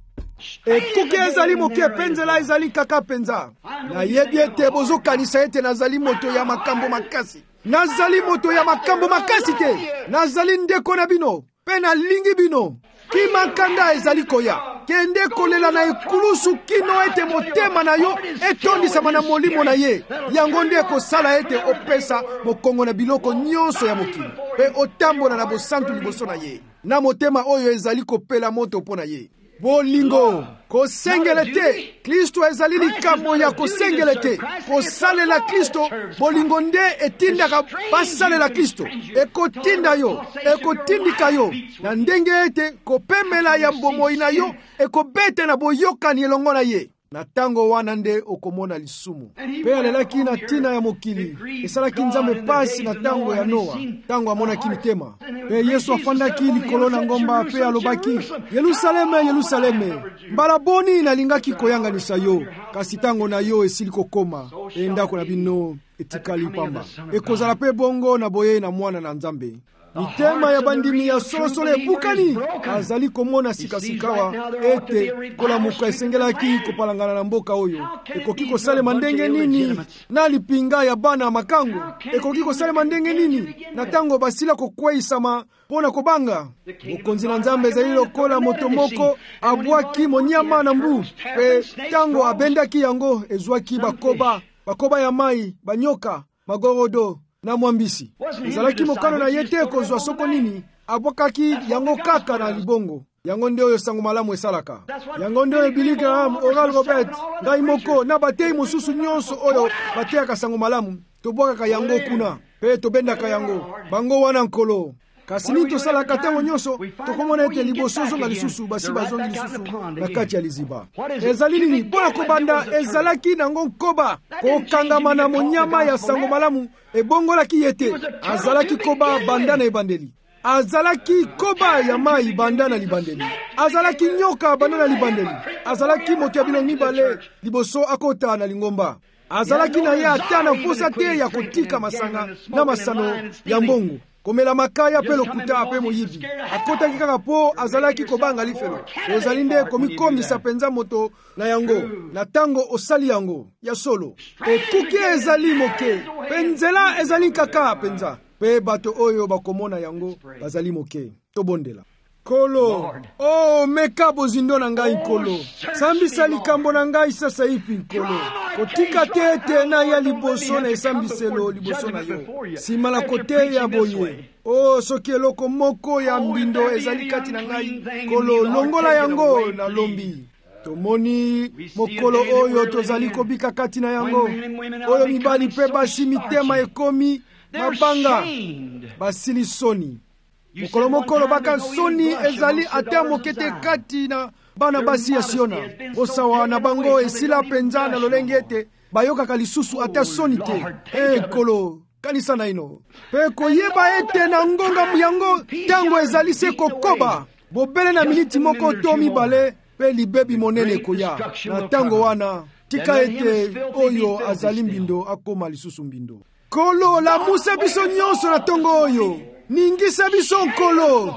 Speaker 1: Ekuke ezali moke penzela ezali kaka penza. Na yebi ete bozo kanisa ete nazali moto ya makambo makasi. Nazali moto ya makambo makasi te. Nazali ndeko na bino. Pe na lingi bino. Kima kanda ezali koya. Kende kolela na ekulusu kino ete motema na yo etondisama na molimo na ye. Yango nde kosala ete opesa mokongo na biloko nyonso ya mokili. Pe otambola na bosantu liboso na ye. Na motema oyo ezali kopela moto pona ye. Bolingo kosengele te. Kristo ezali likambo ya kosengele te. Kosalela Kristo bolingo nde etindaka basalela Kristo. Ekotinda yo, ekotindika yo. Na ndenge ete kopemela ya mbomoi na yo ekobete na boyokani elongo na ye. Na tango wana nde okomona lisumu. Pe alelaki na tina ya mokili. Esalaki Nzambe pasi na tango ya Noa. Tango amonaki mitema. Pe Yesu afandaki likolo na ngomba pe alobaki, Yerusaleme, Yerusaleme, mbala boni nalingaki koyanganisa yo. Kasi tango na yo esili kokoma. E ndako na bino etikali pamba. Ekozala pe bongo na boye na mwana na Nzambe. Mitema ya bandimi ya solosole bukani. Azali komona sikasikawa ete kola muka esengelaki kopalangana na mboka oyo. Ekoki kosalema ndenge nini na lipinga ya bana makango. Ekoki kosalema ndenge nini na tango basila kokweisama pona kobanga. Mokonzi na Nzambe ezali lokola moto moko abwaki monyama na mbu. Pe tango abendaki yango ezwaki bakoba, bakoba ya mai, banyoka, magorodo na mwambisi. Ezalaki mokano na yete kozwa soko nini abokaki yango kaka na libongo. Yango nde oyo sango malamu esalaka. Yango nde oyo Billy Graham, Oral Robert, ngai moko na batei mosusu nyonso oyo bateaka sango malamu. Tobwakaka yango kuna pe tobendaka yango. Bango wana nkolo. Kasi ni tosalaka tango nyonso tokomona ete liboso zonga lisusu basi bazongi lisusu na kati ya liziba. Ezali nini mpona kobanda ezalaki nango nkoba kokangama na monyama ya sango malamu ebongolaki yete. Azalaki koba banda na ebandeli. Azalaki koba ya mai banda na libandeli. Azalaki nyoka banda na libandeli. Azalaki moto ya bilongi bale liboso akota na lingomba. Azalaki na ye atana posa te ya kotika masanga na masano ya mbongo. Komela makaya pe lokuta pe moyibi. Akota kikaka po azalaki kobanga lifelo. Ozali nde komikomisa penza moto na yango. Na tango osali yango ya solo. Ekuke ezali moke. Penzela ezali kaka penza. pe bato oyo bakomona yango bazali moke. Tobondela. Kolo, oh meka bozindo na ngai Nkolo, sambisa likambo na ngai sasa ipi Nkolo, kotika tete na ya liboso na esambiselo liboso na yo, simala kote ya boye. Oh soki eloko moko ya mbindo ezali kati na ngai Kolo, longola yango na lombi. Tomoni mokolo oyo tozali kobika kati na yango, oyo mibali pe basi mitema ekomi mabanga basili soni. Mokolo mokolo baka soni ezali ate mokete kati na bana basi ya Siona. Osawa na bango esila penza na lolenge ete bayokaka lisusu ate soni te. Eh Kolo, kanisa na ino. Pe koyeba ete na ngonga yango tango ezali se kokoba. Bobele na miniti moko to mibale pe libebi monene koya. Na tango wana tika ete oyo azali mbindo akoma lisusu mbindo. Kolo la musa biso nyonso na tongo oyo. Ningisa biso Nkolo.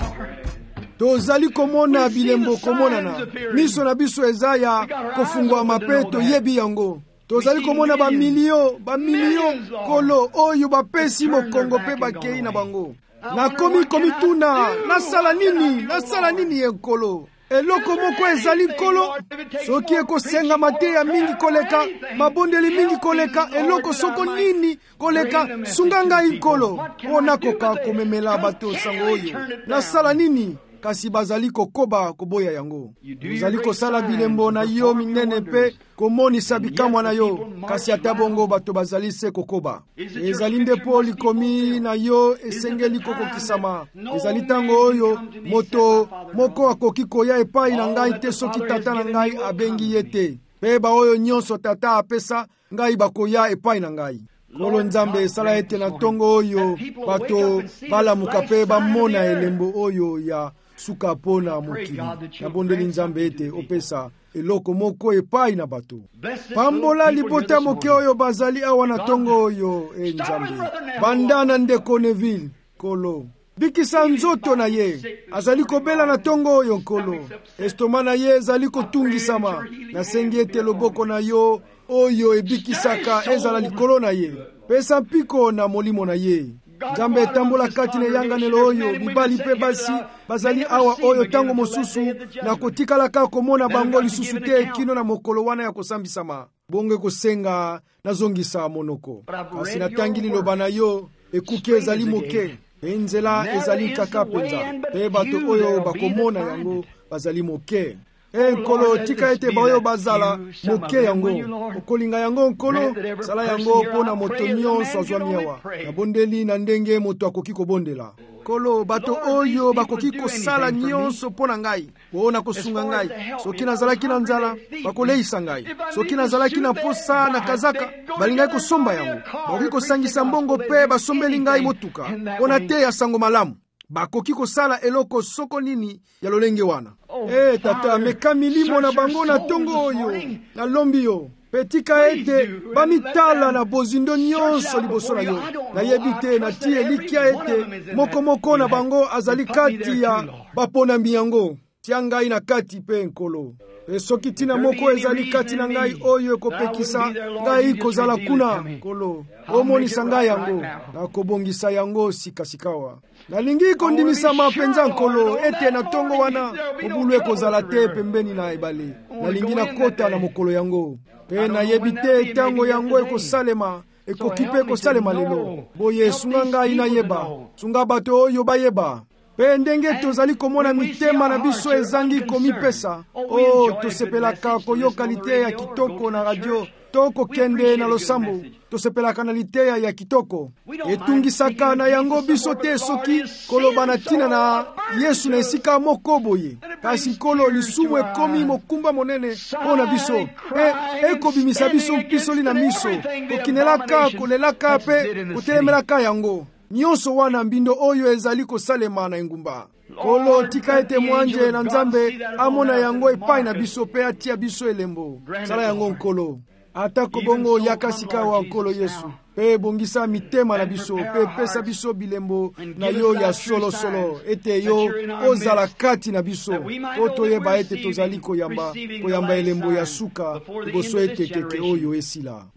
Speaker 1: Tozali komona bilembo komonana. Miso na biso ezaya kofungwa mapeto yebi yango. Tozali komona ba milio, ba milio Kolo oyo bapesi mokongo pe bakei na bango. Na komi komi tuna, nasala nini, nasala nini ye Nkolo. Eloko moko ezali Nkolo, soki ekosenga mateya mingi koleka, mabondeli mingi koleka, eloko soko nini koleka, sunga ngai Nkolo, pona koka komemela bato sango oyo. Nasala nini, kasi bazali kokoba koboya yango. Bazali kosala bilembo na yo minene pe komonisa bikamwa na yo, kasi ata bongo bato bazali se kokoba. Ezali ndepo likomi na yo esengeli kokokisama. Ezali tango oyo moto moko akoki koya epai na ngai te soki tata na ngai abengi yete. Pe ba oyo nyonso tata apesa ngai bakoya epai na ngai. Kolo Nzambe esala ete na tongo oyo bato balamuka pe bamona elembo oyo ya suka pona mokili. Nabondeli Nzambe ete opesa eloko moko epai na bato. Pambola libota moke oyo bazali awa na tongo oyo e Nzambe. Bandana ndeko Neville Kolo. Bikisa nzoto na ye. Azali kobela na tongo oyo Nkolo. Estoma na ye ezali kotungisama. Nasengi ete loboko na yo oyo ebikisaka ezala likolo na ye. Pesa mpiko na molimo na ye. Nzambe etambola kati na yanganelo oyo bibali pe basi bazali awa oyo tango mosusu na kotikala ka komona bango lisusu te kino na mokolo wana ya kosambisama. Bonge kosenga nazongisa monoko. Kasi natangi liloba na yo ekuki ezali moke. Enzela ezali kaka penza. Pe bato oyo bakomona yango bazali moke. E Nkolo tika ete baoyo bazala moke yango. Okolinga yango Nkolo sala yango pona moto nyonso azwa miawa. Nabondeli na ndenge moto akoki kobondela. Nkolo bato oyo bakoki kosala nyonso pona ngai. Pona kosunga ngai. Soki nazalaki na nzala bakoleisa ngai. Soki nazalaki na posa na kazaka balingai kosomba yango. Bakoki kosangisa mbongo pe basombeli ngai motuka. Pona te ya sango malamu. Bakoki kosala eloko soko nini ya lolenge wana. Eh tata meka milimo na bango na tongo oyo na lombi yo. Petika ete bamitala na bozindo nyonso liboso na yo. Na yebite na tie likia ete moko moko na bango azali kati ya bapona miyango. Tia ngai na kati pe Nkolo. E soki tina moko ezali kati na ngai oyo kopekisa ngai kozala kuna Nkolo. Omonisa ngai yango na kobongisa yango sikasikawa. Nalingi kondimisa mapenza Nkolo ete na tongo wana obulwe kozala te pembeni na ebale. Nalingi na kota na mokolo yango. Pe na yebite tango yango ekosalema ekokipe kosalema lelo. Boye sunga ngai na yeba. Sunga bato oyo bayeba. Pe ndenge tozali komona mitema na biso ezangi komipesa. Oh, tosepelaka koyoka liteya ya kitoko na radio. Toko kende na losambo. Tosepelaka na liteya ya kitoko. Etungisaka na yango biso te soki koloba na tina na Yesu na esika moko boye. Kasi Nkolo lisumu ekomi mokumba monene pona biso. E ekobimisa biso mpisoli na miso. Kokinelaka, kolelaka pe kotelemelaka yango. Nyonso wana mbindo oyo ezali kosalema na engumba. Kolo tika ete mwanje na Nzambe amona yango epai na biso pe atia biso elembo. Sala yango Nkolo. Ata kobongo yakasika wa Nkolo Yesu. Pe bongisa mitema na biso. Pe pesa biso bilembo na yo ya solo solo. Ete yo ozala kati na biso. Oto yeba ete tozali koyamba. Koyamba elembo ya suka. Boso ete keke oyo esila.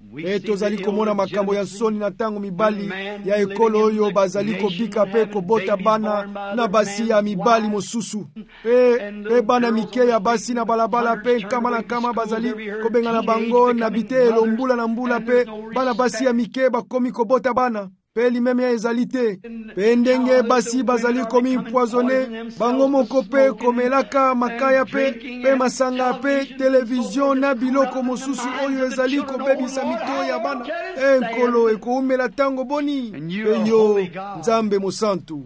Speaker 1: E tozali komona makambo ya nsoni na ntango mibali ya ekolo oyo bazali kobika pe kobota bana na basi ya mibali mosusu. Pe, pe bana mike ya basi na balabala pe nkama na nkama bazali kobenga na bango na bitelo mbula na mbula pe bana basi ya mike bakomi kobota bana. Pe limeme ya ezali te. Pe ndenge basi bazali komi poisonné bango moko pe komelaka makaya pe pe masanga pe televizion na biloko mosusu oyo ezali kobebisa mito ya bana. E nkolo ekoumela tango boni. Pe yo Nzambe mosantu.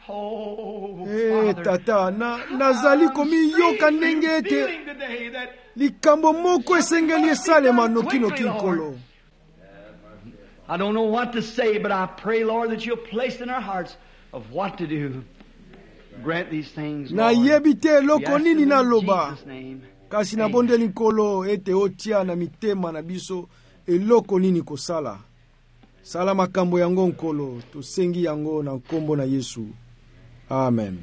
Speaker 1: E tata na nazali komi yoka ndenge ete likambo moko esengeli esalema noki noki nkolo.
Speaker 2: I don't know what to say, but I pray, Lord, that you'll place in our hearts of what to do. Grant these things, Lord.
Speaker 1: Na yebite loko nini na loba.
Speaker 2: Jesus' name.
Speaker 1: Kasi na bonde likolo ete otia na mitema na biso eloko nini kosala. Sala makambo yango nkolo, tosengi yango na nkombo na Yesu. Amen.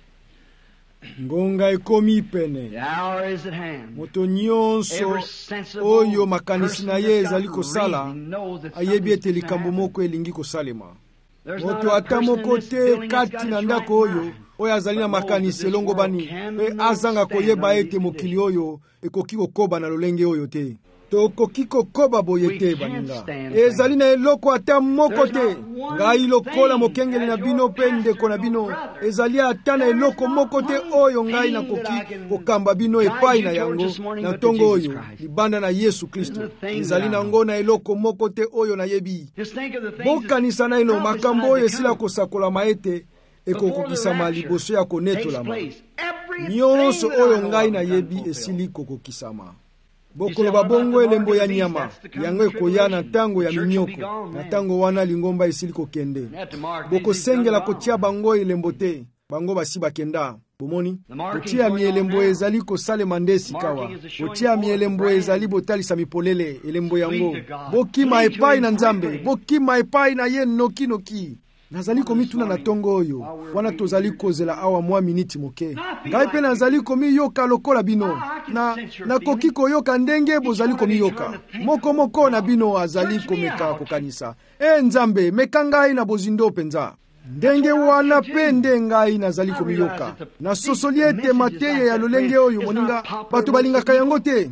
Speaker 1: Ngonga ekomi pene. Moto nyonso oyo makanisi na ye ezali kosala ayebi ete likambo moko elingi kosalema. Moto ata moko te kati na ndako oyo oyo azali na makanisi elongo bani pe azanga koyeba ete mokili oyo ekoki kokoba na lolenge oyo te. Tokoki kokoba boye te baninga. Ezali na eloko ata moko te. Ngai lokola mokengeli na bino pe ndeko na bino. Ezali ata na eloko moko te oyo ngai na koki kokamba bino epai na yango na tongo oyo libanda na Yesu Kristo. Ezali na ngo na eloko moko te oyo na yebi. Bokanisa na ino makambo oyo esila kosakola maete ekokokisama liboso ya konetolama. Nyonso oyo ngai na yebi esili kokokisama. Bokolo babongo elembo ya nyama yango ekoya na tango ya minyoko na tango wana lingomba esili kokende. Boko sengela kotia bango elembo te bango basi bakenda. Bomoni kotia mi elembo ezali kosalema nde sikawa. Kotia mi elembo ezali botalisa mipolele elembo yango. Bokima epai na Nzambe, bokima epai na ye noki noki. Nazali komituna na tongo oyo wana tozali kozela awa mwa miniti moke. Ngai pe nazali komi yoka lokola bino na na koki koyoka ndenge bozali komi yoka. Moko moko na bino azali komeka kokanisa. E Nzambe meka ngai na bozindo penza. Ndenge wana pe nde ngai nazali komi yoka. Na sosoli ete mateye ya lolenge oyo moninga bato balingaka yango te.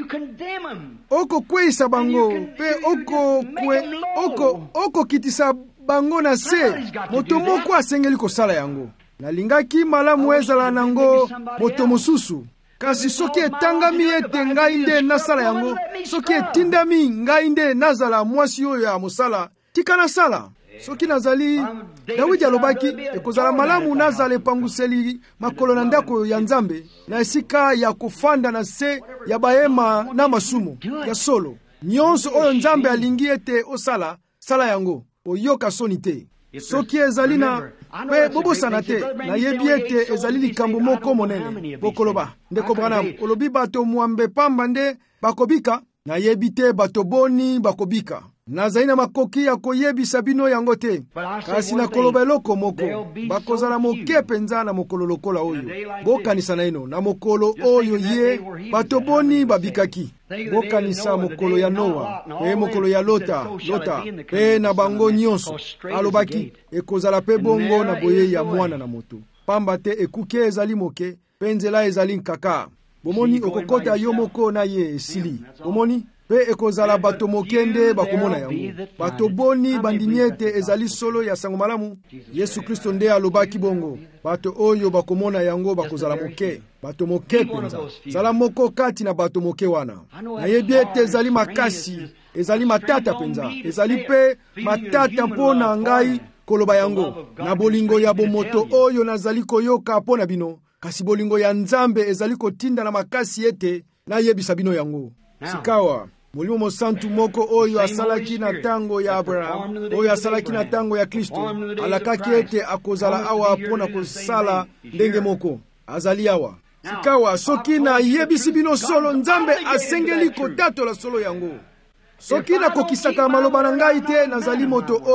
Speaker 1: Oko kweisa bango pe oko kwe oko oko kitisa bango na se moto moko asengeli kosala yango. Nalingaki malamu ezala nango moto mosusu. Kasi soki etangami ete ngai nde nasala yango, soki etindami ngai nde nazala mwasi oyo ya mosala, tika nasala. Soki nazali Dawidi alobaki ekozala malamu nazala epanguseli makolo na ndako ya Nzambe na esika ya kofanda na se ya bahema na masumo ya solo. Nyonso oyo Nzambe alingi ete osala sala yango. Oyoka soni te. Soki ezali na pe bobosana te na yebi ete ezali likambo moko monene. Bokoloba ndeko Branham olobi bato mwambe pamba nde bakobika na yebi te bato boni bakobika. Nazali na makoki ya koyebisa bino yango te. Kasi na koloba eloko moko bakozala moke penza na mokolo lokola oyo. Bokanisa na ino na mokolo oyo ye bato boni babikaki. Bokanisa mokolo ya Noa pe mokolo ya Lota Lota pe na bango nyonso. Alobaki ekozala pe bongo na boye ya mwana na moto. Pamba te ekuke ezali moke penzela ezali nkaka. Bomoni okokota yo moko na ye esili. Bomoni pe ekozala bato mokende bakomona yango. Bato boni bandimiete ezali solo ya sango malamu. Yesu Kristo nde alobaki bongo. Bato oyo bakomona yango bakozala moke. Bato moke penza. Zala moko kati na bato moke wana. Na yebi ete ezali makasi, ezali matata penza. Ezali pe matata mpona ngai koloba yango. Na bolingo ya bomoto oyo nazali koyoka pona bino. Kasi bolingo ya Nzambe ezali kotinda na makasi ete na yebisa bino yango. Sikawa Molimo Mosantu moko oyo asalaki na tango ya Abraham, oyo asalaki na tango ya Kristo, alakaki ete akozala awa pona kosala ndenge moko. Azali awa. Sikawa soki na yebisi bino solo Nzambe asengeli kotatola solo yango. Soki na kokisaka maloba na ngai te nazali moto oyo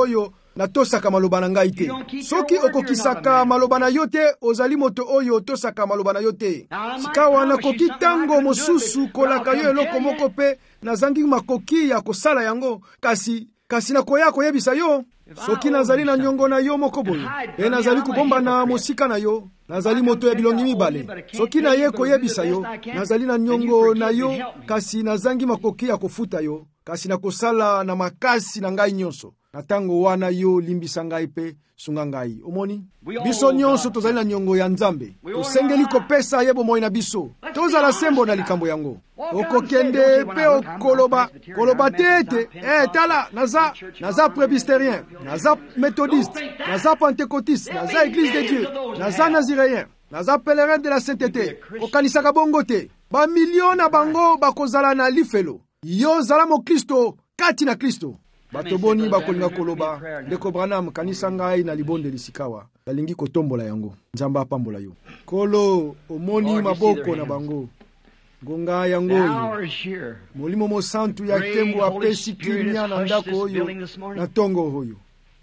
Speaker 1: natosaka maloba na ngai te. Soki okokisaka maloba na yo te, ozali moto oyo otosaka maloba na yo te. Sika wana koki tango mosusu kolaka yo eloko moko pe nazangi makoki ya kosala yango, kasi kasi nakoya koyebisa yo. Soki nazali na nyongo na yo moko boye, pe nazali kubomba na mosika na yo, nazali moto ya bilongi mibale. Soki na ye koyebisa yo, nazali na nyongo na yo, kasi nazangi makoki ya kofuta yo, kasi nakosala na makasi na ngai nyonso. Na tango wana yo limbisa ngai pe sunga ngai. Omoni? Biso nyonso tozali na nyongo ya Nzambe. Tosengeli kopesa ye bomoi na biso. Tozala sembo na likambo yango. Okokende pe okoloba, koloba tete, eh tala, naza, naza presbytérien, naza méthodiste, naza pentecôtiste, naza église de Dieu, naza naziréen, naza pèlerin de la sainteté. Okanisaka bongo te. Ba million na bango bakozala na lifelo. Yo zala mo Kristo, kati na Kristo. Bato boni bakolinga koloba, ndeko Branham kanisa ngai na libonde lisikawa. Balingi kotombola yango. Nzamba apambola yo. Kolo omoni maboko na bango. Ngonga yango. Molimo mosantu ya tembo apesi kimia na ndako oyo na tongo oyo.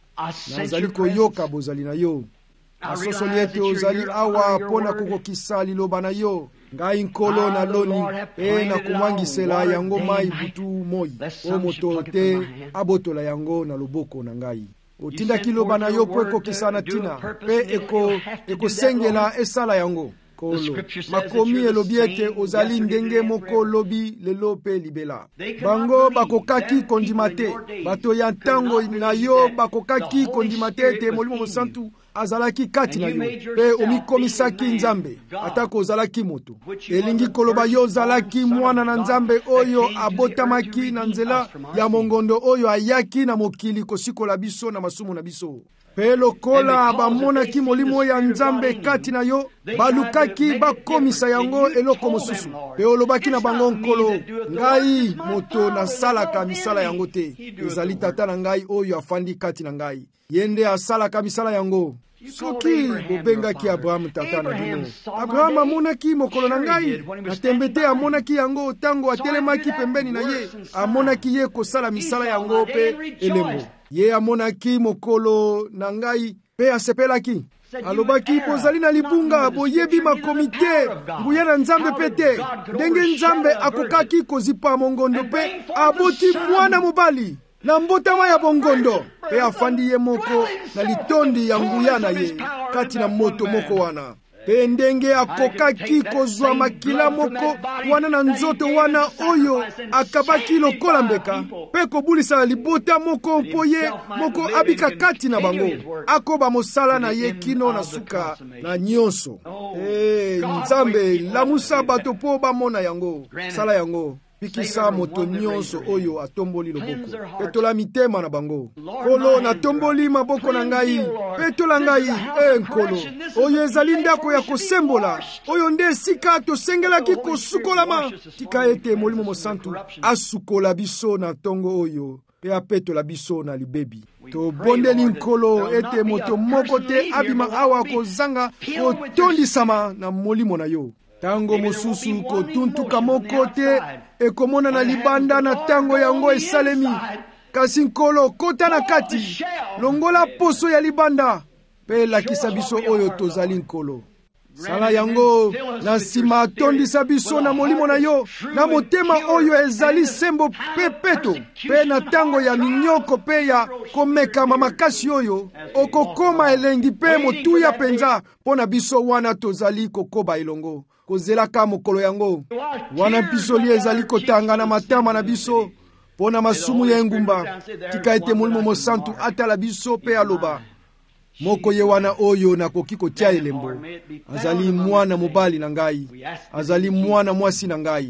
Speaker 1: Nazali koyoka bozali na yo. Asosoli ete ozali awa pona kokokisa liloba na yo. Ngai nkolo na loni e na kumwangisela yango mai butu moi. O moto te abotola yango na loboko na ngai. Otinda kiloba na yo po ekokisa na tina. Pe eko ekosengela esala yango. Kolo. Makomi elobi ete ozali ndenge moko lobi lelo pe libela. Bango bakokaki kondima te. Bato ya ntango na yo bakokaki kondima te ete Molimo Mosantu azalaki kati na yo. Pe omikomisaki Nzambe. Atako ozalaki moto. Elingi koloba yo ozalaki mwana na Nzambe oyo abotamaki na nzela ya mongondo oyo ayaki na mokili kosikola biso na masumu na biso. Pe lokola bamonaki molimo ya Nzambe kati na yo, balukaki bakomisa yango eloko mosusu. Pe olobaki na bango nkolo, ngai moto nasalaka misala yango te. Ezali tata na ngai oyo afandi kati na ngai. Yende asalaka misala yango. Soki bobengaki Abraham tata na bino, Abraham amonaki mokolo na ngai, natembe te amonaki yango tango atelemaki pembeni na ye, amonaki ye kosala misala yango pe elembo. Ye amonaki mokolo na ngai pe asepelaki. Alobaki bozali na libunga boyebi makomite nguya na Nzambe pete. Ndenge Nzambe akokaki kozipa mongondo pe aboti mwana mobali na mbotama ya bongondo pe afandi ye moko na litondi ya nguya na ye kati na moto moko wana. Pe ndenge akokaki kozwa makila moko wana na nzoto wana oyo akabaki lokola mbeka pe kobulisa libota moko mpo ye moko abika kati na bango akoba mosala na ye kino na suka na nyonso. Eh, Nzambe lamusa bato po bamona yango sala yango. Pikisa moto nyonso oyo atomboli loboko. Petola mitema na bango. Kolo na tomboli maboko na ngai. Petola ngai, eh nkolo. Oyo ezali ndako ya kosembola. Oyo nde sika tosengelaki kosukolama. Tika ete Molimo Mosantu asukola biso na tongo oyo. Pe apetola biso na libebi. To bondeli nkolo ete moto moko te abima awa kozanga kotondisama na molimo na yo. Tango mosusu kotuntuka moko te ekomona na libanda na tango yango esalemi. Kasi nkolo kota na kati longola poso ya libanda pe lakisa biso oyo tozali nkolo. Sala yango na sima atondisa biso na molimo na yo na motema oyo ezali sembo pe peto pe na tango ya minyoko pe ya komeka makasi oyo okokoma elengi pe motuya penza pona biso wana tozali kokoba elongo. Kozelaka mokolo yango wana pisoli ezali kotanga na matama na biso pona masumu ya engumba. Tika ete Molimo Mosantu atala biso pe aloba moko ye wana oyo nakoki kotia elembo azali mwana mobali na ngai, azali mwana mwasi na ngai.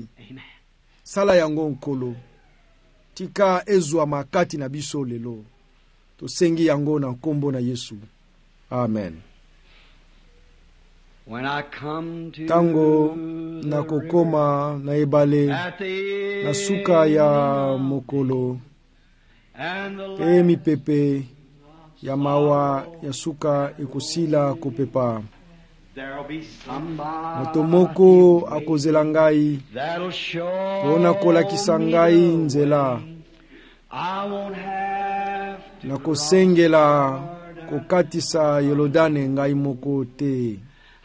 Speaker 1: Sala yango nkolo, tika ezwa makati na biso lelo. Tosengi yango na nkombo na Yesu, amen. Tango nakokoma na ebale na suka ya mokolo pe mipepe ya mawa ya suka ekosila kopepa, moto moko akozela ngai pona kolakisa ngai nzela. nakosengela kokatisa Yolodane ngai moko te.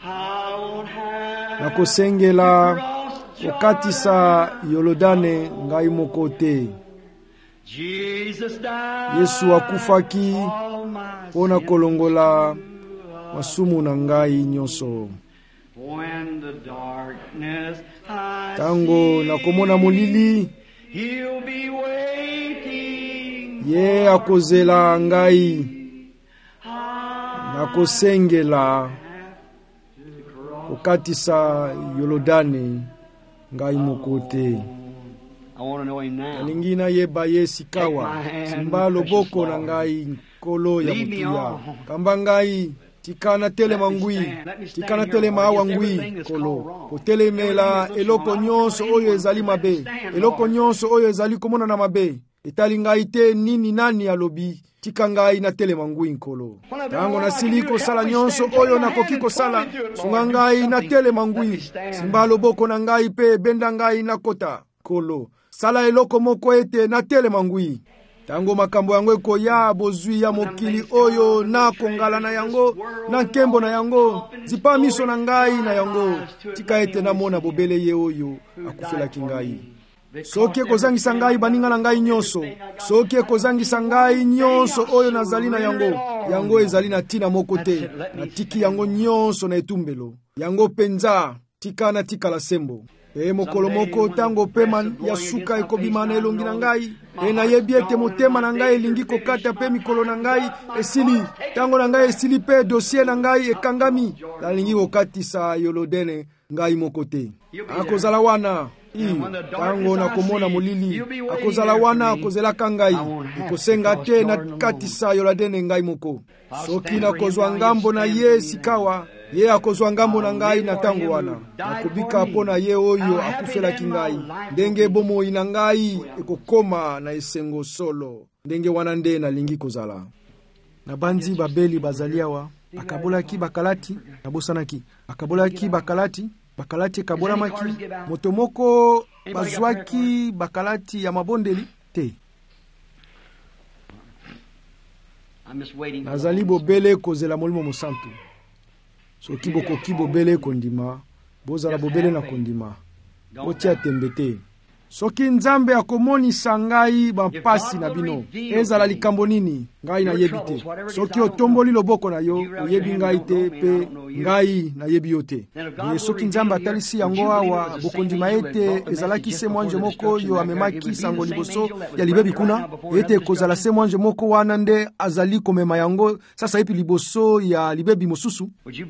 Speaker 1: Nakosengela kokatisa Yolodane ngai moko te. Yesu akufaki pona kolongola masumu na ngai nyoso. Tango nakomona molili, ye akozela ngai. Nakosengela kokatisa Yolodane ngai moko te. Nalingi nayeba ye sikawa, simba loboko na ngai nkolo ya mutuya. Kamba ngai tika na telema ngui, tika na telema awa ngui kolo. Kotelemela eloko nyonso oyo ezali mabe, eloko nyonso oyo ezali komona na mabe. Etali ngai te nini nani alobi, tika ngai na telema ngui nkolo. Tango nasili kosala nyonso oyo nakoki kosala, sunga ngai na telema ngui. Simba loboko na ngai pe benda ngai na kota kolo. Sala eloko moko ete na telema ngui. Tango makambo yango ekoya bozwi ya mokili oyo na kongala na yango, na nkembo na yango, zipa miso na ngai na yango, tika ete na mona bobele ye oyo akufela kingai. Soki kozangisa ngai baninga na ngai nyonso, soki kozangisa ngai nyonso oyo nazali na yango, yango ezali na tina moko te, na tiki yango nyonso na etumbelo, yango penza tika na tika la sembo. E mokolo moko tango pema ya suka ekobima na elongi na ngai, e na yebi ete motema na ngai elingi kokata pe mikolo na ngai esili, tango na ngai esili pe dossier na ngai ekangami, nalingi kokatisa Yolodane ngai moko te. Akozala wana I, tango na komona molili, akozala wana akozelaka ngai, ikosenga te na katisa Yolodane ngai moko. Soki na kozwa ngambo na ye sikawa, ye akozwa ngambo na ngai na tango wana. Nakobika pona ye oyo akufela kingai. Ndenge bomo ina ngai ekokoma na esengo solo. Ndenge wana nde na lingi kozala. Na banzi babeli bazaliawa, akabolaki bakalati, nabosanaki. Akabolaki bakalati, bakalati kabolamaki, motomoko bazwaki bakalati ya mabondeli te. Nazali bobele kozela molimo mosantu. Soki bokoki bobele kondima, bozala bobele na kondima. Botia tembete. Soki Nzambe akomonisa ngai bampasi na bino, ezala likambo nini ngai na yebi te. Soki otomboli loboko na yo, oyebi ngai te pe ngai na yebi yo te. Ye soki Nzambe atalisi yango awa, bokondima ete ezalaki se mwanje moko yo amemaki sango liboso ya libebi kuna, ete kozala se mwanje moko wana nde azali komema yango sasa epi liboso ya libebi mosusu.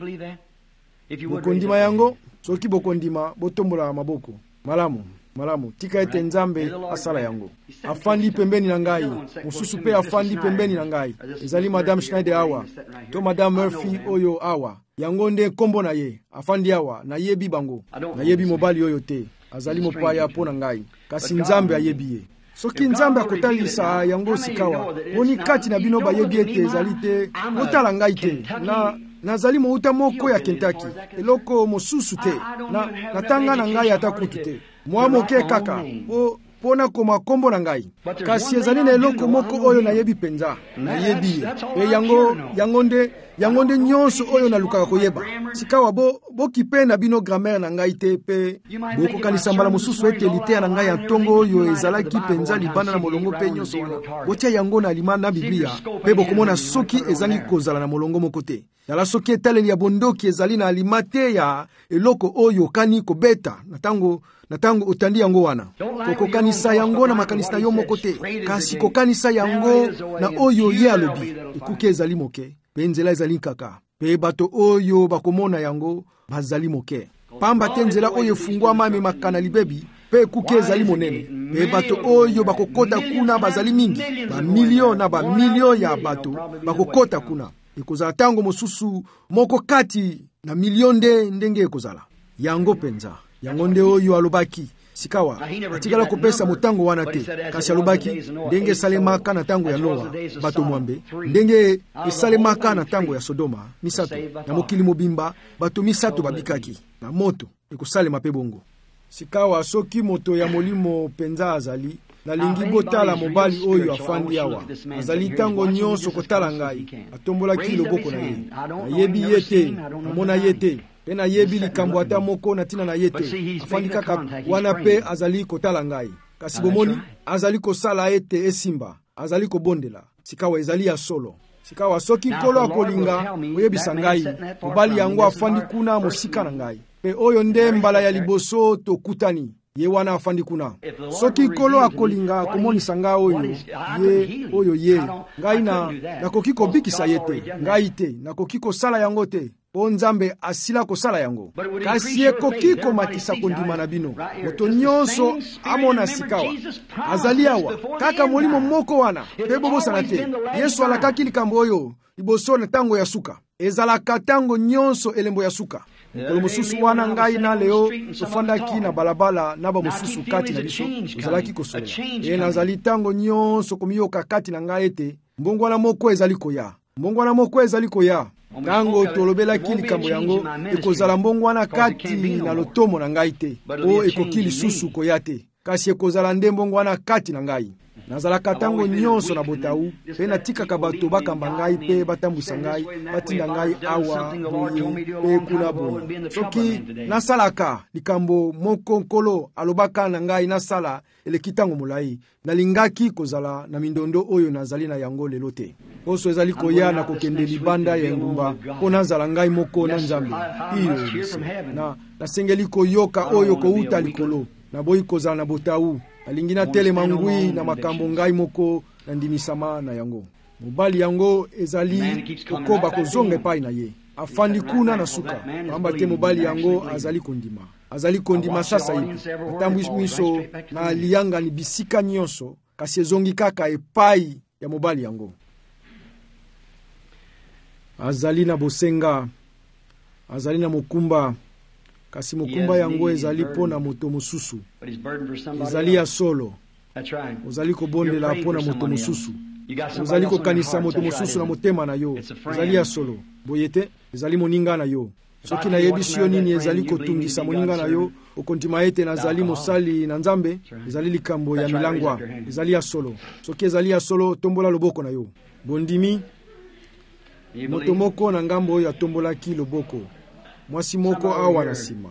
Speaker 1: Bokondima yango, soki bokondima botombola maboko. Malamu. Malamu, tika ete Nzambe asala yango. Afandi pembeni na ngai, mususu pe afandi pembeni na ngai. Ezali Madame Schneider awa, to Madame Murphy oyo awa. Yango nde kombo na ye, afandi awa, na yebi bango. Na yebi mobali oyo te, azali mopaya po na ngai. Kasi Nzambe ayebi ye. Soki Nzambe akotalisa yango sikawa, boni kati na bino bayebi ete ezali te, otala ngai te. Na nazali mouta moko ya Kentucky, eloko mosusu te. Na natanga na ngai ata kutu te. Mwa moke kaka, po, pona koma kombo na ngai. Kasi ezali na eloko moko oyo na yebi penza, na yebi. E yango, yango nde, yango nde nyonso oyo na lukaka koyeba. Sikawa bo, bo kipe na bino grammaire na ngai te pe, boko kanisa mbala mususu ete litea na ngai ya ntongo oyo ezalaki penza libana na molongo pe nyonso wana. Botia yango na lima na Biblia, pe bokomona soki ezali kozala na molongo moko te. Yala soki etaleli ya bondoki ezali na alimate ya eloko oyo kani kobeta, na tango, na tango utandi yango wana. Kokokanisa yango na makanisa yo moko te, kasi kokanisa yango na oyo ye alobi, ekuke ezali moke, pe nzela ezali kaka, pe bato oyo bakomona yango, bazali moke. Pamba te nzela oyo fungwa mame makana libebi, pe ekuke ezali monene, pe bato oyo bakokota kuna bazali mingi, ba milio na ba milio ya bato, bakokota kuna. Ekozala tango mosusu moko kati na milionde ndenge ekozala. Yango penza, yango nde oyo alobaki. Sikawa, atikala kopesa motango wana te. Kasi alobaki, ndenge salemaka na tango ya Noa, bato mwambe. Ndenge salemaka na tango ya Sodoma, misato. Na mokili mobimba, bato misato babikaki. Na moto, ekosalema pe bongo. Sikawa, soki moto ya molimo penza azali, nalingi botala mobali oyo afandi awa azali tango nyonso kotala ngai atombolaki loboko na ye nayebi ye te namona ye te pe nayebi likambo ata moko na ntina na ye te afandi kaka wana pe azali kotala ngai kasi bomoni azali kosala ete esimba azali kobondela sikawa ezali ya solo sikawa soki nkolo akolinga oyebisa ngai mobali yango afandi kuna mosika na ngai pe oyo nde mbala ya liboso tokutani ye wana afandi kuna soki nkolo akolinga komonisa ngai oyo ye oyo ye ngai na nakoki kobikisa ye te ngai te nakoki kosala yango te po Nzambe asila kosala yango kasi ekoki komatisa kondima na bino moto nyonso amona sikawa azali awa kaka molimo moko wana pe bobosana te Yesu alakaki likambo oyo liboso na tango ya suka ezalaka tango nyonso elembo ya suka mokolo mosusu wana ngai na leo tofandaki na balabala na bamosusu kati na biso ozalaki kosola ye nazali tango nyonso komiyoka kati na ngai ete mbongwana moko ezali koya mbongwana moko ezali koya tango tolobelaki likambo yango ekozala mbongwana kati na lotomo na ngai te o ekoki lisusu koya te kasi ekozala nde mbongwana kati na ngai nazalaka tango nyonso na botau pe natikaka bato bakamba ngai pe batambusa ngai batinda ngai awa boye pe kuna boye soki nasalaka likambo moko nkolo alobaka na ngai nasala eleki tango molai nalingaki kozala na mindondo oyo nazali na yango lelo te poso ezali koya na kokende libanda ya engumba mpo nazala ngai moko na Nzambe iyo na nasengeli koyoka oyo kouta likolo naboyi kozala na botau alingi na telema ngwi na makambo ngai moko na ndimisama na yango mobali yango ezali kokoba kozonga epai na ye afandi kuna na suka pamba te mobali yango azali kondima azali kondima sasa hivi atambwisi miso na liyanga ni bisika nyonso kasi ezongi kaka epai ya mobali yango azali na bosenga azali na mokumba kasi mokumba yango ezali pona moto mosusu ezali ya solo ozali kobondela pona moto mosusu ozali kokanisa moto mosusu na motema na yo ezali ya solo boyete ezali moninga na yo soki nayebisi yo nini ezali kotungisa moninga na yo okondima ete nazali mosali na Nzambe ezali likambo ya milangwa ezali ya solo soki ezali ya solo tombola loboko na yo bondimi moto moko na ngambo oyo atombolaki loboko mwasi moko awa na sima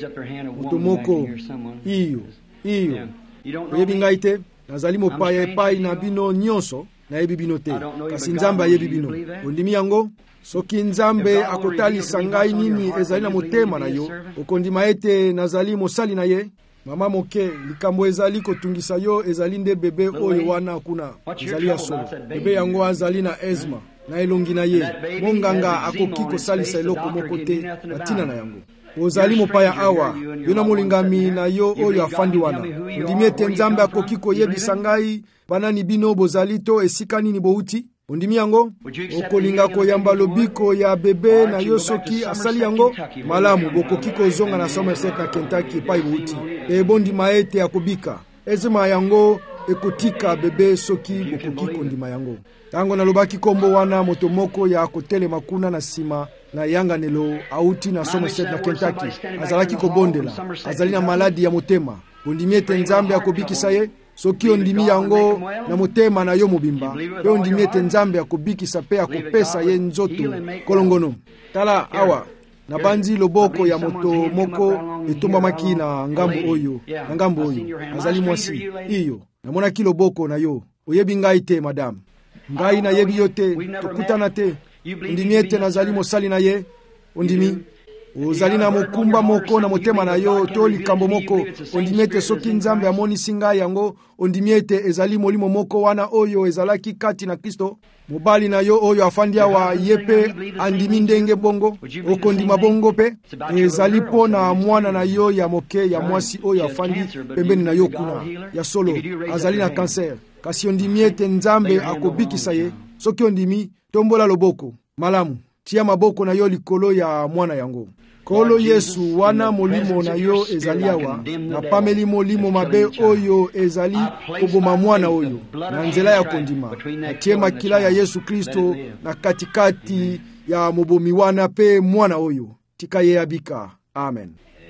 Speaker 1: moto moko iyo iyo oyebi ngai te nazali mopaya epai na bino nyonso nayebi bino te kasi Nzambe ayebi bino ondimi yango soki Nzambe akotalisa ngai nini ezali na motema na yo okondima ete nazali mosali na ye mama moke likambo ezali kotungisa yo ezali nde bebe oyo wana kuna ezali ya solo bebe yango azali na ezma na elongi na ye monganga akoki kosalisa eloko moko te na tina na yango ozali mopaya awa yo na molingami na yo oyo afandi wana ondimi ete Nzambe akoki koyebisa ngai banani bino bozali to esika nini bouti ondimi yango okolinga koyamba lobiko ya bebe na yo soki asali yango malamu bokoki kozonga na Somerset na Kentucky epai bouti pe bondima ete akobika ezema yango ekotika bebe soki bokoki kondima yango tango nalobaki kombo wana moto moko ya kotelema kuna na sima na yanganelo auti na Somerset na Kentucky azalaki kobondela azali na maladi ya motema ondimi ete Nzambe akobikisa ye soki ondimi yango na motema na yo mobimba pe ondimi ete Nzambe akobikisa pe akopesa ye nzoto kolongono tala awa na banzi loboko ya moto moko etombamaki na ngambo oyo na ngambo oyo azali mwasi iyo namonaki loboko na yo oyebi ngai te madame ngai nayebi yo te tokutana te ondimi ete nazali mosali na ye ondimi ozali na mokumba moko na motema na yo to likambo moko ondimi ete soki Nzambe amonisi ngai yango ondimi ete ezali molimo moko wana oyo ezalaki kati na Kristo mobali na yo oyo afandi awa ye pe andimi ndenge bongo okondima bongo pe ezali po na mwana na yo ya moke ya mwasi oyo afandi pembeni na yo kuna ya solo azali na kanser kasi ondimi ete Nzambe akobikisa ye soki ondimi tombola loboko malamu tia maboko na yo likolo ya mwana yango kolo Yesu wana molimo na yo ezali awa na pameli molimo mabe oyo ezali koboma mwana oyo na nzela ya kondima atie makila ya Yesu Kristo na katikati ya mobomi wana pe mwana oyo tika ye abika amen.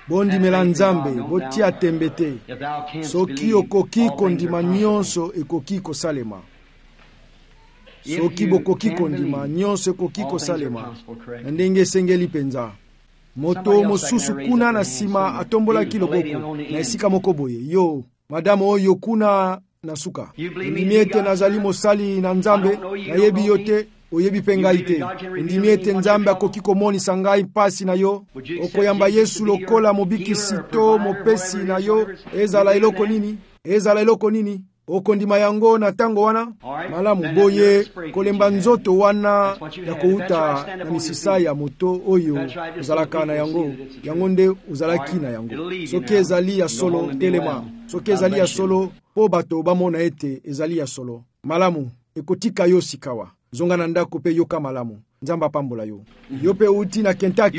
Speaker 1: bondimela nzambe botia tembe te. Soki okoki kondima nyonso ekoki kosalema. Soki bokoki kondima nyonso ekoki kosalema. Ndenge esengeli penza. Moto mosusu kuna na sima atombolaki loboko na esika moko boye. Yo, madame oyo kuna na suka. Ndimi ete nazali mosali na nzambe na yebi yote oyebi penga ite. Ndimi ete nzambe akoki komonisa ngai pasi na yo. Okoyamba Yesu lokola mobiki sito mopesi na yo. Ezala eloko nini? Ezala eloko nini? Okondima yango na tango wana malamu boye kolemba nzoto wana ya kouta na misisa ya moto oyo uzalaka na yango yango nde uzalaki na yango. Soki ezali ya solo telema, soki ezali ya solo po bato bamona ete ezali ya solo malamu ekotika yo sikawa zonga na ndako pe yoka malamu nzamba pambola yo. Yo pe uti na Kentucky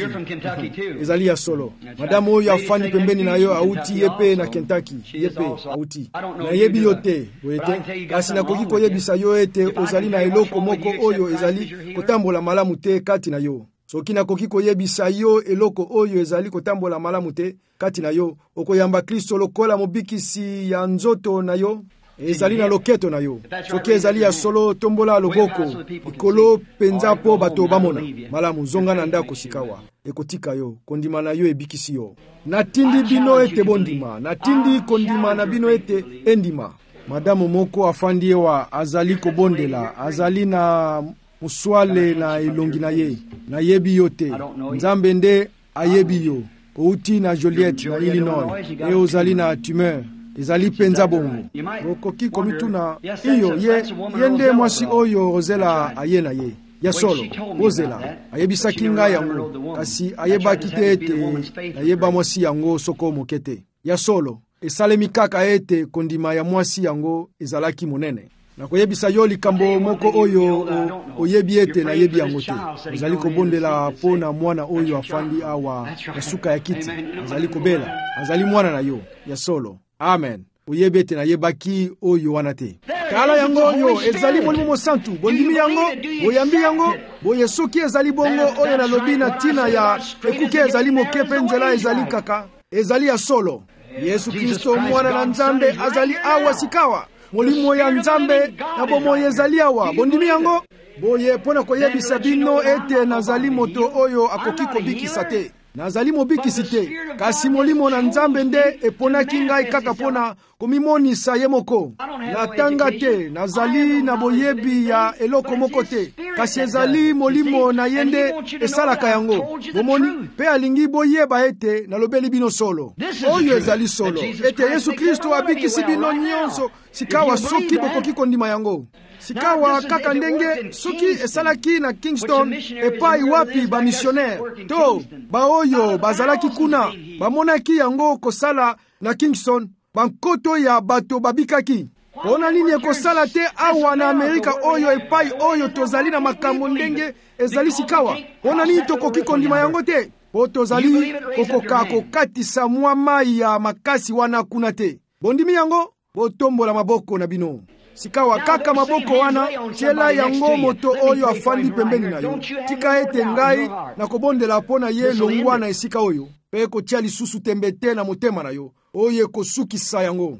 Speaker 1: ezali ya solo. Madame oyo afandi pembeni na yo auti yepe na Kentucky yepe auti na yebi yote wete kasi nakoki koyebisa yo ete ozali na eloko moko oyo ezali kotambola malamu te kati na yo. Soki nakoki koyebisa yo eloko oyo ezali kotambola malamu te kati na yo, okoyamba Kristo lokola mobikisi ya nzoto na yo ezali na loketo na yo. Soki ezali ya solo tombola loboko ikolo penza po bato bamona malamu zonga na ndako sikawa ekotika yo kondima na yo ebikisi yo. Natindi bino ete bondima, natindi kondima na bino ete endima. Madamu moko afandi ewa azali kobondela, azali na muswale na ilongi na ye na yebi yote nzambe nde ayebi yo. Outi na Joliette na Illinois e ozali na tumeur ezali penza bongo okoki komituna iyo ye yende mwasi oyo ozela aye na ye ya solo ozela ayebisaki ngai yango kasi ayebaki te ete ayeba mwasi yango soko mokete ya solo esalemi kaka ete kondima ya mwasi yango ezalaki monene. Na koyebisa yo likambo moko oyo oyebi ete na yebi yango te. Ezali kobondela po na mwana oyo afandi awa ya suka ya kiti azali kobela azali mwana na yo ya solo. Amen. Oyebi ete na yebaki oyo wana te. Kala yango oyo ezali molimo mosantu bondimi yango boyambi yango boye soki ezali bongo oyo na lobi na tina ya ekuke ezali moke penzela ezali kaka ezali ya solo. Yesu Kristo mwana na nzambe azali awa sikawa molimo ya nzambe na bomo ezali awa bondimi yango boye pona koyebisa bino ete nazali moto oyo akoki kobikisa te. Nazali mobikisi te kasi molimo na nzambe nde eponaki ngai kaka pona komimonisa ye moko. Natanga te nazali na boyebi ya eloko moko te kasi ezali molimo na yende esalaka yango bomoni pe alingi boyeba ete nalobeli bino solo oyo ezali solo ete Yesu Kristo abikisi bino nyonso sikawa soki bokoki kondima yango sikawa kaka ndenge soki esalaki na Kingston epai wapi ba missionnaire to ba oyo bazalaki kuna bamonaki yango kosala na Kingston bankoto ya bato babikaki. Pona nini ekosala te awa na Amerika oyo epai oyo tozali na makambo ndenge ezali sikawa? Pona nini tokoki kondima yango te? Po tozali kokoka kokatisa mwa mai ya makasi wana kuna te. Bondimi yango botombola maboko na bino sikawa kaka maboko wana chela yango moto oyo afandi pembeni na yo. Tika ete ngai na kobondela pona ye longwa na esika oyo pe kotia lisusu tembete na motema na yo oye kosukisa yango.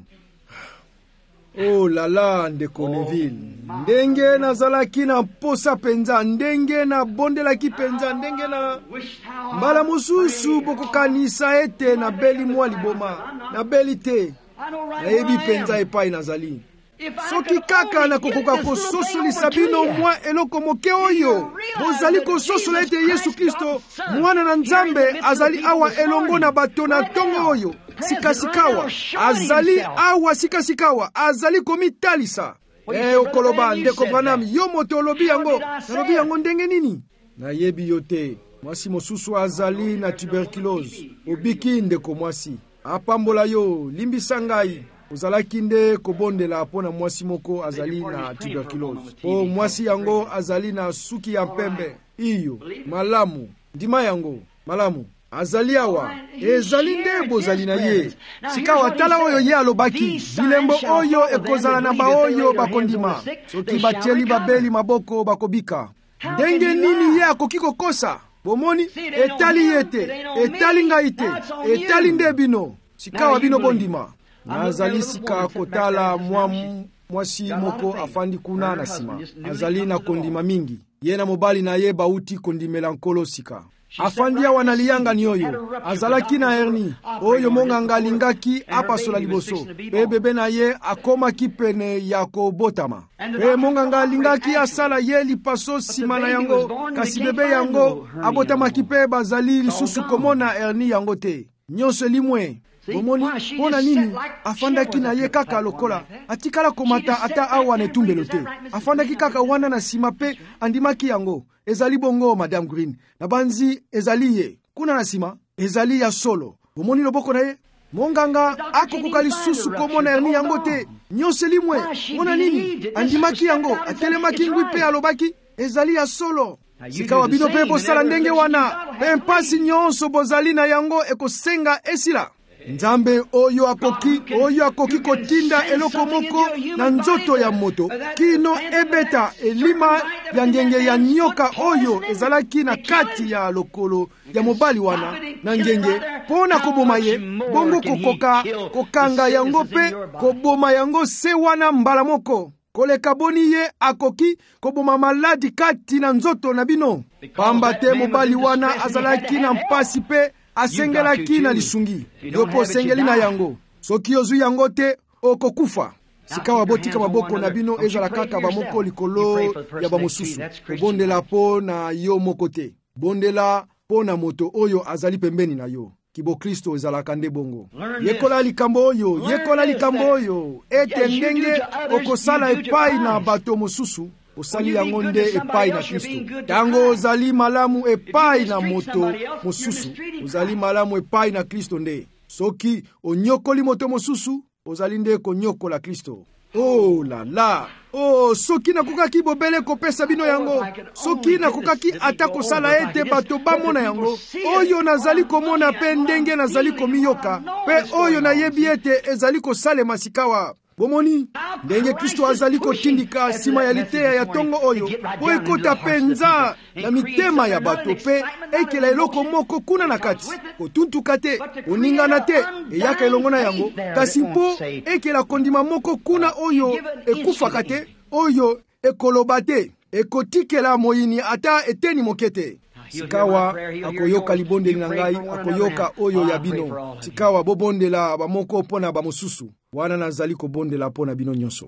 Speaker 1: Oh la la ndeko Neville, ndenge nazalaki na posa penza, ndenge na bondelaki penza, ndenge na mbala mosusu bokokanisa ete na beli mwa liboma na beli te na yebi penza epai nazali. Soki kaka na kokoka kososolisa bino mwa eloko moke oyo bozali kososola ete Yesu Kristo mwana na nzambe azali awa elongo na bato na tongo oyo sikasikawa azali awa sikasikawa azali komitalisa. Eh okoloba ndeko Branham yo moto olobi yango nalobi yango ndenge nini? Na yebi yote mwasi mosusu azali na tuberculose obiki ndeko mwasi apambola yo limbisa ngai uzalaki nde kobondela pona mwasi moko azali na tuberculose po mwasi yango azali na suki ya mpembe iyo malamu ndima yango malamu azali awa ezali nde bozali na ye sikawa tala oyo ye alobaki bilembo oyo ekozala na baoyo bakondima soki batieli babeli maboko bakobika. Ndenge nini ye akoki kokosa? bomoni etali yete etali ngai te etali nde bino sikawa bino bondima. Nazali sika kotala mwa mwasi moko afandi kuna na nsima azali na kondima mingi ye na mobali na ye bauti kondimela nkolo sika afandi awa na liyangani oyo azalaki na herni oyo monganga alingaki apasola liboso pe bebe na ye akomaki pene ya kobotama pe monganga alingaki asala ye lipaso nsima na yango kasi bebe yango abotamaki pe bazali lisusu komona herni yango te nyonso limwe. Bomoni pona nini afandaki na ye kaka lokola atikala komata ata awa na etumbelo te afandaki kaka wana na nsima pe andimaki yango ezali bongo Madame Green na banzi ezali ye kuna na nsima ezali ya solo. Bomoni loboko na ye monganga akokoka lisusu komona herni yango te nyonso limwe. Mona nini andimaki yango atelemaki ngwi pe alobaki ezali ya solo. Sikawa bino pe bosala ndenge wana pe mpasi nyonso bozali na yango ekosenga esila. Nzambe oyo akoki oyo akoki kotinda eloko moko na nzoto ya moto kino ebeta elima ya ngenge ya nyoka oyo ezalaki na kati ya lokolo ya mobali wana na ngenge pona koboma ye bongo kokoka kokanga yango pe koboma yango se wana mbala moko koleka boni ye akoki koboma maladi kati na nzoto na bino pamba te mobali wana azalaki na mpasi pe asengelaki na lisungi yopo osengeli na yango soki ozwi yango te okokufa. Sikawa botika maboko na bino ezala kaka bamoko likolo ya bamosusu obondela po na yo moko te bondela po na moto oyo azali pembeni na yo. Kibo Kristo ezalaka nde bongo yekola likambo oyo yekola likambo oyo ete ndenge okosala epai na bato mosusu osali yango nde epai na Kristo. Tango ozali malamu epai na moto mosusu ozali malamu epai na Kristo nde. Soki onyokoli moto mosusu ozali nde konyokola Kristo. Oh la la oh soki nakokaki bobele kopesa bino yango soki nakokaki ata kosala ete bato bamona yango oyo nazali komona pe ndenge nazali komiyoka pe oyo nayebi ete ezali kosalema sikawa. Bomoni ndenge Kristo azali kotindika nsima ya liteya ya tongo oyo po ekota penza na mitema ya bato pe ekela eloko moko kuna na kati kotuntuka te oningana te eyaka elongo na yango kasi mpo ekela kondima moko kuna oyo ekufaka te oyo ekoloba te ekotikela moyini ata eteni moke te. Sikawa akoyoka libondeli na ngai akoyoka oyo ya bino sikawa bobondela bamoko pona bamosusu wana nazali kobondela pona bino nyonso.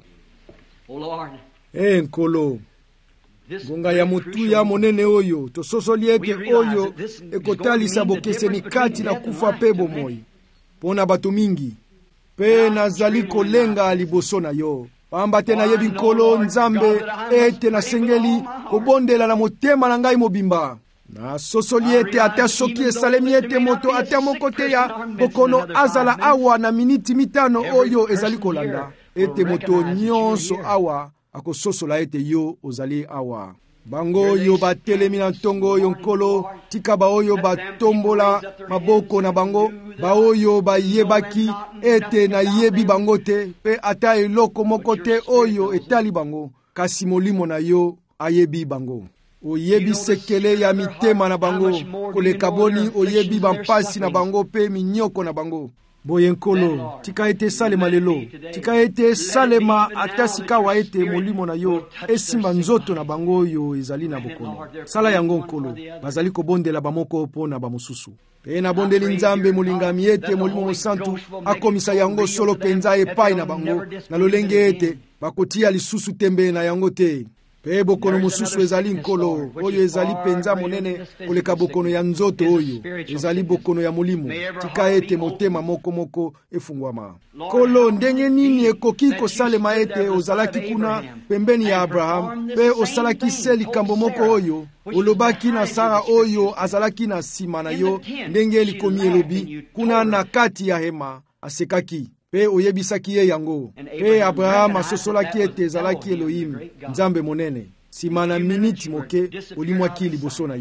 Speaker 1: Eh nkolo ngonga ya mutu ya monene oyo tososoli ete oyo ekotalisa bokeseni kati na kufa pe bomoi pona bato mingi pe nazali kolenga liboso na yo pamba te nayebi nkolo Nzambe ete nasengeli kobondela na motema na ngai mobimba na sosoli ete ata soki esalemi ete moto ata moko te ya bokono azala awa na miniti mitano oyo ezali kolanda ete moto nyonso awa akososola ete yo ozali awa. Bango oyo batelemi na ntongo oyo nkolo tika ba oyo batombola maboko na bango ba oyo bayebaki ete na yebi bango te pe ata eloko moko te oyo etali bango kasi molimo na yo ayebi bango. Oyebi sekele ya mitema na bango koleka boni oyebi bampasi na bango pe minyoko na bango. Boye nkolo tika ete salema lelo tika ete salema ata sikawa ete molimo na yo esimba nzoto na bango yo ezali na bokono sala yango nkolo bazali kobondela bamoko po na bamosusu pe na bondeli Nzambe molingami ete molimo mosantu akomisa yango solo penza epai na bango na lolenge ete bakotia lisusu tembe na yango te pe bokono mosusu ezali nkolo oyo ezali penza monene koleka bokono ya nzoto oyo ezali bokono ya molimo tika ete motema moko moko efungwama. Kolo ndenge nini ekoki kosalema ete ozalaki kuna pembeni ya Abraham pe osalaki se likambo moko oyo olobaki na Sara oyo azalaki na nsima na yo ndenge likomi elobi kuna na kati ya hema asekaki pe oyebisaki ye yango pe Abraham asosolaki ete ezalaki Elohim Nzambe monene nsima na miniti moke olimwaki liboso na ye.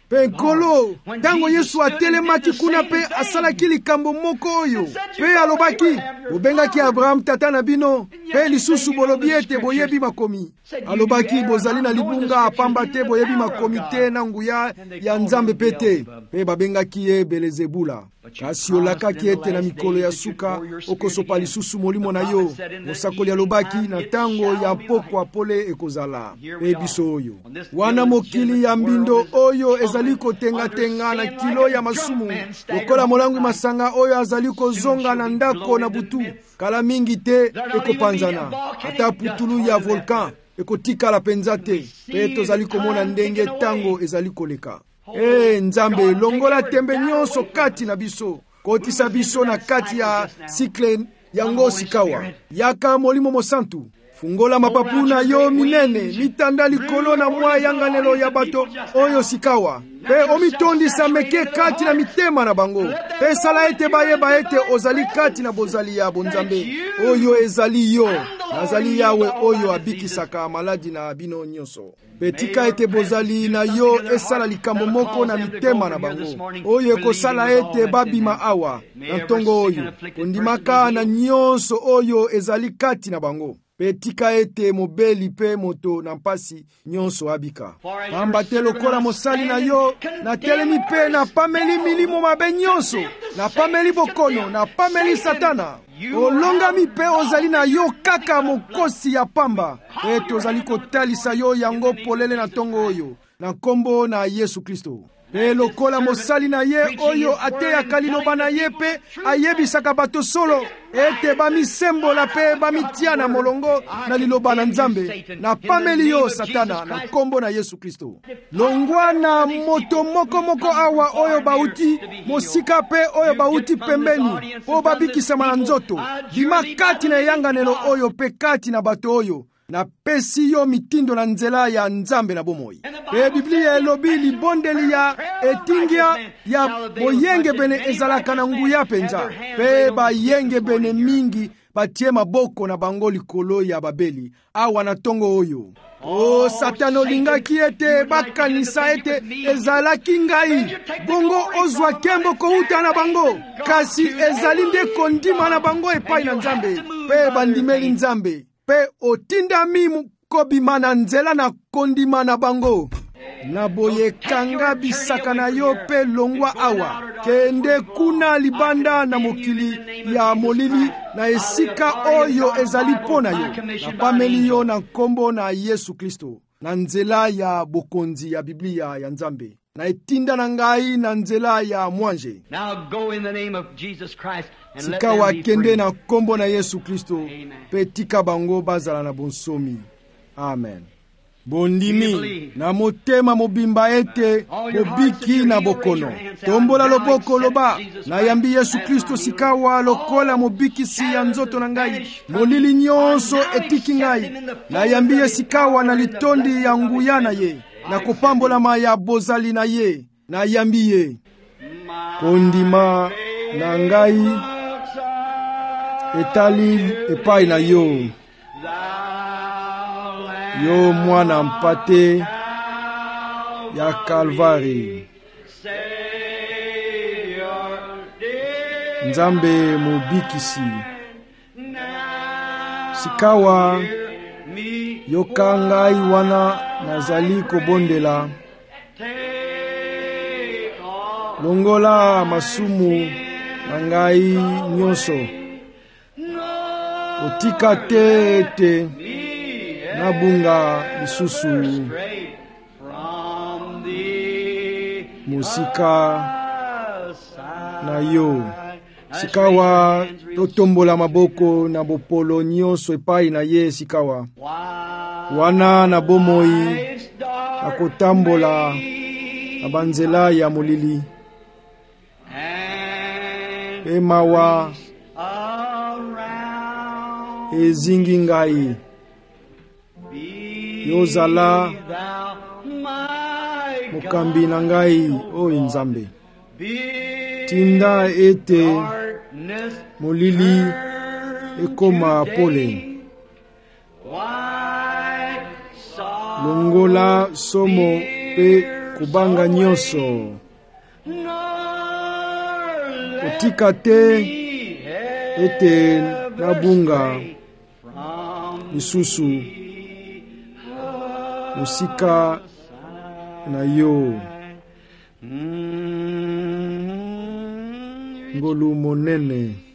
Speaker 1: Pe nkolo tango Yesu atelemaki kuna pe asalaki likambo moko oyo pe alobaki bobengaki Abraham tata na bino pe lisusu bolobi ete boyebi makomi. Alobaki bozali na libunga apamba te boyebi makomi te na nguya ya Nzambe pete pe babengaki ye Belezebula. Kasi olakaki ete na mikolo ya suka okosopa lisusu molimo na yo. Mosakoli alobaki na tango ya pokwa pole ekozala. Pe biso oyo wana mokili ya mbindo oyo ezali kotenga-tenga na kilo ya masumu lokola molangu masanga oyo azali kozonga na ndako na butu kala mingi te ekopanzana ata putulu ya volcan ekotikala penza te pe tozali komona ndenge tango ezali koleka. E Nzambe longola tembe nyonso kati na biso kotisa biso na kati ya sikle yango sikawa yaka molimo mosantu. Fungola mapapu na yo minene mitanda likolo na mwa yanganelo ya bato oyo sikawa pe omitondisa meke kati na mitema na bango pe sala ete bayeba ete ozali kati na bozali ya bonzambe oyo ezali yo nazali yawe oyo abikisaka maladi na bino nyonso pe tika ete bozali na yo esala likambo moko na mitema na bango oyo ekosala ete babima awa na ntongo oyo kondimaka na nyonso oyo ezali kati na bango pe tika ete mobeli pe moto na mpasi nyonso abika. Pamba te lokola mosali na yo na telemi pe na pameli milimo mabe nyonso na pameli bokono na pameli satana olongami pe ozali na yo kaka mokosi ya pamba pe tozali kotalisa yo yango polele na tongo oyo na kombo na Yesu Kristo. Pe lokola mosali na ye oyo ateyaka liloba na ye pe ayebisaka bato solo ete bamisembola pe bamitia na molongo na liloba na Nzambe na pameli yo satana na kombo na Yesu Kristo. Longwa na moto moko moko awa oyo bauti mosika pe oyo bauti pembeni po babikisama na nzoto bima kati na yanganelo oyo pe kati na bato oyo na pesi yo mitindo na nzela ya Nzambe na bomoi. Pe Biblia elobi libondeli ya etingia ya boyenge bene ezalaka na nguya penza pe bayenge bene mingi batie maboko na bango likolo ya Babeli awa na tongo oyo. O Satano lingaki ete bakanisa ete ezalaki ngai bongo ozwa kembo kouta na bango kasi ezali nde kondima na bango epai na Nzambe pe bandimeli Nzambe pe otinda mimu kobima na nzela na kondima na bango na boye kanga bisaka na yo pe longwa awa kende kuna libanda na mokili ya molili na esika oyo ezali pona yo na pameli yo na kombo na Yesu Kristo na nzela ya bokonzi ya Biblia ya Nzambe na etinda na ngai na nzela ya mwanje.
Speaker 2: Now go in the name of Jesus Christ and let
Speaker 1: sika
Speaker 2: them
Speaker 1: wa
Speaker 2: be
Speaker 1: kende
Speaker 2: free.
Speaker 1: na kombo na Yesu Kristo pe tika bango bazala na bonsomi. Amen. Bondimi na motema mobimba ete bobiki na bokono tombola loboko loba na yambi Yesu Kristo sikawa lokola mobikisi ya nzoto na ngai molili nyonso etiki ngai na yambi sikawa na litondi ya nguya na ye na kopambola maya bozali na ye na yambi ye kondima na ngai etali epai na yo yo mwana mpate ya Kalvari Nzambe mobikisi sikawa yoka ngai wana nazali kobondela longola masumu na ngai nyonso otika te ete nabunga lisusu musika na yo sikawa totombola maboko na bopolo nyonso epai na ye sikawa wana na bomoi akotambola na banzela ya molili emawa ezingi ngai yozala mokambi na ngai oyo Nzambe tinda ete molili ekoma pole longola somo pe kubanga nyonso otika te ete nabunga lisusu musika na yo ngolu monene